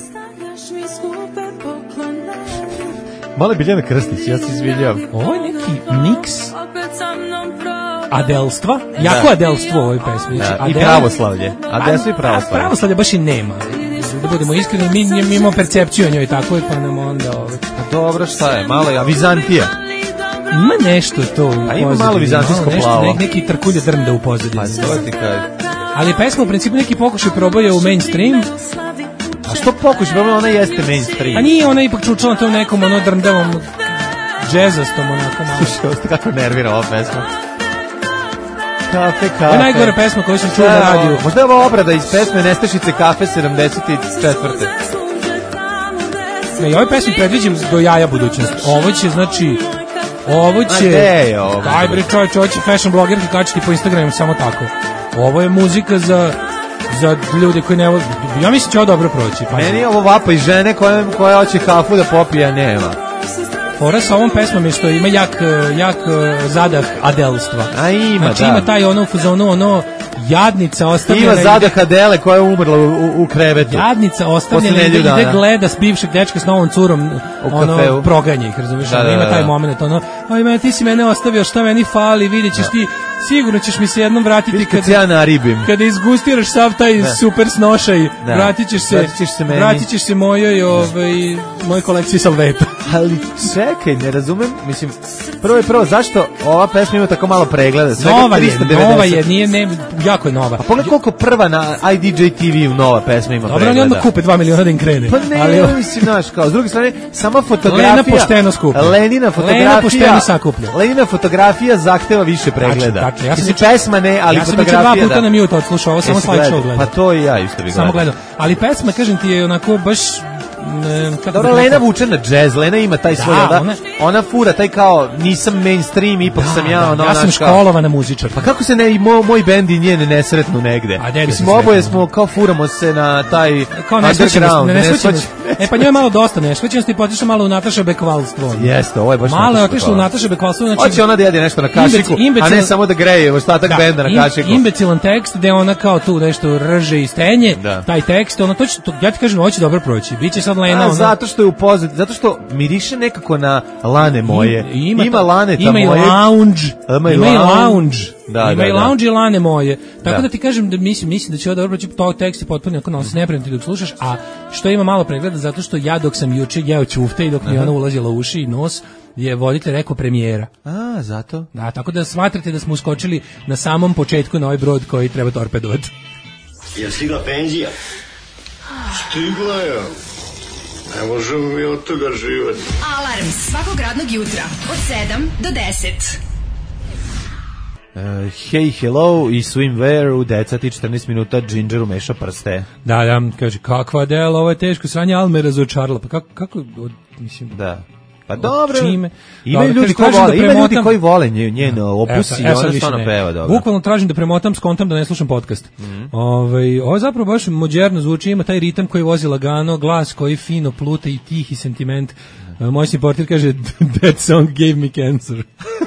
[SPEAKER 5] Mala Biljana Krstić, ja se izvinjavam.
[SPEAKER 6] Ovo je neki miks adelstva, jako da. Adelstvo u ovoj pesmi.
[SPEAKER 5] Da. Adel... I pravoslavlje. Adelstvo i pravoslavlje.
[SPEAKER 6] A pravoslavlje baš i nema. Da budemo iskreni, mi, mi imamo percepciju o njoj, tako je, pa nam onda... Ove...
[SPEAKER 5] A dobro, šta je, malo je, a Vizantija?
[SPEAKER 6] Ima nešto to u
[SPEAKER 5] a ima malo vizantijsko plavo.
[SPEAKER 6] Neki, neki trkulje drmda u pozadini.
[SPEAKER 5] Pa to ti kaže.
[SPEAKER 6] Ali pesma u principu neki pokušaj probaja u mainstream.
[SPEAKER 5] A što pokušaj probaja, ona jeste mainstream.
[SPEAKER 6] A nije, ona ipak čučala tom nekom ono drmdavom džezastom onako malo.
[SPEAKER 5] Slušaj, kako nervira ova pesma. Kafe, kafe.
[SPEAKER 6] Ovo je najgore pesma koju sam čuo na radiju.
[SPEAKER 5] Možda je ovo obrada iz pesme Nestašice kafe sedamdeset četvrte.
[SPEAKER 6] Ne, i ovoj pesmi predviđam do jaja budućnost. Ovo će, znači... Ovo će...
[SPEAKER 5] je ovo?
[SPEAKER 6] Daj bre čovječ, ovo će fashion blogerki kačiti po Instagramu samo tako. Ovo je muzika za... za ljude koji ne vole... Ja mislim će ovo dobro proći. Pa
[SPEAKER 5] meni je ovo vapa i žene koje, koje hoće kafu da popija, nema.
[SPEAKER 6] Fora sa ovom pesmom je što ima jak, jak zadah adelstva.
[SPEAKER 5] A ima,
[SPEAKER 6] znači,
[SPEAKER 5] da.
[SPEAKER 6] ima taj ono fuzonu, ono jadnica ostavljena...
[SPEAKER 5] Ima zadah Adele koja je umrla u, u, u krevetu.
[SPEAKER 6] Jadnica ostavljena ide, ide gleda s bivšeg dečka s novom curom, ono, proganja ih, razumiješ? Da, da, da, ima taj moment, ono, oj, mene, ti si mene ostavio, šta meni fali, vidjet ćeš ti, sigurno ćeš mi se jednom vratiti kad,
[SPEAKER 5] ja naribim.
[SPEAKER 6] Kada izgustiraš sav taj da. super snošaj, da. vratit ćeš se,
[SPEAKER 5] vratit ćeš se,
[SPEAKER 6] vratit ćeš se mojoj, ovaj, mojoj kolekciji salveta.
[SPEAKER 5] Ali čekaj, ne razumem, mislim, prvo je prvo, zašto ova pesma ima tako malo pregleda? Svega
[SPEAKER 6] nova je,
[SPEAKER 5] tristo devedeset.
[SPEAKER 6] nova je, nije, ne, jako je nova.
[SPEAKER 5] A pogledaj koliko prva na I D J T V nova pesma ima
[SPEAKER 6] dobro,
[SPEAKER 5] pregleda.
[SPEAKER 6] Dobro, oni onda kupe dva miliona da im krene.
[SPEAKER 5] Pa ne, ali, mislim, znaš, kao, s druge strane, sama fotografija...
[SPEAKER 6] Lena pošteno skuplja.
[SPEAKER 5] Lenina fotografija...
[SPEAKER 6] Lena pošteno sakuplja.
[SPEAKER 5] Lenina fotografija zahteva više pregleda.
[SPEAKER 6] Tačno, tačno. Ja
[SPEAKER 5] mislim, pesma ne, ali
[SPEAKER 6] ja
[SPEAKER 5] fotografija...
[SPEAKER 6] Ja sam dva puta na mute odslušao, ovo samo slideshow gledam.
[SPEAKER 5] Pa to i ja isto bih gledao.
[SPEAKER 6] Samo gledam. Ali pesma, kažem ti, je onako baš...
[SPEAKER 5] Dobro, Lena vuče na džez, Lena ima taj svoj, da, ona, ona fura, taj kao, nisam mainstream, ipak
[SPEAKER 6] da,
[SPEAKER 5] sam ja,
[SPEAKER 6] da,
[SPEAKER 5] ono,
[SPEAKER 6] ja sam školovana muzičar.
[SPEAKER 5] Pa kako se ne, i moj, moj bend i njene nesretnu negde?
[SPEAKER 6] A ne,
[SPEAKER 5] mislim, oboje smo, kao furamo se na taj
[SPEAKER 6] kao
[SPEAKER 5] underground.
[SPEAKER 6] Ne, ne, e, pa njoj je malo dosta nešvećenost i potišla malo u Nataša Bekvalstvo.
[SPEAKER 5] Jeste, ovo je baš
[SPEAKER 6] malo je otišla u Nataša Bekvalstvo. Znači,
[SPEAKER 5] hoće ona da jede nešto na kašiku, imbecil, a ne samo da greje ostatak da, benda na kašiku.
[SPEAKER 6] Imbecilan tekst, gde ona kao tu nešto rže i stenje, da. Taj tekst, ono, to će, to, ja ti kažem, ovo će dobro proći. Biće sad Lena, ono,
[SPEAKER 5] zato što je u pozadini, zato što miriše nekako na lane moje. I, ima, ima laneta
[SPEAKER 6] ima
[SPEAKER 5] moje.
[SPEAKER 6] I lounge,
[SPEAKER 5] ima,
[SPEAKER 6] ima i lounge.
[SPEAKER 5] Da,
[SPEAKER 6] ima
[SPEAKER 5] da,
[SPEAKER 6] i lounge
[SPEAKER 5] da.
[SPEAKER 6] i lane moje. Tako da, da ti kažem da mislim, mislim da će ovo dobro proći, to tekst je potpuno onako nos nepremti dok slušaš, a što ima malo pregleda zato što ja dok sam juče jeo ćufte i dok mi ona ulazila u uši i nos, je voditelj rekao premijera.
[SPEAKER 5] A, zato?
[SPEAKER 6] Da, tako da smatrate da smo uskočili na samom početku na ovaj brod koji treba torpedovati.
[SPEAKER 11] Je stigla penzija? Stigla je.
[SPEAKER 12] Ne možemo mi od toga živjeti.
[SPEAKER 2] Alarm svakog radnog jutra od sedam do deset.
[SPEAKER 5] Uh, hey, hello i swimwear u decati četrnaest minuta Gingeru meša prste.
[SPEAKER 6] Da, da, kaže, kakva dela, ovo je teško sranje, ali me razočarala. Pa kako, kako od, mislim...
[SPEAKER 5] Da. Pa dobro,
[SPEAKER 6] čime?
[SPEAKER 5] imaju ljudi koji vole, ima ljudi koji vole njeno opusi i ona stvarno peva dobro.
[SPEAKER 6] Bukvalno tražim da premotam, skontam da ne slušam podcast. Mm. Ove, ovo zapravo baš moderno zvuči, ima taj ritam koji vozi lagano, glas koji fino pluta i tihi sentiment. Mm. Moj supporter kaže, that song gave me cancer.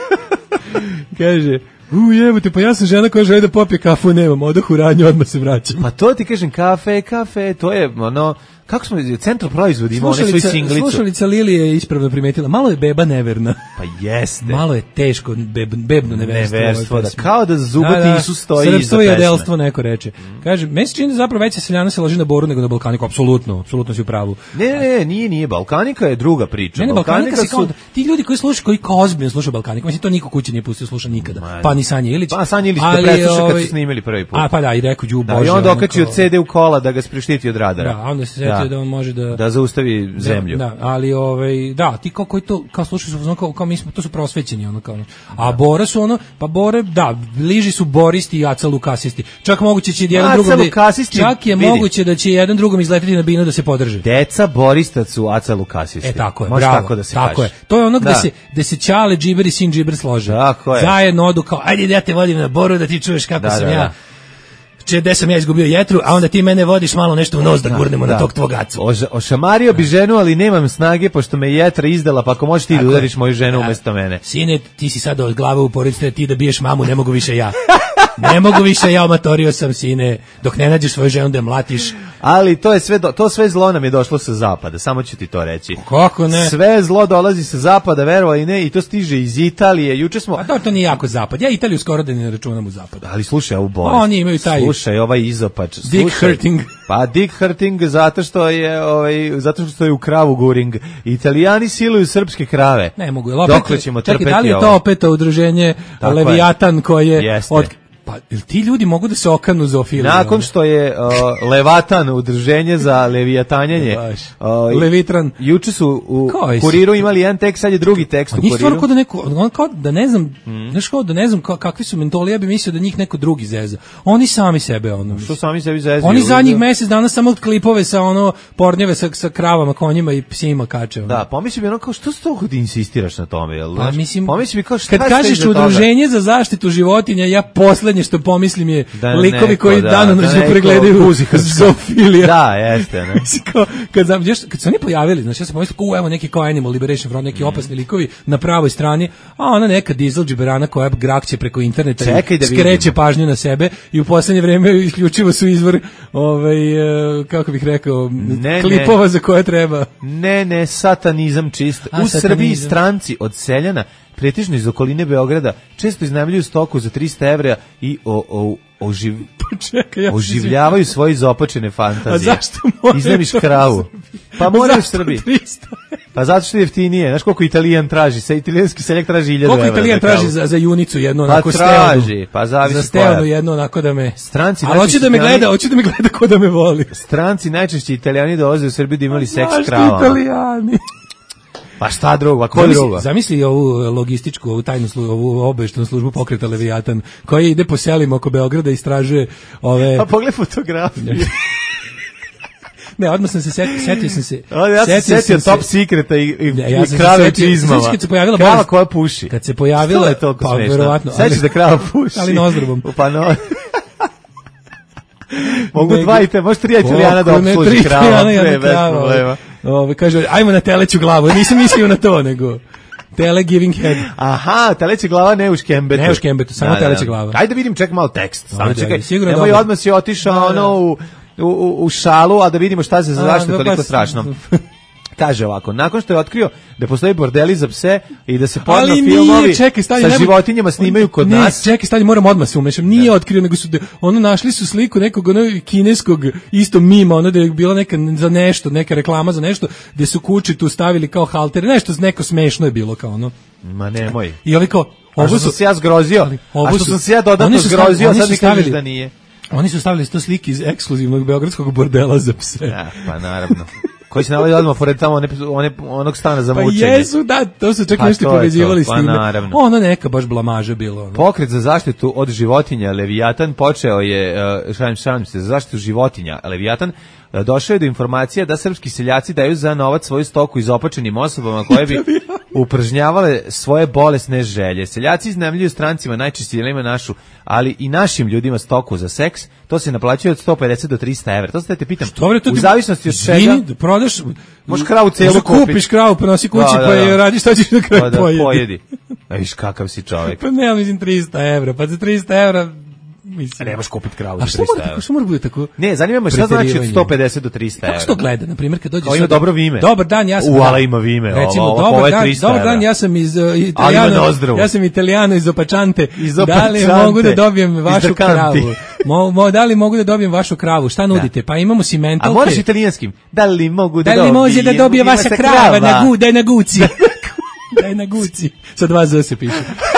[SPEAKER 6] Kaže, u jebote, pa ja sam žena koja želi da popije kafu, nemam, odah u radnju, odmah se vraćam.
[SPEAKER 5] Pa to ti kažem, kafe, kafe, to je ono... Kako smo, Centar proizvod ima one svoj singlicu.
[SPEAKER 6] Slušalica Lili je ispravno primetila, malo je beba neverna.
[SPEAKER 5] Pa jeste.
[SPEAKER 6] Malo je teško beb, bebno neverstvo.
[SPEAKER 5] Neverstvo, da, kao da zubati da, da, Isus stoji iza pesme.
[SPEAKER 6] Srpstvo i adelstvo, neko reče. Mm. Kaže, meni se čini da zapravo veća seljana se loži na Boru nego na Balkaniku, apsolutno, apsolutno si u pravu.
[SPEAKER 5] Ne, ne, nije, nije, Balkanika je druga priča.
[SPEAKER 6] Ne, ne, Balkanika, Balkanika su...
[SPEAKER 5] Kao,
[SPEAKER 6] ti ljudi koji slušaju, koji kao ozbiljno slušaju Balkaniku, mislim, to niko kući nije pustio sluša nikada. Man. Pa ni Sanja Ilić.
[SPEAKER 5] Pa Sanja Ilić to presluša kad su snimili prvi put.
[SPEAKER 6] A, pa da, i rekao, ju, Bože.
[SPEAKER 5] I onda okačio ce de u kola da ga spreštiti od radara.
[SPEAKER 6] Da, onda se setio da on može da
[SPEAKER 5] da zaustavi zemlju.
[SPEAKER 6] Da, da, ali ovaj da, ti kao koji to kao slušaju su kao, kao mi smo to su prosvećeni ono kao. A Bora su ono, pa Bore, da, bliži su boristi i Aca Lukasisti. Čak moguće će jedan drugom da, čak je vidi. Moguće da će jedan drugom izleteti na binu da se podrže.
[SPEAKER 5] Deca Boristac su Aca Lukasisti.
[SPEAKER 6] E tako je,
[SPEAKER 5] može
[SPEAKER 6] bravo,
[SPEAKER 5] tako da se
[SPEAKER 6] tako
[SPEAKER 5] kaže.
[SPEAKER 6] Je. To je ono gde da se gde se Ćale Džiber i sin Džiber slože.
[SPEAKER 5] Tako je.
[SPEAKER 6] Zajedno odu kao ajde da ja te vodim na Boru da ti čuješ kako
[SPEAKER 5] da,
[SPEAKER 6] sam
[SPEAKER 5] da,
[SPEAKER 6] ja.
[SPEAKER 5] Da.
[SPEAKER 6] Če gde sam ja izgubio jetru, a onda ti mene vodiš malo nešto u nos da, da gurnemo da. Na tog tvog acu.
[SPEAKER 5] Ošamario bi ženu, ali nemam snage, pošto me jetra izdala, pa ako možeš ti da udariš moju ženu da. Umesto mene.
[SPEAKER 6] Sine, ti si sad od glave u porodice, ti da biješ mamu, ne mogu više ja. Ne mogu više ja, omatorio sam, sine, dok ne nađeš svoju ženu da je mlatiš.
[SPEAKER 5] Ali to je sve do, to sve zlo nam je došlo sa zapada, samo ću ti to reći.
[SPEAKER 6] Kako ne?
[SPEAKER 5] Sve zlo dolazi sa zapada, verovali i ne, i to stiže iz Italije. Juče smo.
[SPEAKER 6] A to to nije jako zapad. Ja Italiju skoro da ne računam u zapad.
[SPEAKER 5] Ali slušaj ovu bolest.
[SPEAKER 6] Oni imaju taj.
[SPEAKER 5] Slušaj ovaj izopač.
[SPEAKER 6] Dick slušaj, hurting.
[SPEAKER 5] Pa dick hurting zato što je ovaj zato što je u kravu guring. Italijani siluju srpske krave.
[SPEAKER 6] Ne mogu.
[SPEAKER 5] Dokle ćemo trpeti ovo?
[SPEAKER 6] Da li je to opet udruženje tako Leviatan je. Koje
[SPEAKER 5] jeste.
[SPEAKER 6] Od pa jel ti ljudi mogu da se okanu zoofili?
[SPEAKER 5] Nakon što je uh, Levatan udruženje za levijatanjanje uh,
[SPEAKER 6] Levitran
[SPEAKER 5] juče su u Kuriru imali jedan tekst, sad je drugi tekst u Kuriru.
[SPEAKER 6] Njih da neko, on kao da ne znam, mm. znaš kao da ne znam kakvi su mentoli, ja bih mislio da njih neko drugi zeza. Oni sami sebe ono.
[SPEAKER 5] Što sami sebi zezaju?
[SPEAKER 6] Oni zadnjih mjesec dana samo klipove sa ono pornjeve sa, sa kravama, konjima i psima kače. Ono.
[SPEAKER 5] Da, pomisli bi ono kao što stoko ti insistiraš na tome, jel?
[SPEAKER 6] Pa, mislim,
[SPEAKER 5] pomisli bi kao šta
[SPEAKER 6] kad kažeš udruženje za zaštitu životinja, ja poslednje što pomislim je da likovi neko, koji da, danonoćno da pregledaju zoofilija.
[SPEAKER 5] Da, jeste. Ne?
[SPEAKER 6] kao, kad, znam, još, kad su oni pojavili, znači ja sam pomislio, u, evo neki kao Animal Liberation Front, neki mm. opasni likovi na pravoj strani, a ona neka dizel džiberana koja grakće preko interneta i da skreće vidimo. Pažnju na sebe i u poslednje vreme isključivo su izvor ovaj, kako bih rekao, ne, klipova ne. Za koje treba.
[SPEAKER 5] Ne, ne, satanizam čist. A, u satanizam. Srbiji stranci od seljana pretežno iz okoline Beograda često iznajmljuju stoku za trista evra i o, o, oživ...
[SPEAKER 6] Čekaj, ja
[SPEAKER 5] oživljavaju svoje izopačene fantazije.
[SPEAKER 6] A zašto moraju
[SPEAKER 5] iznajmiš kravu? Pa moraju u Srbiji. Pa zato što je jeftinije. Znaš koliko Italijan traži? Sa italijanski seljak traži hiljadu evra.
[SPEAKER 6] Koliko Italijan traži za, za junicu jedno onako
[SPEAKER 5] pa traži, pa zavisi
[SPEAKER 6] za stevnu jedno onako da me...
[SPEAKER 5] Stranci
[SPEAKER 6] ali hoće da me gleda, hoće da me gleda ko da me voli.
[SPEAKER 5] Stranci najčešće Italijani dolaze u Srbiju da imali seks s kravama.
[SPEAKER 6] Zašto Italijani?
[SPEAKER 5] Pa šta drugo, a ko drugo?
[SPEAKER 6] Zamisli ovu logističku, ovu tajnu službu, ovu obeštenu službu pokreta Leviatan, koja ide po selima oko Beograda i istražuje ove...
[SPEAKER 5] A pogled fotografije.
[SPEAKER 6] Ne, odmah sam se setio, setio sam se.
[SPEAKER 5] O, ja sam se setio Top Secreta i, i, ne, ja i krave čizmama.
[SPEAKER 6] Kad se pojavila
[SPEAKER 5] krava koja puši.
[SPEAKER 6] Kad se pojavila,
[SPEAKER 5] je toliko
[SPEAKER 6] pa
[SPEAKER 5] smešno.
[SPEAKER 6] Verovatno.
[SPEAKER 5] Sećaš da krava puši.
[SPEAKER 6] Ali nozdrobom.
[SPEAKER 5] Pa no. Mogu dva i te, može tri Italijana da obsluži krava, pre, bez problema.
[SPEAKER 6] Ove, kaže, ajmo na teleću glavu, nisam mislio na to, nego... Tele giving head.
[SPEAKER 5] Aha, teleće glava ne u škembetu.
[SPEAKER 6] Ne u škembetu, samo da, teleće glava.
[SPEAKER 5] Ajde da vidim, ček malo tekst. Samo
[SPEAKER 6] ajde,
[SPEAKER 5] čekaj,
[SPEAKER 6] ajde,
[SPEAKER 5] nemoj odmah si otišao ono u, u, u šalu, a da vidimo šta se zašto je toliko strašno. Kaže ovako, nakon što je otkrio da postoji bordeli za pse i da se porno filmovi čekaj, stani, sa nema, životinjama snimaju kod
[SPEAKER 6] ne,
[SPEAKER 5] nas.
[SPEAKER 6] Čekaj, stani, moram odmah se umešam. Nije da. Otkrio, nego su de, ono našli su sliku nekog ono kineskog isto mima, ono da je bila neka za nešto, neka reklama za nešto, gde su kući tu stavili kao haltere, nešto neko smešno je bilo kao ono.
[SPEAKER 5] Ma nemoj.
[SPEAKER 6] I ovi kao,
[SPEAKER 5] ovo su, sam se ja zgrozio, ali, a što su, sam se ja dodatno zgrozio, sad mi kažeš da nije.
[SPEAKER 6] Oni su stavili sto slike iz ekskluzivnog beogradskog bordela za pse.
[SPEAKER 5] Ja, pa naravno. koji se nalazi odmah pored tamo one, one, onog stana za mučenje.
[SPEAKER 6] Pa jesu, da, to su čak
[SPEAKER 5] pa
[SPEAKER 6] nešto povezivali s
[SPEAKER 5] pa,
[SPEAKER 6] time.
[SPEAKER 5] Naravno.
[SPEAKER 6] Ono neka baš blamaža bilo. Ono.
[SPEAKER 5] Pokret za zaštitu od životinja Leviatan počeo je, uh, šalim, šalim se, za zaštitu životinja Leviatan, uh, došao je do informacija da srpski seljaci daju za novac svoju stoku izopačenim osobama koje bi upržnjavale svoje bolesne želje. Seljaci iznajmljuju strancima, najčešće ima našu, ali i našim ljudima stoku za seks, to se naplaćuje od sto pedeset do trista evra. To se te pitam,
[SPEAKER 6] što, to
[SPEAKER 5] u zavisnosti od čega...
[SPEAKER 6] Zvini, prodaš...
[SPEAKER 5] Možeš kravu celu kupiti.
[SPEAKER 6] Kupiš kravu, pronosi kući, da, da, da. Pa je radiš šta ćeš na kraju
[SPEAKER 5] pa da,
[SPEAKER 6] pojedi.
[SPEAKER 5] pojedi. A viš kakav si čovjek.
[SPEAKER 6] Pa ne, mislim trista evra, pa za trista evra...
[SPEAKER 5] Mislim. Nemaš kupiti kravu
[SPEAKER 6] za
[SPEAKER 5] trista
[SPEAKER 6] evra. A što mora bude tako?
[SPEAKER 5] Ne, zanima me šta znači od sto pedeset do trista evra.
[SPEAKER 6] Kako se to gleda, na primjer, kad dođeš...
[SPEAKER 5] Kao ima dobro vime.
[SPEAKER 6] Dobar dan, ja sam...
[SPEAKER 5] U, ala ima vime.
[SPEAKER 6] Recimo,
[SPEAKER 5] ovo,
[SPEAKER 6] dobar,
[SPEAKER 5] ovo
[SPEAKER 6] dan, dobar dan, ja sam iz uh, Italijano, ja sam Italijano iz Opačante.
[SPEAKER 5] Iz
[SPEAKER 6] Opačante. Da li mogu da dobijem vašu kravu? Mo, mo, da li mogu da dobijem vašu kravu? Šta nudite? Da. Pa imamo si mentalke.
[SPEAKER 5] A moraš italijanskim. Da li mogu da,
[SPEAKER 6] da
[SPEAKER 5] dobijem?
[SPEAKER 6] Da li može da dobije vaša krava? krava? Na gu, daj na guci. Daj na guci. Sa dva z se piše.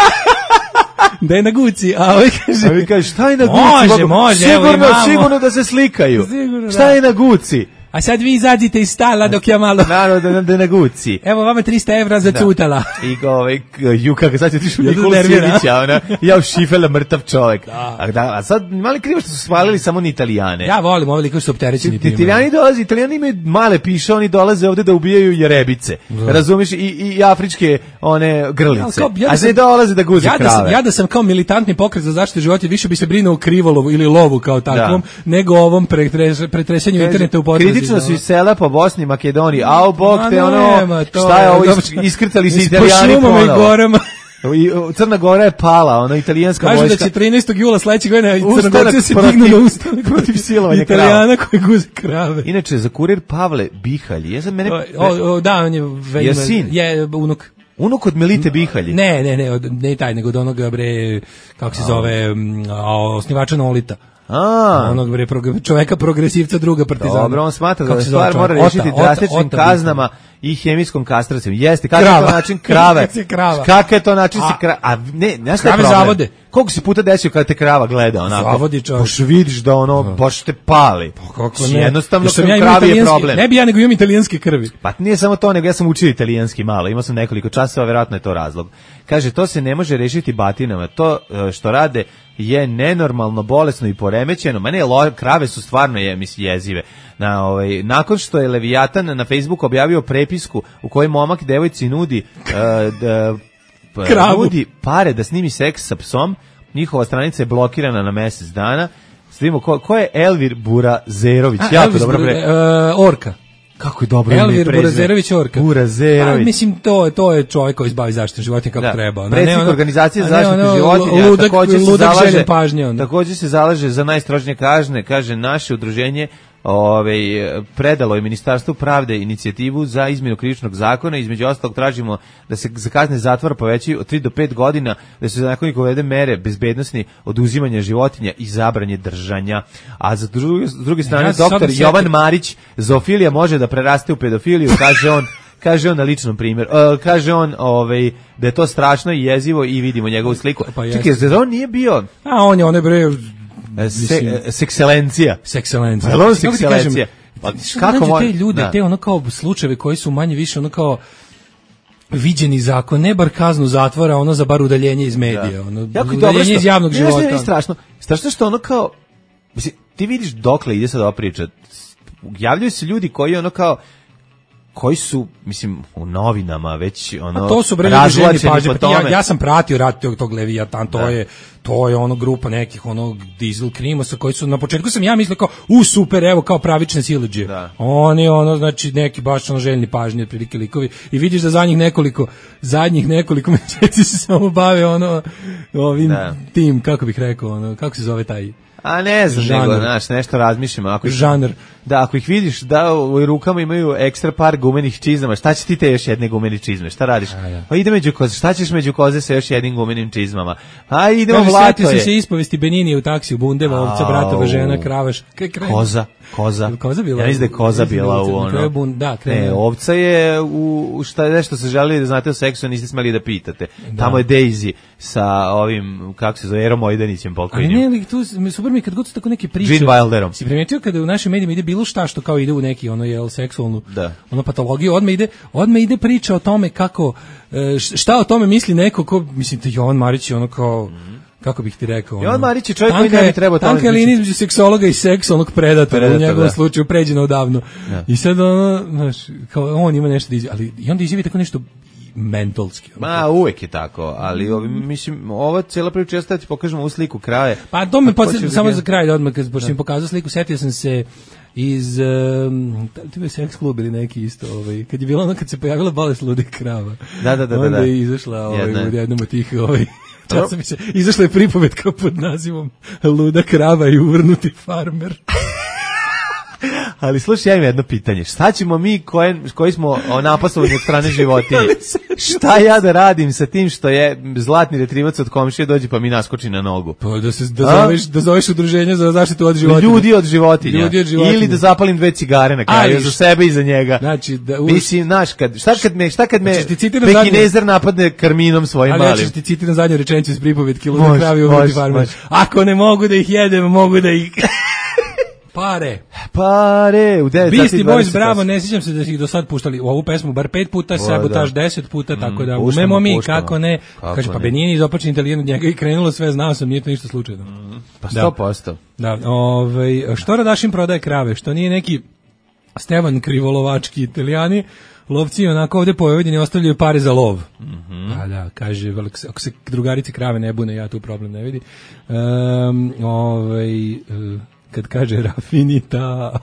[SPEAKER 6] Da je na guci, a ovaj kaže...
[SPEAKER 5] A vi kaže, šta je na guci?
[SPEAKER 6] Može, može,
[SPEAKER 5] sigurno,
[SPEAKER 6] evo imamo.
[SPEAKER 5] Sigurno da se slikaju.
[SPEAKER 6] Sigurno,
[SPEAKER 5] šta
[SPEAKER 6] da.
[SPEAKER 5] je na guci?
[SPEAKER 6] A sad vi izađite iz stala dok ja malo...
[SPEAKER 5] Naravno da, da je na guci.
[SPEAKER 6] Evo vama trista evra za cutala.
[SPEAKER 5] I ovaj, ju kako sad će tišu Nikolu Silića, ona, ja u šifela mrtav čovjek. Da. A, da, a sad mali krivo što su spalili samo ni Italijane.
[SPEAKER 6] Ja volim ove likove što su opterećeni tim.
[SPEAKER 5] Italijani dolaze, Italijani imaju male piše, oni dolaze ovde da ubijaju jerebice. Da. Razumiješ? I, i afričke one grlice. Ja, ja a sve dolaze da guze
[SPEAKER 6] ja
[SPEAKER 5] krave.
[SPEAKER 6] Da sam, ja da sam kao militantni pokret za zaštitu životinja, više bi se brinuo o krivolovu ili lovu kao takvom, da. nego ovom pretres, pretresanju interneta u potrazi.
[SPEAKER 5] Kritično su iz sela po Bosni, Makedoniji, a u bok te ono,
[SPEAKER 6] nema,
[SPEAKER 5] šta je ovo, iskrcali se Italijani ponovo.
[SPEAKER 6] Po gorama.
[SPEAKER 5] Crna Gora je pala, ono italijanska
[SPEAKER 6] Kažu
[SPEAKER 5] vojska.
[SPEAKER 6] Kažu da će trinaestog jula sledeće godine Crnogorci se dignu na ustanak
[SPEAKER 5] protiv silovanja
[SPEAKER 6] Italijana koji guze krave.
[SPEAKER 5] Inače, za kurir Pavle Bihalj, ja sam mene...
[SPEAKER 6] O, o, da, on je...
[SPEAKER 5] Je sin?
[SPEAKER 6] Je unuk.
[SPEAKER 5] Unuk od Melite Bihalji?
[SPEAKER 6] Ne, ne, ne, od, ne taj, nego od onoga, bre, kako se zove, a, osnivača Nolita.
[SPEAKER 5] A,
[SPEAKER 6] onog bre čoveka progresivca druga partizana.
[SPEAKER 5] Dobro, on smatra da stvar mora rešiti drastičnim kaznama i hemijskom kastracijom. Jeste, kako je to način krave? Kako je to način se krava? A ne, ne šta je problem.
[SPEAKER 6] Zavode.
[SPEAKER 5] Koliko si puta desio kada te krava gleda onako?
[SPEAKER 6] Zavodi čovjek.
[SPEAKER 5] Baš vidiš da ono baš te pali.
[SPEAKER 6] Pa kako ne?
[SPEAKER 5] Jednostavno sam ja kravi je problem.
[SPEAKER 6] Ne bi ja nego imam italijanske krvi.
[SPEAKER 5] Pa nije samo to, nego ja sam učio italijanski malo. Imao sam nekoliko časova, verovatno je to razlog. Kaže, to se ne može rešiti batinama. To što rade je nenormalno, bolesno i poremećeno. Ma ne, krave su stvarno je, mislim, jezive. Na, ovaj, nakon što je Leviatan na Facebooku objavio prepisku u kojoj momak devojci nudi uh, da,
[SPEAKER 6] Kravu.
[SPEAKER 5] nudi pare da snimi seks sa psom, njihova stranica je blokirana na mjesec dana. Svimo, ko, ko je Elvir Burazerović?
[SPEAKER 6] A,
[SPEAKER 5] jako
[SPEAKER 6] Elvis
[SPEAKER 5] dobro.
[SPEAKER 6] Bura, uh, Orka.
[SPEAKER 5] Kako je dobro ime i
[SPEAKER 6] Elvir Burazerović Orka.
[SPEAKER 5] Burazerović.
[SPEAKER 6] A, mislim, to, to je čovjek koji se bavi zaštitom životinja kako da. treba.
[SPEAKER 5] Predsjednik ono, organizacije za zaštitu ono, životinja ludak, također, se zalaže, pažnje, također se zalaže za najstrožnije kazne. Kaže, naše udruženje Ove, predalo je Ministarstvu pravde inicijativu za izmjenu krivičnog zakona, između ostalog tražimo da se za kazne zatvora povećaju od tri do pet godina, da se zakonik uvede mere bezbednosni oduzimanja životinja i zabranje držanja. A za druge, s druge strane, ja, doktor Jovan sjeti. Marić, zoofilija može da preraste u pedofiliju, kaže on, kaže on na ličnom primjeru. Uh, kaže on ovaj, da je to strašno i jezivo i vidimo njegovu sliku. Pa čekaj, zar on nije bio...
[SPEAKER 6] A on je, on je bre...
[SPEAKER 5] Se, sekselencija.
[SPEAKER 6] Sekselencija.
[SPEAKER 5] Hello, sekselencija.
[SPEAKER 6] Pa kako mo... te ljude, da. te ono kao slučajeve koji su manje više ono kao viđeni zakon, ne bar kaznu zatvora, ono za bar udaljenje iz medija, da. ono jako udaljenje što, iz javnog ne, života. Ne, ne,
[SPEAKER 5] strašno. Strašno što ono kao, mislim, ti vidiš dokle ide sad ova priča. Javljaju se ljudi koji ono kao koji su, mislim, u novinama već ono
[SPEAKER 6] a to su bre pažnje, pa ja, ja sam pratio rat tog, tog Leviatan, to da. je to je ono grupa nekih onog diesel krimosa koji su na početku sam ja mislio kao u super, evo kao pravične siledžije. Da. Oni ono znači neki baš ono željni pažnje otprilike likovi i vidiš da zadnjih nekoliko zadnjih nekoliko mjeseci se samo bave ono ovim da. tim kako bih rekao ono kako se zove taj
[SPEAKER 5] a ne znam, žanr. Nego, znaš, nešto razmišljamo. Ako ih,
[SPEAKER 6] žanr.
[SPEAKER 5] Da, ako ih vidiš da u rukama imaju ekstra par gumenih čizama, šta će ti te još jedne gumene čizme? Šta radiš? A, ja. Pa ide među koze, šta ćeš među koze sa još jednim gumenim čizmama? A idemo
[SPEAKER 6] kaže, setio sam se ispovesti Benini u taksiju, bundeva, ovca, bratova, žena, kravaš.
[SPEAKER 5] Koza, koza.
[SPEAKER 6] Koza bila?
[SPEAKER 5] Ja mislim da je koza bila u ono.
[SPEAKER 6] Bun, da,
[SPEAKER 5] ne, ovca je u šta je nešto se želi da znate o seksu, niste smeli da pitate. Da. Tamo je Daisy sa ovim, kako se zove, Erom Ojdanićem pokojnim.
[SPEAKER 6] Ali ne, ali tu, super mi kad god su tako neke priče.
[SPEAKER 5] Gene Wilderom.
[SPEAKER 6] Si primetio kada u našim medijima ide bilo šta što kao ide u neki ono, jel, seksualnu
[SPEAKER 5] da.
[SPEAKER 6] ono patologiju, odmah ide, odmah ide priča o tome kako, šta o tome misli neko ko, mislim, da Jovan Marić je ono kao, kako bih ti rekao,
[SPEAKER 5] Jovan Marić je čovjek koji ne bi trebao tamo.
[SPEAKER 6] Tanka linija između seksologa i seksualnog predatora, predator, u njegovom da. slučaju pređena odavno. Da. I sad ono, znaš, kao on ima nešto da izjavi, ali i onda izjavi tako nešto mentalski.
[SPEAKER 5] Ma, uvek je tako, ali ovi, mislim, ova cijela priča, ja sad ti pokažemo u sliku kraje.
[SPEAKER 6] Pa to me podsjeća, samo za kraj, odmah, kad pošto mi pokazao sliku, setio sam se iz, um, to je seks klub ili neki isto, ovaj, kad je bilo ono, kad se pojavila bolest ludih krava.
[SPEAKER 5] Da, da, da.
[SPEAKER 6] Onda
[SPEAKER 5] da.
[SPEAKER 6] je izašla ovaj, u jednom od tih, ovaj, časa mi se, izašla je pripovetka pod nazivom Luda krava i uvrnuti farmer.
[SPEAKER 5] Ali slušaj, ja imam jedno pitanje. Šta ćemo mi koje, koji smo napasovani od strane životinje? Šta ja da radim sa tim što je zlatni retrivac od komšije dođe pa mi naskoči na nogu?
[SPEAKER 6] Pa da se da zoveš, da zoveš udruženje za zaštitu od životinja.
[SPEAKER 5] Ljudi od životinja.
[SPEAKER 6] Ljudi od životinja.
[SPEAKER 5] Ili da zapalim dve cigare na kraju, ali, za sebe i za njega.
[SPEAKER 6] Znači, da
[SPEAKER 5] už... Mislim, znaš, kad, šta kad me, šta kad me
[SPEAKER 6] Pekinezer
[SPEAKER 5] zadnje... napadne karminom svojim
[SPEAKER 6] ali
[SPEAKER 5] malim?
[SPEAKER 6] Ali ja ću ti citiram zadnju rečenicu iz pripovetke Luda kravi u vrti farmer. Ako ne mogu da ih jedem, mogu da ih... Pare.
[SPEAKER 5] Pare. U devet
[SPEAKER 6] Beastie Boys, bravo, ne sjećam se da ih do sad puštali u ovu pesmu bar pet puta, Sabotaž deset puta, mm, tako da umemo mi, puštamo. Kako ne. Kako kaže, pa Benini izopačen Italijan od njega i krenulo sve, znao sam, nije to ništa slučajno.
[SPEAKER 5] Mm, pa sto posto.
[SPEAKER 6] Da, da ovaj, što Radašin prodaje krave, što nije neki Stevan Krivolovački Italijani, lovci onako ovde po Vojvodini ostavljaju pare za lov.
[SPEAKER 5] Mm-hmm.
[SPEAKER 6] A da, kaže, ako se drugarici krave ne bune, ja tu problem ne vidi. Um, ovaj... Uh, kad kaže rafinita.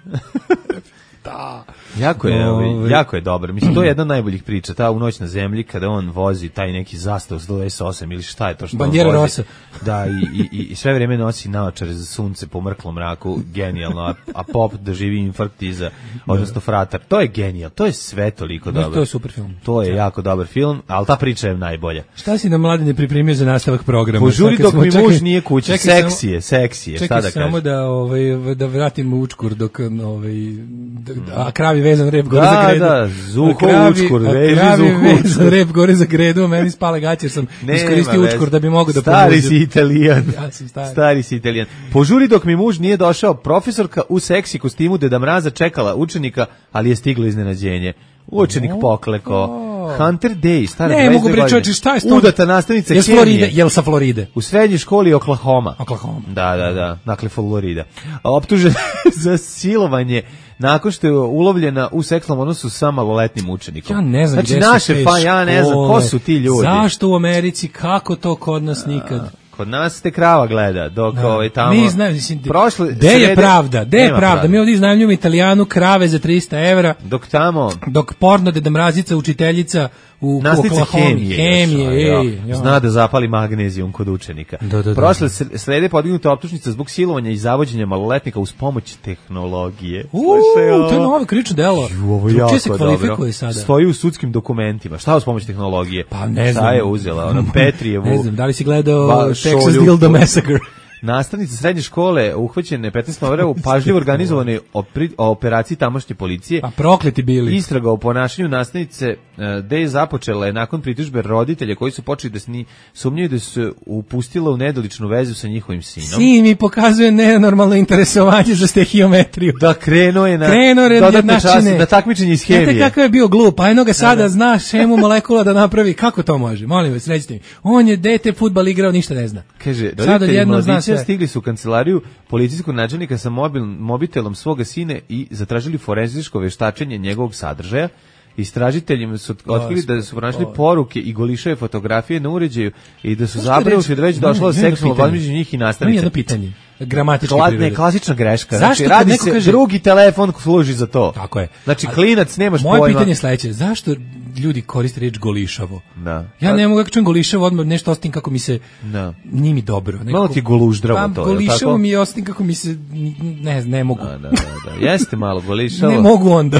[SPEAKER 6] Da.
[SPEAKER 5] Jako je, ovaj, jako je dobro. Mislim, to je jedna od najboljih priča, ta U noć na zemlji, kada on vozi taj neki zastav sto dvadeset osam ili šta je to što
[SPEAKER 6] Bandjera
[SPEAKER 5] on vozi.
[SPEAKER 6] Rosa.
[SPEAKER 5] Da, i, i, i sve vrijeme nosi naočare za sunce po mrklom mraku, genijalno, a, a pop da živi infarkt iza, odnosno fratar. To je genijal, to je sve toliko dobro.
[SPEAKER 6] To je super film.
[SPEAKER 5] To je jako dobar film, ali ta priča je najbolja.
[SPEAKER 6] Šta si nam Mladine pripremio za nastavak programa?
[SPEAKER 5] Požuri dok mi muž nije kući, seksije, seksije, šta da kažem.
[SPEAKER 6] Čekaj samo da, ovaj, da vratim učkur dok, ovaj, da, a kravi vezan rep gore da, za gredu.
[SPEAKER 5] Da, zuho učkur, veži zuho
[SPEAKER 6] vezan rep gore za gredu, a meni spale gaće, jer sam iskoristio učkur da bi mogo da pomožem.
[SPEAKER 5] Stari si Italijan.
[SPEAKER 6] Ja sam stari.
[SPEAKER 5] Stari si Italijan. Požuri dok mi muž nije došao, profesorka u seksi kostimu Deda Mraza čekala učenika, ali je stiglo iznenađenje. Učenik pokleko. Hunter Day, stara
[SPEAKER 6] ne, mogu pričati šta je to?
[SPEAKER 5] Udata nastavnica
[SPEAKER 6] Jel Floride, jel sa Floride?
[SPEAKER 5] U srednjoj školi Oklahoma.
[SPEAKER 6] Oklahoma.
[SPEAKER 5] Da, da, da, dakle Florida. Optužen za silovanje nakon što je ulovljena u seksualnom odnosu sa maloletnim učenikom.
[SPEAKER 6] Ja ne znam
[SPEAKER 5] znači, naše pa ja ne znam ko su ti ljudi.
[SPEAKER 6] Zašto u Americi, kako to kod nas nikad?
[SPEAKER 5] Kod nas te krava gleda, dok
[SPEAKER 6] da.
[SPEAKER 5] ovaj tamo...
[SPEAKER 6] Mi znamo, mislim,
[SPEAKER 5] prošle,
[SPEAKER 6] de je srede, pravda, de je pravda. pravda. Mi ovdje iznajmljujemo Italijanu krave za trista evra.
[SPEAKER 5] Dok tamo...
[SPEAKER 6] Dok porno Deda Mrazica, učiteljica u
[SPEAKER 5] Oklahoma.
[SPEAKER 6] Hemije. Hemije, ej.
[SPEAKER 5] Ja. Zna da zapali magnezijum kod učenika.
[SPEAKER 6] Da, da, da.
[SPEAKER 5] Prošle srede podignuta optužnica zbog silovanja i zavođenja maloletnika uz pomoć tehnologije.
[SPEAKER 6] Uuu, to je novo krično delo.
[SPEAKER 5] Ovo je jako
[SPEAKER 6] se kvalifikuje sada.
[SPEAKER 5] Stoji u sudskim dokumentima. Šta uz pomoć tehnologije?
[SPEAKER 6] Pa ne znam.
[SPEAKER 5] Šta je uzela? Ono Petrijevu...
[SPEAKER 6] Ne znam, da li si gledao ba, Texas Dildo Massacre?
[SPEAKER 5] Nastavnici srednje škole uhvaćene petnaest novembra u pažljivo organizovanoj operaciji tamošnje policije.
[SPEAKER 6] A prokleti bili.
[SPEAKER 5] Istraga o ponašanju nastavnice gde je započela je nakon pritužbe roditelja koji su počeli da sni, sumnjaju da su upustila u nedoličnu vezu sa njihovim sinom.
[SPEAKER 6] Sin mi pokazuje nenormalno interesovanje za stehiometriju.
[SPEAKER 5] Da krenuo je na
[SPEAKER 6] dodatne
[SPEAKER 5] čase, na takmičenje iz hemije.
[SPEAKER 6] Znate kakav je bio glup, a jednog sada da. zna šemu molekula da napravi. Kako to može? Molim vas, recite mi. On je dete fudbal igrao, ništa ne zna.
[SPEAKER 5] Kaže, roditelji mladića stigli su u kancelariju policijskog načelnika sa mobil, mobitelom svoga sine i zatražili forenzičko veštačenje njegovog sadržaja. Istražiteljima su otkrili da su pronašli poruke i golišave fotografije na uređaju i da su zabrinuti da već došlo do seksualnog odmeđu njih i nastavnice.
[SPEAKER 6] Jedno pitanje. Gramatički
[SPEAKER 5] Kla, ne, klasična greška.
[SPEAKER 6] Zašto
[SPEAKER 5] znači, radi se kaže, drugi telefon služi za to.
[SPEAKER 6] Tako je.
[SPEAKER 5] Znači, klinac nemaš
[SPEAKER 6] moje
[SPEAKER 5] pojma.
[SPEAKER 6] Moje pitanje je sledeće. Zašto ljudi koriste reč golišavo?
[SPEAKER 5] Da.
[SPEAKER 6] Ja ne mogu kako čujem golišavo, odmah nešto ostim kako mi se da. Nije mi dobro. Nekako,
[SPEAKER 5] malo ti goluždravo to.
[SPEAKER 6] Golišavo mi je ostim kako mi se ne, ne mogu.
[SPEAKER 5] Da, da, da, da. Jeste malo golišavo.
[SPEAKER 6] Ne mogu onda.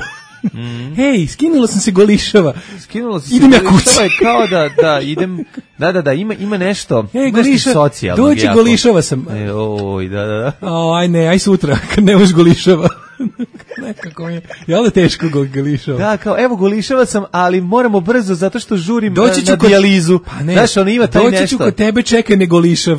[SPEAKER 5] Mm.
[SPEAKER 6] Hej, skinula sam se golišava.
[SPEAKER 5] Skinula sam se
[SPEAKER 6] idem ja
[SPEAKER 5] golišava
[SPEAKER 6] kući.
[SPEAKER 5] je kao da, da idem, da, da, da, ima, ima nešto,
[SPEAKER 6] Hej,
[SPEAKER 5] nešto
[SPEAKER 6] goliša,
[SPEAKER 5] socijalnog.
[SPEAKER 6] dođi
[SPEAKER 5] jako.
[SPEAKER 6] golišava sam.
[SPEAKER 5] E, oj, da, da, da.
[SPEAKER 6] O, aj ne, aj sutra, kad ne možeš golišava. Nekako mi je, jel da teško go golišava?
[SPEAKER 5] Da, kao, evo, golišava sam, ali moramo brzo, zato što žurim
[SPEAKER 6] Doći
[SPEAKER 5] na,
[SPEAKER 6] ću
[SPEAKER 5] na
[SPEAKER 6] kod-
[SPEAKER 5] dijalizu.
[SPEAKER 6] Pa ne,
[SPEAKER 5] Znaš, on ima taj
[SPEAKER 6] doći
[SPEAKER 5] nešto.
[SPEAKER 6] ću kod tebe, čekaj, ne golišav.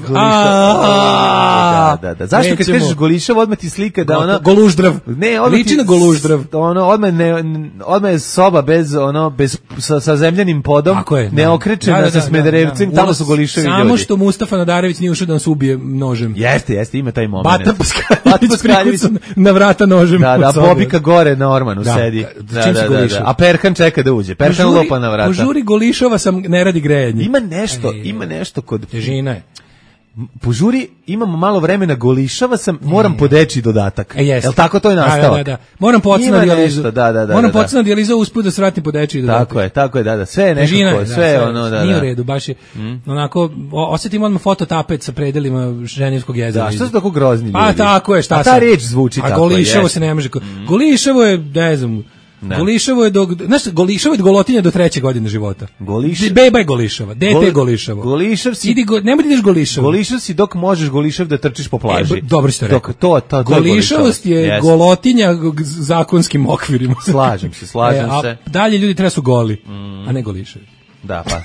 [SPEAKER 5] Da, da, da. Zašto kad
[SPEAKER 6] Nećemo.
[SPEAKER 5] kažeš golišav, odmah ti slika da ona...
[SPEAKER 6] Goluždrav.
[SPEAKER 5] Ne, odmah
[SPEAKER 6] Liči
[SPEAKER 5] ti
[SPEAKER 6] na goluždrav.
[SPEAKER 5] Ono, odmah, ne, odmah je soba bez, ono, bez, sa, sa zemljanim podom,
[SPEAKER 6] Tako je.
[SPEAKER 5] neokrečena
[SPEAKER 6] Da, da,
[SPEAKER 5] sa
[SPEAKER 6] da,
[SPEAKER 5] smederevcem,
[SPEAKER 6] da.
[SPEAKER 5] tamo su golišavi ljudi.
[SPEAKER 6] Samo što Mustafa Nadarević nije ušao da nas ubije nožem.
[SPEAKER 5] Jeste, jeste, ima taj moment.
[SPEAKER 6] Bata Paskaljević
[SPEAKER 5] Bata Paskaljević.
[SPEAKER 6] prikucan na vrata nožem.
[SPEAKER 5] Da, da,
[SPEAKER 6] od sobe.
[SPEAKER 5] Bobika gore na ormanu
[SPEAKER 6] Da.
[SPEAKER 5] sedi.
[SPEAKER 6] Da,
[SPEAKER 5] Da,
[SPEAKER 6] čim
[SPEAKER 5] da,
[SPEAKER 6] se
[SPEAKER 5] da,
[SPEAKER 6] goliša.
[SPEAKER 5] da. A Perkan čeka da uđe. Perkan
[SPEAKER 6] Požuri-
[SPEAKER 5] lupa na vrata.
[SPEAKER 6] Požuri golišava sam, ne radi grejanje.
[SPEAKER 5] Ima nešto,
[SPEAKER 6] Ej,
[SPEAKER 5] ima nešto kod...
[SPEAKER 6] Težina je.
[SPEAKER 5] Požuri, imamo malo vremena, golišava sam, moram podeći dodatak.
[SPEAKER 6] E, jeste.
[SPEAKER 5] Jel tako to je nastavak?
[SPEAKER 6] Da, da, da. Moram poći na
[SPEAKER 5] Ima
[SPEAKER 6] dijalizu.
[SPEAKER 5] nešto, da, da, da,
[SPEAKER 6] Moram
[SPEAKER 5] da, da.
[SPEAKER 6] poći na dijalizu, usput da se vratim po dečiji dodatak.
[SPEAKER 5] Tako je, tako je, da, da. Sve je
[SPEAKER 6] Težina
[SPEAKER 5] nekako,
[SPEAKER 6] je, da,
[SPEAKER 5] sve je ono, da,
[SPEAKER 6] Nije
[SPEAKER 5] da.
[SPEAKER 6] u redu, baš je, onako, o- osjetim odmah fototapet sa predelima ženevskog jezera.
[SPEAKER 5] Da,
[SPEAKER 6] iza.
[SPEAKER 5] što su tako grozni ljudi?
[SPEAKER 6] Pa tako je, šta
[SPEAKER 5] A ta
[SPEAKER 6] sad?
[SPEAKER 5] reč zvuči
[SPEAKER 6] A
[SPEAKER 5] tako,
[SPEAKER 6] golišavo
[SPEAKER 5] jeste.
[SPEAKER 6] se ne može. Golišavo je, ne znam,
[SPEAKER 5] Da.
[SPEAKER 6] golišavo je dok, znaš, golišavo je golotinja do treće godine života.
[SPEAKER 5] Goliš-
[SPEAKER 6] Beba je golišava, dete
[SPEAKER 5] Gol-
[SPEAKER 6] je golišavo.
[SPEAKER 5] Golišav si-
[SPEAKER 6] Idi go, nemoj da ideš golišavo.
[SPEAKER 5] Golišav si dok možeš golišav da trčiš po plaži.
[SPEAKER 6] E, b- dobro si to
[SPEAKER 5] Dok
[SPEAKER 6] rekao.
[SPEAKER 5] to, to, to je
[SPEAKER 6] Golišavost je
[SPEAKER 5] Jeste.
[SPEAKER 6] golotinja g- zakonskim okvirima.
[SPEAKER 5] Slažem se, slažem
[SPEAKER 6] E, a
[SPEAKER 5] se.
[SPEAKER 6] dalje ljudi treba su goli, a ne golišavi.
[SPEAKER 5] Da, pa.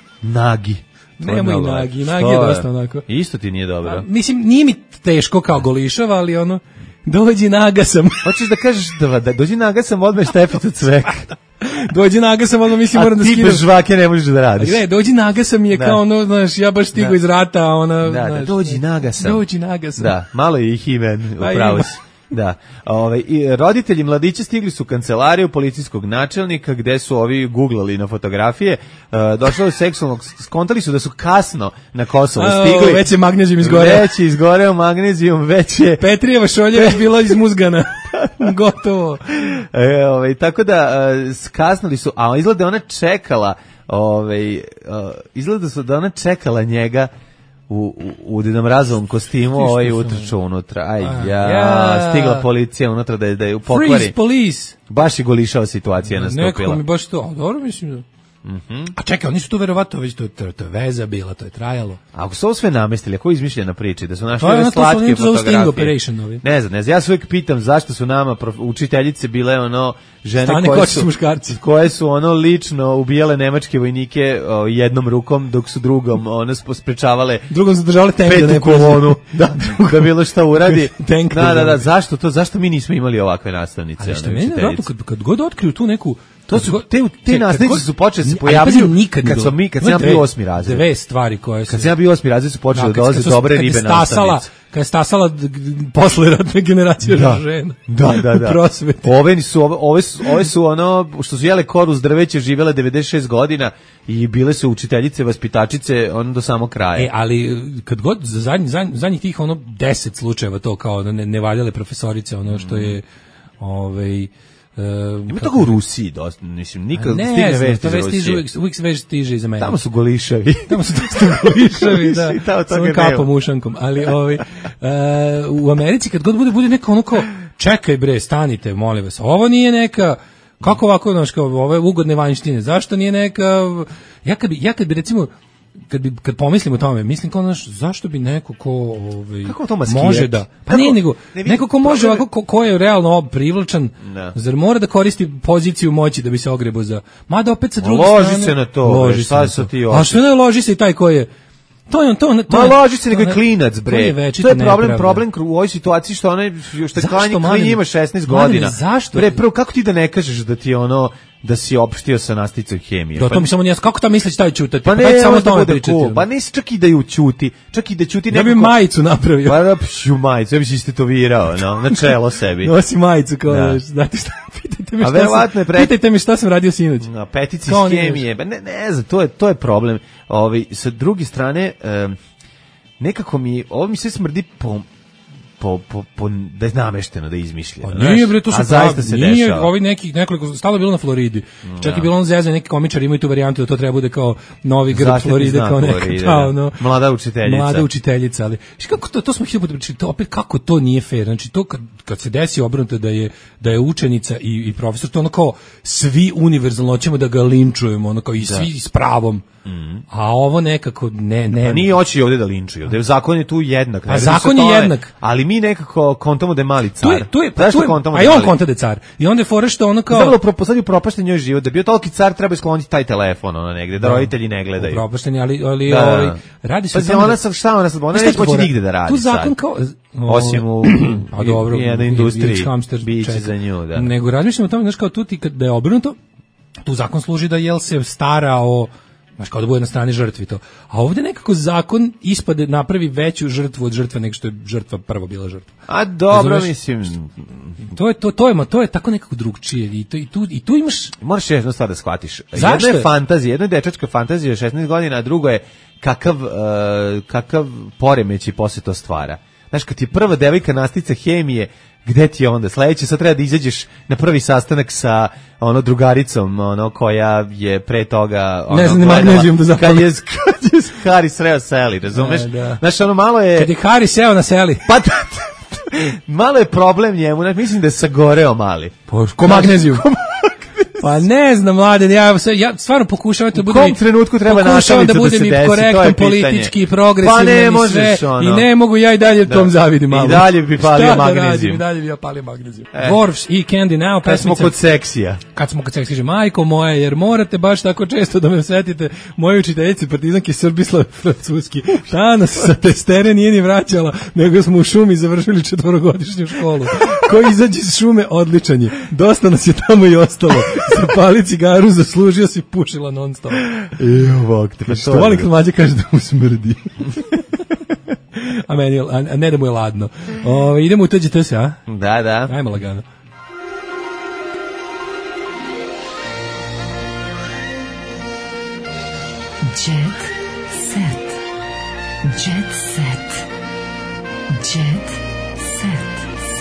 [SPEAKER 5] Nagi. To je
[SPEAKER 6] Nemoj
[SPEAKER 5] mnogo
[SPEAKER 6] nagi,
[SPEAKER 5] lepo.
[SPEAKER 6] nagi
[SPEAKER 5] Što
[SPEAKER 6] je dosta onako.
[SPEAKER 5] Isto ti nije dobro.
[SPEAKER 6] A, mislim, nije mi teško kao golišava, ali ono, dođi naga sam.
[SPEAKER 5] Hoćeš da kažeš da, da dođi naga sam odmah šteficu cveka.
[SPEAKER 6] Dođi naga sam, ono mislim
[SPEAKER 5] A
[SPEAKER 6] moram da
[SPEAKER 5] ti
[SPEAKER 6] skinem.
[SPEAKER 5] bez žvake ne možeš da
[SPEAKER 6] A
[SPEAKER 5] radiš.
[SPEAKER 6] gle, dođi naga sam je
[SPEAKER 5] Da.
[SPEAKER 6] kao ono, znaš, ja baš stigu
[SPEAKER 5] Da.
[SPEAKER 6] iz rata, a ona,
[SPEAKER 5] Da, da,
[SPEAKER 6] znaš,
[SPEAKER 5] dođi naga sam.
[SPEAKER 6] Dođi naga sam.
[SPEAKER 5] Da, malo je i He-Man,
[SPEAKER 6] Pa
[SPEAKER 5] upravo
[SPEAKER 6] ima.
[SPEAKER 5] si. Da. Ovaj i roditelji mladića stigli su u kancelariju policijskog načelnika gde su ovi guglali na fotografije. Uh, došlo je seksualnog, skontali su da su kasno na Kosovo
[SPEAKER 6] A,
[SPEAKER 5] stigli.
[SPEAKER 6] već je magnezijum izgoreo.
[SPEAKER 5] Već je izgoreo magnezijum, već je
[SPEAKER 6] Petrijeva šolja je bila izmuzgana. Gotovo.
[SPEAKER 5] E, ovaj, tako da uh, skasnili su, a izgleda ona čekala, ovaj, uh, izgleda su da ona čekala njega u, u, u Deda Mrazovom kostimu, ovaj utrčao unutra. Aj, ja,
[SPEAKER 6] ja.
[SPEAKER 5] stigla policija unutra da je, da je pokvari.
[SPEAKER 6] Freeze police.
[SPEAKER 5] Baš je golišao situacija nastupila.
[SPEAKER 6] Nekako mi baš to, a dobro mislim da.
[SPEAKER 5] Mhm.
[SPEAKER 6] A čekaj, oni su tu verovatno već to, to, to je veza bila, to je trajalo.
[SPEAKER 5] A ako su ovo sve namestili, ako je izmišljena priča, da su našli
[SPEAKER 6] Pa,
[SPEAKER 5] ove
[SPEAKER 6] ono, to su-
[SPEAKER 5] slatke
[SPEAKER 6] oni to zovu sting
[SPEAKER 5] fotografije.
[SPEAKER 6] operation, ovi.
[SPEAKER 5] Ne znam, ne znam, ja se uvijek pitam zašto su nama prof, učiteljice bile ono žene
[SPEAKER 6] Stane
[SPEAKER 5] koje
[SPEAKER 6] kočice
[SPEAKER 5] su,
[SPEAKER 6] muškarci.
[SPEAKER 5] koje su ono lično ubijale nemačke vojnike o, jednom rukom, dok su drugom ono sp- sprečavale
[SPEAKER 6] Drugom su držali tank da
[SPEAKER 5] petu
[SPEAKER 6] ne
[SPEAKER 5] kolonu, da, da bilo šta uradi.
[SPEAKER 6] Tank
[SPEAKER 5] da, da, da,
[SPEAKER 6] da-
[SPEAKER 5] zašto to, zašto mi nismo imali ovakve nastavnice?
[SPEAKER 6] Ali što
[SPEAKER 5] ono,
[SPEAKER 6] meni je
[SPEAKER 5] učiteljice?
[SPEAKER 6] vratno, kad, kad god otkriju tu neku...
[SPEAKER 5] To
[SPEAKER 6] kad
[SPEAKER 5] su,
[SPEAKER 6] god-
[SPEAKER 5] te, te
[SPEAKER 6] Čekaj, kad
[SPEAKER 5] nastavnice
[SPEAKER 6] god-
[SPEAKER 5] su počele se
[SPEAKER 6] Ali
[SPEAKER 5] pojavljuju
[SPEAKER 6] pazi, nikad
[SPEAKER 5] kad
[SPEAKER 6] bilo.
[SPEAKER 5] sam mi, kad
[SPEAKER 6] Ima
[SPEAKER 5] sam ja bio
[SPEAKER 6] dve-
[SPEAKER 5] osmi razred.
[SPEAKER 6] Dve stvari koje su...
[SPEAKER 5] Kad sam ja bio osmi razred su počele da
[SPEAKER 6] kad-
[SPEAKER 5] dolaze
[SPEAKER 6] kad su-
[SPEAKER 5] dobre
[SPEAKER 6] kad je
[SPEAKER 5] ribe
[SPEAKER 6] stasala-
[SPEAKER 5] nastavnice.
[SPEAKER 6] Kad je stasala d- d- posle ratne generacije žena.
[SPEAKER 5] Da, da, da.
[SPEAKER 6] U prosveti.
[SPEAKER 5] Ove su ove, ove su ove su ono što su jele koru s drveće, živele devedeset šest godina i bile su učiteljice, vaspitačice on do samog kraja.
[SPEAKER 6] E, ali kad god za zadnji, zadnji, zadnjih tih ono deset slučajeva to kao ne, nevaljale profesorice, ono što je ovaj Uh,
[SPEAKER 5] Ima toga u Rusiji dosta, mislim, nikad
[SPEAKER 6] ne,
[SPEAKER 5] stigne
[SPEAKER 6] znam,
[SPEAKER 5] vesti
[SPEAKER 6] to
[SPEAKER 5] iz
[SPEAKER 6] već stiže,
[SPEAKER 5] Rusije.
[SPEAKER 6] uvijek, uvijek već stiže iz Amerike.
[SPEAKER 5] Tamo su golišavi.
[SPEAKER 6] Tamo su dosta golišavi, da.
[SPEAKER 5] I tamo
[SPEAKER 6] S
[SPEAKER 5] toga
[SPEAKER 6] ovom
[SPEAKER 5] nema.
[SPEAKER 6] kapom ušankom. Ali ovaj, uh, u Americi kad god bude, bude neka ono kao, čekaj bre, stanite, molim vas, ovo nije neka, kako ovako, znaš, kao ove ugodne vanjštine, zašto nije neka, ja kad bi, ja kad bi recimo, kad bi kad pomislim o tome, mislim kao naš zašto bi neko ko ovaj
[SPEAKER 5] Kako to maskirati?
[SPEAKER 6] može da pa
[SPEAKER 5] Kako?
[SPEAKER 6] ne nego
[SPEAKER 5] Ne, vidi,
[SPEAKER 6] neko ko može
[SPEAKER 5] problem je-
[SPEAKER 6] ovako ko, ko je realno ob privlačan,
[SPEAKER 5] Da.
[SPEAKER 6] zar mora da koristi poziciju moći da bi se ogrebao za mada opet sa druge
[SPEAKER 5] Loži
[SPEAKER 6] strane
[SPEAKER 5] se na to, bre, šta
[SPEAKER 6] na
[SPEAKER 5] su
[SPEAKER 6] to.
[SPEAKER 5] ti
[SPEAKER 6] a
[SPEAKER 5] oči?
[SPEAKER 6] što ne loži se i taj ko je to je on to, to
[SPEAKER 5] Ma
[SPEAKER 6] je-
[SPEAKER 5] loži se nego
[SPEAKER 6] to
[SPEAKER 5] je
[SPEAKER 6] je-
[SPEAKER 5] klinac,
[SPEAKER 6] to
[SPEAKER 5] bre.
[SPEAKER 6] je
[SPEAKER 5] To
[SPEAKER 6] večita
[SPEAKER 5] je problem,
[SPEAKER 6] nepravda.
[SPEAKER 5] problem u ovoj situaciji što onaj što je
[SPEAKER 6] Zašto,
[SPEAKER 5] klanje
[SPEAKER 6] Mladene?
[SPEAKER 5] klin ima šesnaest
[SPEAKER 6] Mladene,
[SPEAKER 5] godina.
[SPEAKER 6] zašto?
[SPEAKER 5] Bre, prvo kako ti da ne kažeš da ti je ono da si opštio sa nastavnicom hemije?
[SPEAKER 6] Do
[SPEAKER 5] Pa-
[SPEAKER 6] to mi samo nije kako ta misliš taj ćutati
[SPEAKER 5] Pa
[SPEAKER 6] pa
[SPEAKER 5] ne,
[SPEAKER 6] daj samo
[SPEAKER 5] samo
[SPEAKER 6] o tome
[SPEAKER 5] bude
[SPEAKER 6] pričati
[SPEAKER 5] cool.
[SPEAKER 6] ono.
[SPEAKER 5] Pa nisi čak i da ju ćuti. Čak i da ćuti
[SPEAKER 6] Ja bi
[SPEAKER 5] nekako-
[SPEAKER 6] majicu napravio.
[SPEAKER 5] Pa da pšu majicu, ja bi se istetovirao, no, na čelo sebi.
[SPEAKER 6] Nosi majicu kao,
[SPEAKER 5] Da.
[SPEAKER 6] znate šta, pitajte me
[SPEAKER 5] A
[SPEAKER 6] šta
[SPEAKER 5] verovatno
[SPEAKER 6] sam,
[SPEAKER 5] je pre-
[SPEAKER 6] pitajte me šta sam radio sinoć.
[SPEAKER 5] Na petici
[SPEAKER 6] Kao
[SPEAKER 5] iz
[SPEAKER 6] nije
[SPEAKER 5] hemije, ba ne, ne znam, to je, to je problem. Ovi, sa druge strane, em, nekako mi, ovo mi se smrdi po, po, po, po, da je namešteno, da je izmišljeno.
[SPEAKER 6] A nije, bre, to su
[SPEAKER 5] a zaista se
[SPEAKER 6] nije,
[SPEAKER 5] dešava.
[SPEAKER 6] ovi neki, nekoliko, stalo je bilo na Floridi. Čak je bilo on zezan, neki komičari imaju tu varijantu da to treba bude kao novi grb
[SPEAKER 5] Zaštitni
[SPEAKER 6] Floride,
[SPEAKER 5] znak
[SPEAKER 6] kao neka,
[SPEAKER 5] Floride,
[SPEAKER 6] kao,
[SPEAKER 5] da.
[SPEAKER 6] no,
[SPEAKER 5] Mlada učiteljica.
[SPEAKER 6] Mlada učiteljica, ali, znaš kako to, to smo hiljadu puta pričali, to opet kako to nije fair, znači to kad, kad se desi obrnuto da je, da je učenica i, i profesor, to ono kao svi univerzalno hoćemo da ga linčujemo, ono kao i svi s pravom. Mm. A ovo nekako ne ne.
[SPEAKER 5] Pa nije hoće ovdje da linčuju. Da je zakon je tu jednak.
[SPEAKER 6] A zakon je jednak.
[SPEAKER 5] Ali mi nekako kontamo da je mali car.
[SPEAKER 6] Tu je, tu je, pa, tu je, a i on konta da je car. I onda je fora što ono kao
[SPEAKER 5] Zapravo proposadi propašten njoj život. Da bio toliki car treba skloniti taj telefon ono negde da, da roditelji ne gledaju.
[SPEAKER 6] Propašteni, ali ali
[SPEAKER 5] da,
[SPEAKER 6] ovaj radi se
[SPEAKER 5] pa ona sa šta ona sad ona neće moći nigde da radi.
[SPEAKER 6] Tu zakon kao
[SPEAKER 5] osim u
[SPEAKER 6] a dobro,
[SPEAKER 5] u jednoj industriji
[SPEAKER 6] biće
[SPEAKER 5] za nju, da.
[SPEAKER 6] Nego razmišljamo o tome, znaš, kao tu ti kad da je obrnuto, tu zakon služi da jel se stara o, znaš, kao da bude na strani žrtvi to. A ovdje nekako zakon ispade napravi veću žrtvu od žrtve nego što je žrtva prvo bila žrtva.
[SPEAKER 5] A dobro, razumeš? Mislim
[SPEAKER 6] to je to to je to je tako nekako drugčije i to i tu i tu imaš
[SPEAKER 5] moraš jednu stvar da shvatiš.
[SPEAKER 6] Zašto?
[SPEAKER 5] Jedna je fantazija, jedna je dečačka fantazija šesnaest godina, a drugo je kakav uh, kakav poremećaj posle to stvara. Znaš, kad ti je prva devojka nastica hemije, gde ti je onda? Sledeće sad treba da izađeš na prvi sastanak sa ono drugaricom, ono koja je pre toga ono,
[SPEAKER 6] ne znam, magnezijum da
[SPEAKER 5] kad je, kad je Hari sreo seli, razumeš?
[SPEAKER 6] Da.
[SPEAKER 5] Znaš, ono malo je...
[SPEAKER 6] Kad je Hari seo na seli.
[SPEAKER 5] Pa malo je problem njemu, ne, mislim da je sagoreo mali.
[SPEAKER 6] Po, ko magnezijum. Pa ne znam, mladen, ja, ja stvarno pokušavam da budem...
[SPEAKER 5] U kom trenutku treba nastaviti da, da se desi,
[SPEAKER 6] korektan, politički, progresivno,
[SPEAKER 5] pa ne
[SPEAKER 6] možeš,
[SPEAKER 5] sve, ono.
[SPEAKER 6] I ne mogu ja i dalje da. Tom zavidim malo.
[SPEAKER 5] I dalje bi palio magnezijum.
[SPEAKER 6] I dalje bi ja palio magnezijum. E. Dwarfs i Candy Now,
[SPEAKER 5] pesmica. Kad smo kod seksija.
[SPEAKER 6] Kad smo kod seksija, kaže, majko moja, jer morate baš tako često da me svetite, moje učiteljice partizanke Srbislav Francuski, ta nas sa testere nije ni vraćala, nego smo u šumi završili četvorogodišnju školu. Ko izađe iz šume, odličan je. Dosta nas je tamo i ostalo. Zapali cigaru, zaslužio si, pušila non stop.
[SPEAKER 5] Evo, bok te.
[SPEAKER 6] Što volim kad mlađe kaže da mu smrdi. a, meni, a ne da mu je ladno. O, idemo u T G T S, a?
[SPEAKER 5] Da, da.
[SPEAKER 6] Ajmo lagano.
[SPEAKER 2] Jet set. Jet set. Jet set.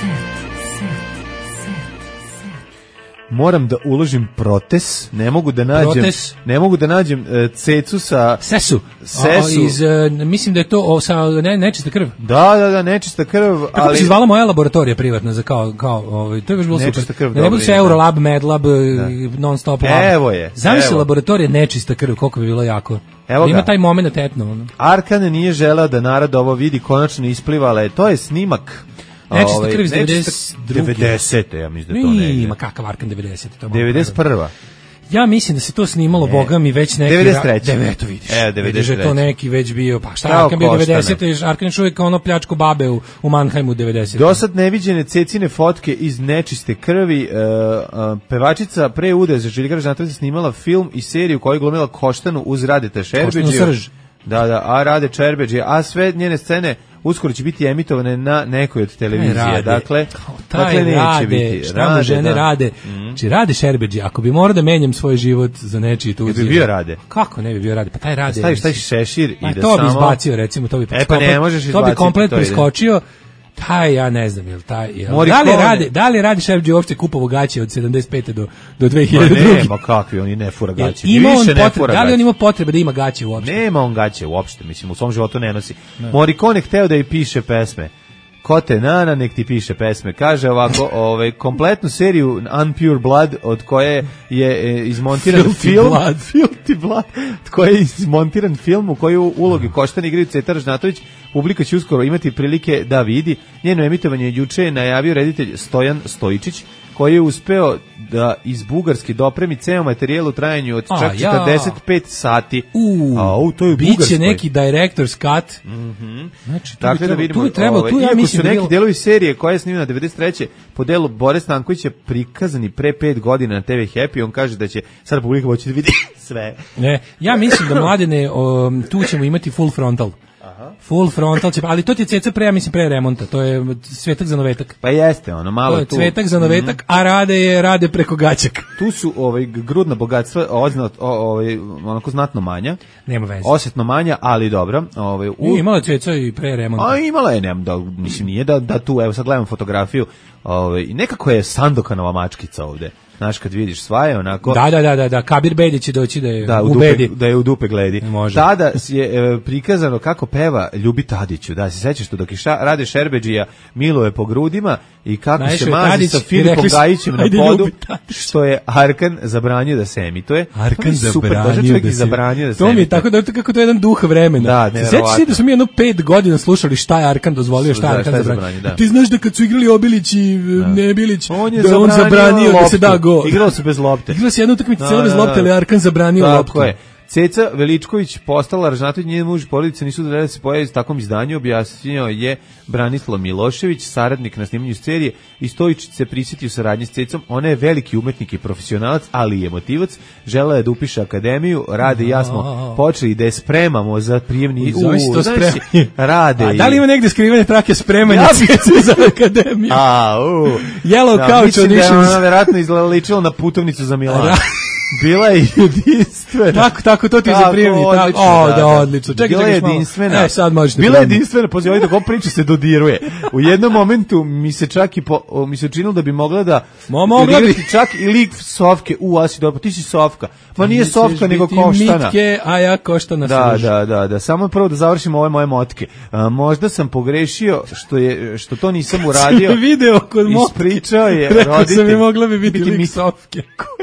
[SPEAKER 5] Moram da uložim protes, ne mogu da nađem,
[SPEAKER 6] protes.
[SPEAKER 5] ne mogu da nađem uh, cecu sa
[SPEAKER 6] sesu.
[SPEAKER 5] Sesu.
[SPEAKER 6] O, iz, uh, mislim da je to o, sa ne, nečista krv.
[SPEAKER 5] Da, da, da, nečista krv.
[SPEAKER 6] Kako ali... bi se zvala moja laboratorija privatna za kao, kao ovaj, to je baš bilo
[SPEAKER 5] nečista
[SPEAKER 6] super.
[SPEAKER 5] Krv,
[SPEAKER 6] ne, ne budu se Eurolab, Medlab, non stop lab.
[SPEAKER 5] Evo je.
[SPEAKER 6] Zamisli laboratorija nečista krv, koliko bi bilo jako. Evo da ima taj moment etno. Ono.
[SPEAKER 5] Arkan nije želeo da narod ovo vidi, konačno isplivala je. To je snimak.
[SPEAKER 6] Nečista krv iz devedeset druge.
[SPEAKER 5] devedesete, ja mislim da to negdje.
[SPEAKER 6] Ima kakav Arkan devedeset.
[SPEAKER 5] devedeset prva.
[SPEAKER 6] Ja mislim da se to snimalo, ne. Boga mi, već neki...
[SPEAKER 5] devedeset treće.
[SPEAKER 6] Deveto vidiš.
[SPEAKER 5] E, devedeset treće.
[SPEAKER 6] Vidiš da to neki već bio, pa šta, Arkan bio devedesete. Arkan je čovjek ono pljačko babe u, u Mannheimu devedesete.
[SPEAKER 5] Dosad neviđene cecine fotke iz nečiste krvi. Uh, uh, pevačica pre ude za Željka Ražnatovića snimala film i seriju koju je glumila Koštanu uz Radeta Šerbeđiju.
[SPEAKER 6] Koštanu Srž.
[SPEAKER 5] Da, da, a Rade Čerbeđije, a sve njene scene uskoro će biti emitovane na nekoj od televizije.
[SPEAKER 6] Rade.
[SPEAKER 5] Dakle,
[SPEAKER 6] taj dakle neće rade, biti. Šta rade, mu žene da. Rade? Mm. Či Rade Šerbeđije, ako bi morao da menjam svoj život za nečiji tuđi.
[SPEAKER 5] Bi bio Rade.
[SPEAKER 6] Kako ne bi bio Rade? Pa taj Rade.
[SPEAKER 5] Staviš taj šešir
[SPEAKER 6] pa
[SPEAKER 5] i da
[SPEAKER 6] to
[SPEAKER 5] samo...
[SPEAKER 6] To bi izbacio, recimo, to bi
[SPEAKER 5] e, pa ne možeš izbaciti.
[SPEAKER 6] To bi komplet preskočio. Taj, ja ne znam, jel taj, jel, da li radi, da li radi Šerbeđije uopšte kupovo gaće od sedamdeset pete do, do dve hiljade druge?
[SPEAKER 5] Ma nema kakvi, on i ne fura gaće.
[SPEAKER 6] Ima on potrebe, da li on ima potrebe da ima gaće uopšte?
[SPEAKER 5] Nema on gaće uopšte, mislim, u svom životu ne nosi. Ne. Morricone hteo da i piše pesme. Ko te nana, nek ti piše pesme. Kaže ovako, ovaj, kompletnu seriju Unpure Blood, od koje je e, izmontiran
[SPEAKER 6] Filthy
[SPEAKER 5] film.
[SPEAKER 6] Blood.
[SPEAKER 5] Filthy Blood. Od koje je izmontiran film u koju ulogi Koštana igraju Cetar Ražnatović. Publika će uskoro imati prilike da vidi. Njeno emitovanje juče je najavio reditelj Stojan Stojičić, koji je uspeo da iz Bugarske dopremi ceo materijal u trajanju od čak četrdeset pet sati.
[SPEAKER 6] U,
[SPEAKER 5] a, u to je u Bugarskoj.
[SPEAKER 6] Biće neki director's cut.
[SPEAKER 5] Mm-hmm.
[SPEAKER 6] Znači, tu
[SPEAKER 5] dakle,
[SPEAKER 6] bi trebalo,
[SPEAKER 5] da vidimo,
[SPEAKER 6] tu bi trebalo,
[SPEAKER 5] ovaj,
[SPEAKER 6] tu ja mislim
[SPEAKER 5] su neki
[SPEAKER 6] bilo...
[SPEAKER 5] delovi serije koja je snimljena devedeset treće po delu Bore Stankovića prikazani pre pet godina na te ve Happy, on kaže da će sad publika moći da vidi sve.
[SPEAKER 6] Ne, ja mislim da mladene, o, tu ćemo imati full frontal.
[SPEAKER 5] Aha.
[SPEAKER 6] Full frontal će, ali to ti je ceca pre, ja mislim pre remonta, to je cvetak za novetak.
[SPEAKER 5] Pa jeste, ono malo
[SPEAKER 6] to je
[SPEAKER 5] tu.
[SPEAKER 6] Cvetak za novetak, mm-hmm. a rade je rade preko gaćaka.
[SPEAKER 5] Tu su ovaj grudna bogatstva oznat ovaj onako znatno manja.
[SPEAKER 6] Nema veze.
[SPEAKER 5] Osetno manja, ali dobro. Ovaj
[SPEAKER 6] u imala ceca i pre remonta.
[SPEAKER 5] A imala je, nemam da mislim nije da da tu evo sad gledam fotografiju, ovaj nekako je Sandokanova mačkica ovde. Znaš, kad vidiš svaje, onako...
[SPEAKER 6] Da, da, da, da, da. Kabir Bedi će doći da je
[SPEAKER 5] da,
[SPEAKER 6] u,
[SPEAKER 5] u
[SPEAKER 6] bedi.
[SPEAKER 5] Dupe, da je u dupe gledi.
[SPEAKER 6] Može.
[SPEAKER 5] Tada je e, prikazano kako peva Ljubi Tadiću. Da, se sećaš tu dok je ša, Rade Šerbedžija miluje po grudima i kako Najšo se mazi Tadić, sa Filipom Gajićem na podu, što je Arkan zabranio da se emituje.
[SPEAKER 6] Arkan
[SPEAKER 5] zabranio da se zabranio da se
[SPEAKER 6] To mi je tako da kako to je jedan duh vremena.
[SPEAKER 5] Da,
[SPEAKER 6] sećaš se da smo mi jedno pet godina slušali šta je Arkan dozvolio, šta je Arkan zabranio.
[SPEAKER 5] Da.
[SPEAKER 6] Ti znaš da kad su igrali Obilić i Nebilić,
[SPEAKER 5] on je
[SPEAKER 6] da on zabranio da se da go.
[SPEAKER 5] Igrao se bez lopte.
[SPEAKER 6] Igrao se jednu utakmicu celo bez lopte, ali Arkan zabranio
[SPEAKER 5] tako
[SPEAKER 6] loptu.
[SPEAKER 5] Je. Ceca Veličković postala Aržnatović, njen muž i porodica nisu dozvoljeli da se pojavi u takvom izdanju, objasnio je Branislav Milošević, saradnik na snimanju serije, i Stojičić se prisjetio saradnje s Cecom. Ona je veliki umetnik i profesionalac, ali i emotivac, želela je da upiše akademiju, Rade i ja smo počeli da je spremamo za prijemni...
[SPEAKER 6] U, to spremanje.
[SPEAKER 5] Rade
[SPEAKER 6] A da li ima negde skrivene trake spremanja Cece za akademiju?
[SPEAKER 5] A, u.
[SPEAKER 6] Yellow
[SPEAKER 5] da,
[SPEAKER 6] Couch
[SPEAKER 5] mislim
[SPEAKER 6] Auditions.
[SPEAKER 5] da je ona verovatno izličila na putovnicu za Milano. Bila je jedinstvena.
[SPEAKER 6] Tako, tako, to ti je za prijemni. O, da, da, odlično. Čekaj,
[SPEAKER 5] bila je jedinstvena.
[SPEAKER 6] E, sad možete.
[SPEAKER 5] Bila je jedinstvena, pozivaj ovaj dok on priča se dodiruje. U jednom momentu mi se čak i po, o, mi se učinilo da bi mogla da
[SPEAKER 6] Mo, mogla bi
[SPEAKER 5] čak i lik Sofke. U, asi dobro, ti si Sofka. Ma nije Sofka, nego Koštana.
[SPEAKER 6] Mitke, a ja Koštana
[SPEAKER 5] da,
[SPEAKER 6] služi.
[SPEAKER 5] da, da, da. Samo prvo da završimo ove moje motke. A, možda sam pogrešio što je što to nisam uradio.
[SPEAKER 6] Video kod motke.
[SPEAKER 5] Ispričao je
[SPEAKER 6] roditelj. Rekao sam mi mogla bi biti, biti lik Sofke.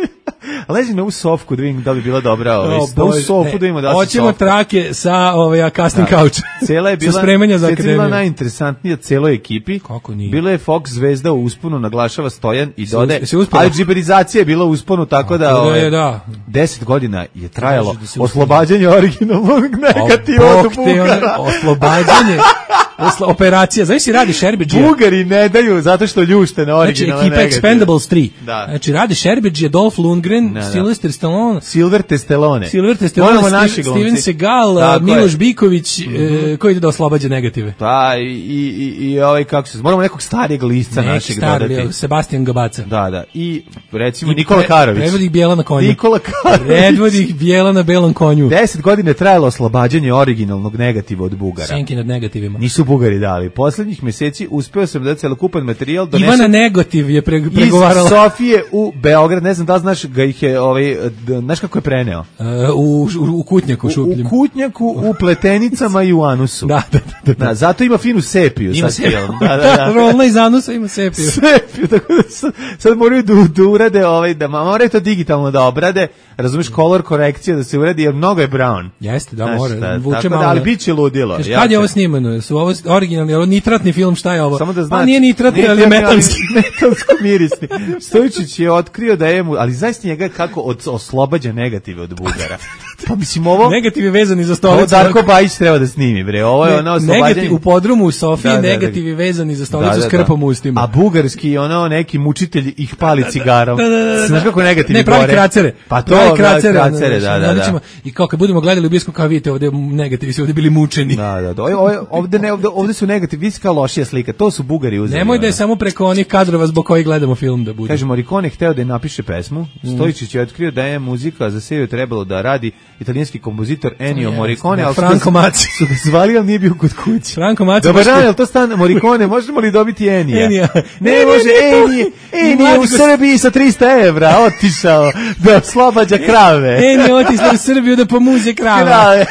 [SPEAKER 5] Lezi na u Sofku da vidim da bi bila dobra, ovaj, oh, da u Sofu da ima da se
[SPEAKER 6] hoćemo trake sa ovaj casting couch.
[SPEAKER 5] Cela je bila
[SPEAKER 6] sa spremanja za akademiju.
[SPEAKER 5] Cela najinteresantnija celoj ekipi.
[SPEAKER 6] Kako nije?
[SPEAKER 5] Bila je Fox zvezda u usponu, naglašava Stojan i dode. Ali džiberizacija je bila u usponu, tako da, ovaj,
[SPEAKER 6] da.
[SPEAKER 5] deset godina je trajalo da oslobađanje originalnog negativa od Bugara.
[SPEAKER 6] Oslobađanje Osla, operacija, znaš si Rade Šerbedžija.
[SPEAKER 5] Bugari ne daju zato što ljušte na originalne
[SPEAKER 6] negative. Znači ekipa Expendables tri.
[SPEAKER 5] Da.
[SPEAKER 6] Znači Rade Šerbedžija, Dolph Lundgren, da, da. Sylvester Stallone.
[SPEAKER 5] Silver Stallone.
[SPEAKER 6] Silver Stallone, Steven Seagal, tako Miloš je. Biković, mm-hmm. e, koji ide da oslobađa negative.
[SPEAKER 5] Pa i, i, i ovaj, kako se, moramo nekog starijeg lisca
[SPEAKER 6] Neki
[SPEAKER 5] našeg
[SPEAKER 6] star,
[SPEAKER 5] dodati.
[SPEAKER 6] Sebastian Gabaca.
[SPEAKER 5] Da, da. I recimo I Nikola Karović.
[SPEAKER 6] Predvodi bijela na konju.
[SPEAKER 5] Nikola Karović.
[SPEAKER 6] Predvodi bijela na belom konju.
[SPEAKER 5] Deset godine je trajalo oslobađanje originalnog negativa od Bugara.
[SPEAKER 6] Senki nad negativima.
[SPEAKER 5] Nisu Bugari dali. Poslednjih meseci uspeo sam da celokupan materijal donesem.
[SPEAKER 6] Ivana Negativ je pre, pregovarala.
[SPEAKER 5] Iz Sofije u Beograd, ne znam da znaš ga ih je, ovaj, znaš kako je preneo?
[SPEAKER 6] Uh, u, u, u Kutnjaku šupljim.
[SPEAKER 5] U, u Kutnjaku, u Pletenicama i u Anusu.
[SPEAKER 6] Da, da, da, da.
[SPEAKER 5] da zato ima finu sepiju.
[SPEAKER 6] Ima
[SPEAKER 5] sepiju. Da, da, da.
[SPEAKER 6] Rolna iz Anusa ima sepiju.
[SPEAKER 5] Sepiju, tako da sad, sad moraju da, da urade, ovaj, da moraju to digitalno da obrade, razumiješ, color korekcija da se uradi, jer mnogo je brown.
[SPEAKER 6] Jeste, da, mora.
[SPEAKER 5] Vuče malo. Da, ali bit će ludilo.
[SPEAKER 6] Kaži, kad je ovo snimano? Su ovo originalni, ovo nitratni film, šta je ovo?
[SPEAKER 5] Samo da znači,
[SPEAKER 6] pa nije nitratni, ali je metalski.
[SPEAKER 5] Metalsko mirisni. Stojičić je otkrio da je mu, ali zaista njega kako od, oslobađa negative od Bugara. Pa mislim ovo...
[SPEAKER 6] Negativi vezani za stolicu.
[SPEAKER 5] Ovo Darko Bajić treba da snimi, bre. Ovo je ono oslobađanje...
[SPEAKER 6] Negativ u podrumu u Sofiji, da, da, da, negativi vezani za stolicu da, da, s krpom u ustima.
[SPEAKER 5] A bugarski, ono, neki mučitelj ih pali cigarom.
[SPEAKER 6] Da, da, da, da.
[SPEAKER 5] Znaš kako negativi
[SPEAKER 6] ne, pravi
[SPEAKER 5] gore?
[SPEAKER 6] Kracere.
[SPEAKER 5] Pa to,
[SPEAKER 6] pravi kracere,
[SPEAKER 5] kracere, da, da, da.
[SPEAKER 6] I kao kad budemo gledali u bioskopu, kao vidite, ovde negativi su ovde bili mučeni.
[SPEAKER 5] Da, da, da. Ovde, ovde, ne, ovde, ovde su negativi, vi kao lošija slika. To su Bugari uzeli.
[SPEAKER 6] Nemoj da je samo preko onih kadrova zbog kojih gledamo film da bude.
[SPEAKER 5] Kaže, Morricone hteo da je napiše pesmu. Stojičić je otkrio da je muzika za seriju trebalo da radi italijanski kompozitor Ennio Morricone, ali
[SPEAKER 6] Franco Mazzi
[SPEAKER 5] su ga zvali, ali nije bio kod kuće.
[SPEAKER 6] Franco Mazzi.
[SPEAKER 5] Dobar dan, je li to stan Morricone? Možemo li dobiti Ennija?
[SPEAKER 6] Ennija.
[SPEAKER 5] Ne, ne može, Ennije. Ennije u Srbiji sa trista evra otišao da oslobađa krave.
[SPEAKER 6] Ennije otišao u Srbiju da pomuze krave. Krave.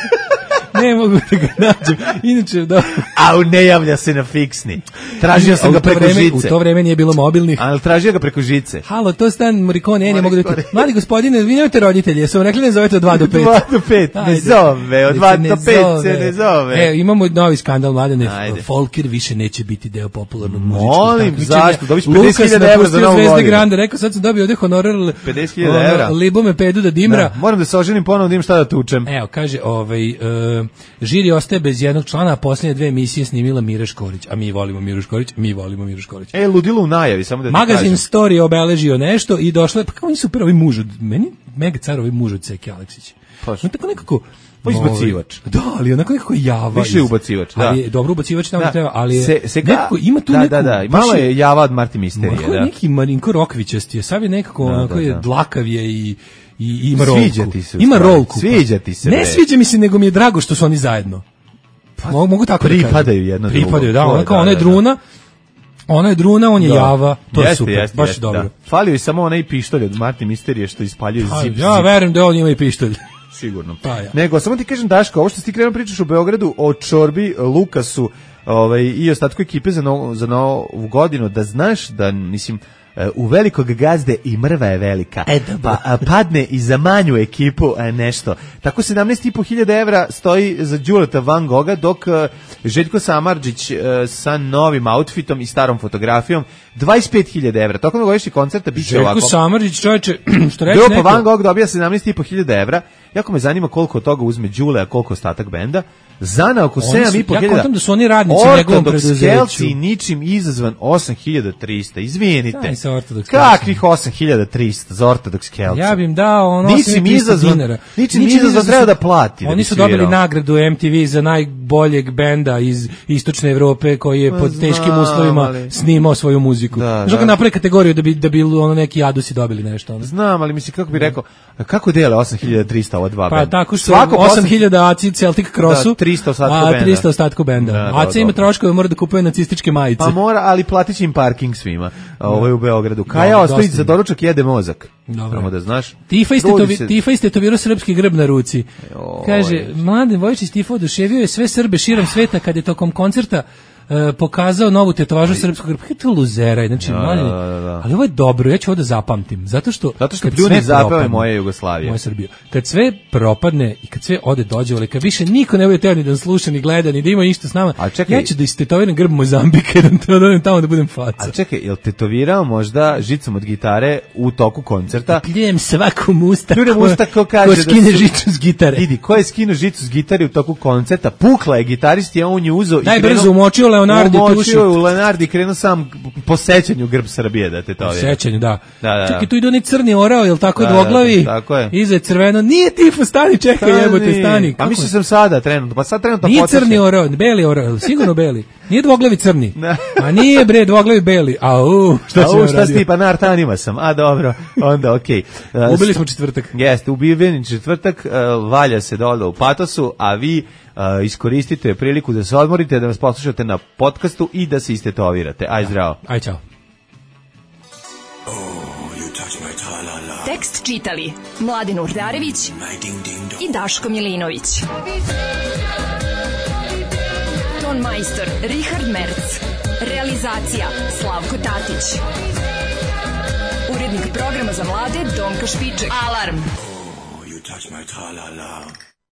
[SPEAKER 6] Ne mogu da ga nađem. Inače, da.
[SPEAKER 5] A ne javlja se na fiksni. Tražio sam ga preko
[SPEAKER 6] vreme,
[SPEAKER 5] žice.
[SPEAKER 6] U to vreme nije bilo mobilnih.
[SPEAKER 5] Ali tražio ga preko žice.
[SPEAKER 6] Halo, to stan Morricone, ne mogu da ti. Mladi gospodine, vi nemate roditelje, jesu vam rekli ne zovete od dva do pet.
[SPEAKER 5] dva do pet, ne zove, od dva do pet se ne zove.
[SPEAKER 6] E, imamo novi skandal, mladene. Folker više neće biti deo popularnog muzičkog
[SPEAKER 5] takmičenja. Molim, zašto? Dobiš pedeset hiljada evra za novu godinu.
[SPEAKER 6] Grande, rekao, sad sam dobio ovde honorar
[SPEAKER 5] pedeset hiljada evra.
[SPEAKER 6] Libome pedu da dimra.
[SPEAKER 5] Moram da se oženim ponovo da im šta da tučem.
[SPEAKER 6] Evo, kaže, ovaj, žiri ostaje bez jednog člana, a posljednje dve emisije snimila Mira Škorić. A mi volimo Miru Škorić, mi volimo Miru Škorić.
[SPEAKER 5] E, ludilo u najavi, samo da ti
[SPEAKER 6] Magazin kažem. Story obeležio nešto i došlo je, pa kao oni su prvi muž od meni, mega car ovaj muž od Seke Aleksić.
[SPEAKER 5] Pa
[SPEAKER 6] no, tako nekako
[SPEAKER 5] pa izbacivač.
[SPEAKER 6] Da, ali onako nekako java.
[SPEAKER 5] Više ubacivač, da.
[SPEAKER 6] Ali je dobro ubacivač tamo
[SPEAKER 5] da.
[SPEAKER 6] treba, ali je
[SPEAKER 5] se, se ga,
[SPEAKER 6] nekako ima tu
[SPEAKER 5] da,
[SPEAKER 6] neku...
[SPEAKER 5] Da, da, da, malo je java od Marti Misterije, da.
[SPEAKER 6] Neki Marinko Rokvićasti je, sav je nekako,
[SPEAKER 5] da,
[SPEAKER 6] onako
[SPEAKER 5] da,
[SPEAKER 6] je
[SPEAKER 5] da.
[SPEAKER 6] dlakav je i i ima rolku.
[SPEAKER 5] Sviđa ti se.
[SPEAKER 6] Ima rolku.
[SPEAKER 5] Sviđa ti se.
[SPEAKER 6] Ne
[SPEAKER 5] bre.
[SPEAKER 6] sviđa mi se, nego mi je drago što su oni zajedno. Pa, mogu, mogu tako
[SPEAKER 5] pripadaju
[SPEAKER 6] da
[SPEAKER 5] jedno
[SPEAKER 6] pripadaju,
[SPEAKER 5] drugo.
[SPEAKER 6] da, ona kao ona je druna. Ona je druna, on je
[SPEAKER 5] da.
[SPEAKER 6] java, to
[SPEAKER 5] jeste,
[SPEAKER 6] je super,
[SPEAKER 5] jeste,
[SPEAKER 6] baš
[SPEAKER 5] jeste,
[SPEAKER 6] dobro.
[SPEAKER 5] Da. Falio je samo onaj pištolj od Marti Misterije što ispaljuje
[SPEAKER 6] A,
[SPEAKER 5] zip.
[SPEAKER 6] Ja
[SPEAKER 5] zip.
[SPEAKER 6] verujem da on ima i pištolj.
[SPEAKER 5] Sigurno.
[SPEAKER 6] Pa, ja.
[SPEAKER 5] Nego, samo ti kažem, Daško, ovo što ti krenuo pričaš u Beogradu o Čorbi, Lukasu ovaj, i ostatku ekipe za, no, za novu godinu, da znaš da, mislim, u velikog gazde i mrva je velika.
[SPEAKER 6] E,
[SPEAKER 5] pa a, padne i za manju ekipu a, nešto. Tako sedamnaest i po hiljada evra stoji za Đuleta Van Gogha, dok a, Željko Samardžić a, sa novim outfitom i starom fotografijom dvadeset pet hiljada evra. Tokom novogodišnjeg koncerta biće
[SPEAKER 6] Željko
[SPEAKER 5] ovako.
[SPEAKER 6] Željko Samardžić, čoveče, što reći
[SPEAKER 5] Grupa
[SPEAKER 6] neko...
[SPEAKER 5] Van Gogh dobija sedamnaest i po hiljada evra. Jako me zanima koliko od toga uzme Đule, a koliko ostatak benda. Zana oko sedam i po hiljada.
[SPEAKER 6] Ja kontam da su oni radnici u njegovom preduzeću.
[SPEAKER 5] Ortodoks Kelci ničim izazvan osam hiljada trista. Izvinite.
[SPEAKER 6] Daj se Ortodoks
[SPEAKER 5] Kakvih osam hiljada trista za Ortodoks Kelci?
[SPEAKER 6] Ja bih im dao ono
[SPEAKER 5] ničim izazvan, ničim izazvan treba da plati.
[SPEAKER 6] Oni
[SPEAKER 5] da
[SPEAKER 6] su dobili nagradu M T V za najboljeg benda iz istočne Evrope koji je pod teškim
[SPEAKER 5] znam,
[SPEAKER 6] uslovima
[SPEAKER 5] ali...
[SPEAKER 6] snimao svoju muziku.
[SPEAKER 5] Da,
[SPEAKER 6] Znaš
[SPEAKER 5] da.
[SPEAKER 6] napravi kategoriju da bi da bi ono neki Adusi dobili nešto. Ono.
[SPEAKER 5] Znam, ali mislim kako bi rekao, kako dele osam hiljada trista ova dva
[SPEAKER 6] pa,
[SPEAKER 5] benda?
[SPEAKER 6] Pa tako što osam hiljada A C Celtic Crossu,
[SPEAKER 5] da, trista ostatku
[SPEAKER 6] a
[SPEAKER 5] benda.
[SPEAKER 6] trista ostatku benda.
[SPEAKER 5] Da,
[SPEAKER 6] A C ima troškove, mora da kupuje nacističke majice.
[SPEAKER 5] Pa mora, ali platit će im parking svima. Ovo je u Beogradu. Kaja ostaje za doručak jede mozak.
[SPEAKER 6] Dobro.
[SPEAKER 5] Samo da znaš.
[SPEAKER 6] Tifa istetovi, se... Tifa istetovirao srpski grb na ruci. O, kaže, Mladen Vojičić Tifa oduševio je sve Srbe širom sveta kad je tokom koncerta Uh, pokazao novu tetovažu ali, srpskog grba. Kako je to luzera? Znači, da, mladine, da, da, da. Ali ovo je dobro, ja ću ovo da zapamtim. Zato što,
[SPEAKER 5] Zato što pljuni zapeve moje Jugoslavije.
[SPEAKER 6] Moja Srbija. Kad sve propadne i kad sve ode dođe, ali kad više niko ne bude teo ni da sluša, ni gleda, ni da ima ništa s nama, čekaj, ja ću da istetoviram grb Mozambika i da odem tamo da budem faca.
[SPEAKER 5] A čekaj, jel tetovirao možda žicom od gitare u toku koncerta?
[SPEAKER 6] Pljujem svakom usta
[SPEAKER 5] Pljujem usta ko kaže
[SPEAKER 6] ko
[SPEAKER 5] da
[SPEAKER 6] skine
[SPEAKER 5] su...
[SPEAKER 6] žicu s gitare.
[SPEAKER 5] Vidi, ko je skinuo žicu s gitare u toku koncerta? Pukla je gitarist, a on je uzeo i
[SPEAKER 6] najbrzo umočio Leonardi tušu.
[SPEAKER 5] U Leonardi krenuo sam po sećanju grb Srbije da te to vidi.
[SPEAKER 6] Po sećanju, da.
[SPEAKER 5] da, da, da.
[SPEAKER 6] Čekaj, tu ide onaj crni orao, jel tako
[SPEAKER 5] da,
[SPEAKER 6] dvoglavi?
[SPEAKER 5] Da, da, tako je.
[SPEAKER 6] Iza je crveno. Nije Tifo, stani, čekaj,
[SPEAKER 5] stani.
[SPEAKER 6] jebote, stani.
[SPEAKER 5] Pa mislim sam sada trenutno, pa sad trenutno
[SPEAKER 6] nije
[SPEAKER 5] poteče.
[SPEAKER 6] Crni orao, beli orao, sigurno beli. Nije dvoglavi crni. A nije bre dvoglavi beli. Au, šta
[SPEAKER 5] će Au, šta si pa na artanima sam. A dobro, onda okej. Okay.
[SPEAKER 6] Ubili smo četvrtak.
[SPEAKER 5] Jeste, ubili četvrtak, uh, valja se dole u Patosu, a vi Uh, iskoristite priliku da se odmorite, da nas poslušate na podcastu i da se istetovirate. Aj zdravo.
[SPEAKER 6] Aj čao.
[SPEAKER 7] Oh, you touch my tra-la-la.
[SPEAKER 2] Tekst čitali Mladen Urdarević i Daško Milinović. Ton majstor Richard Merc. Realizacija Slavko Tatić. Urednik programa za mlade Donka Špiček. Alarm.
[SPEAKER 7] Oh, you touch my tra-la-la.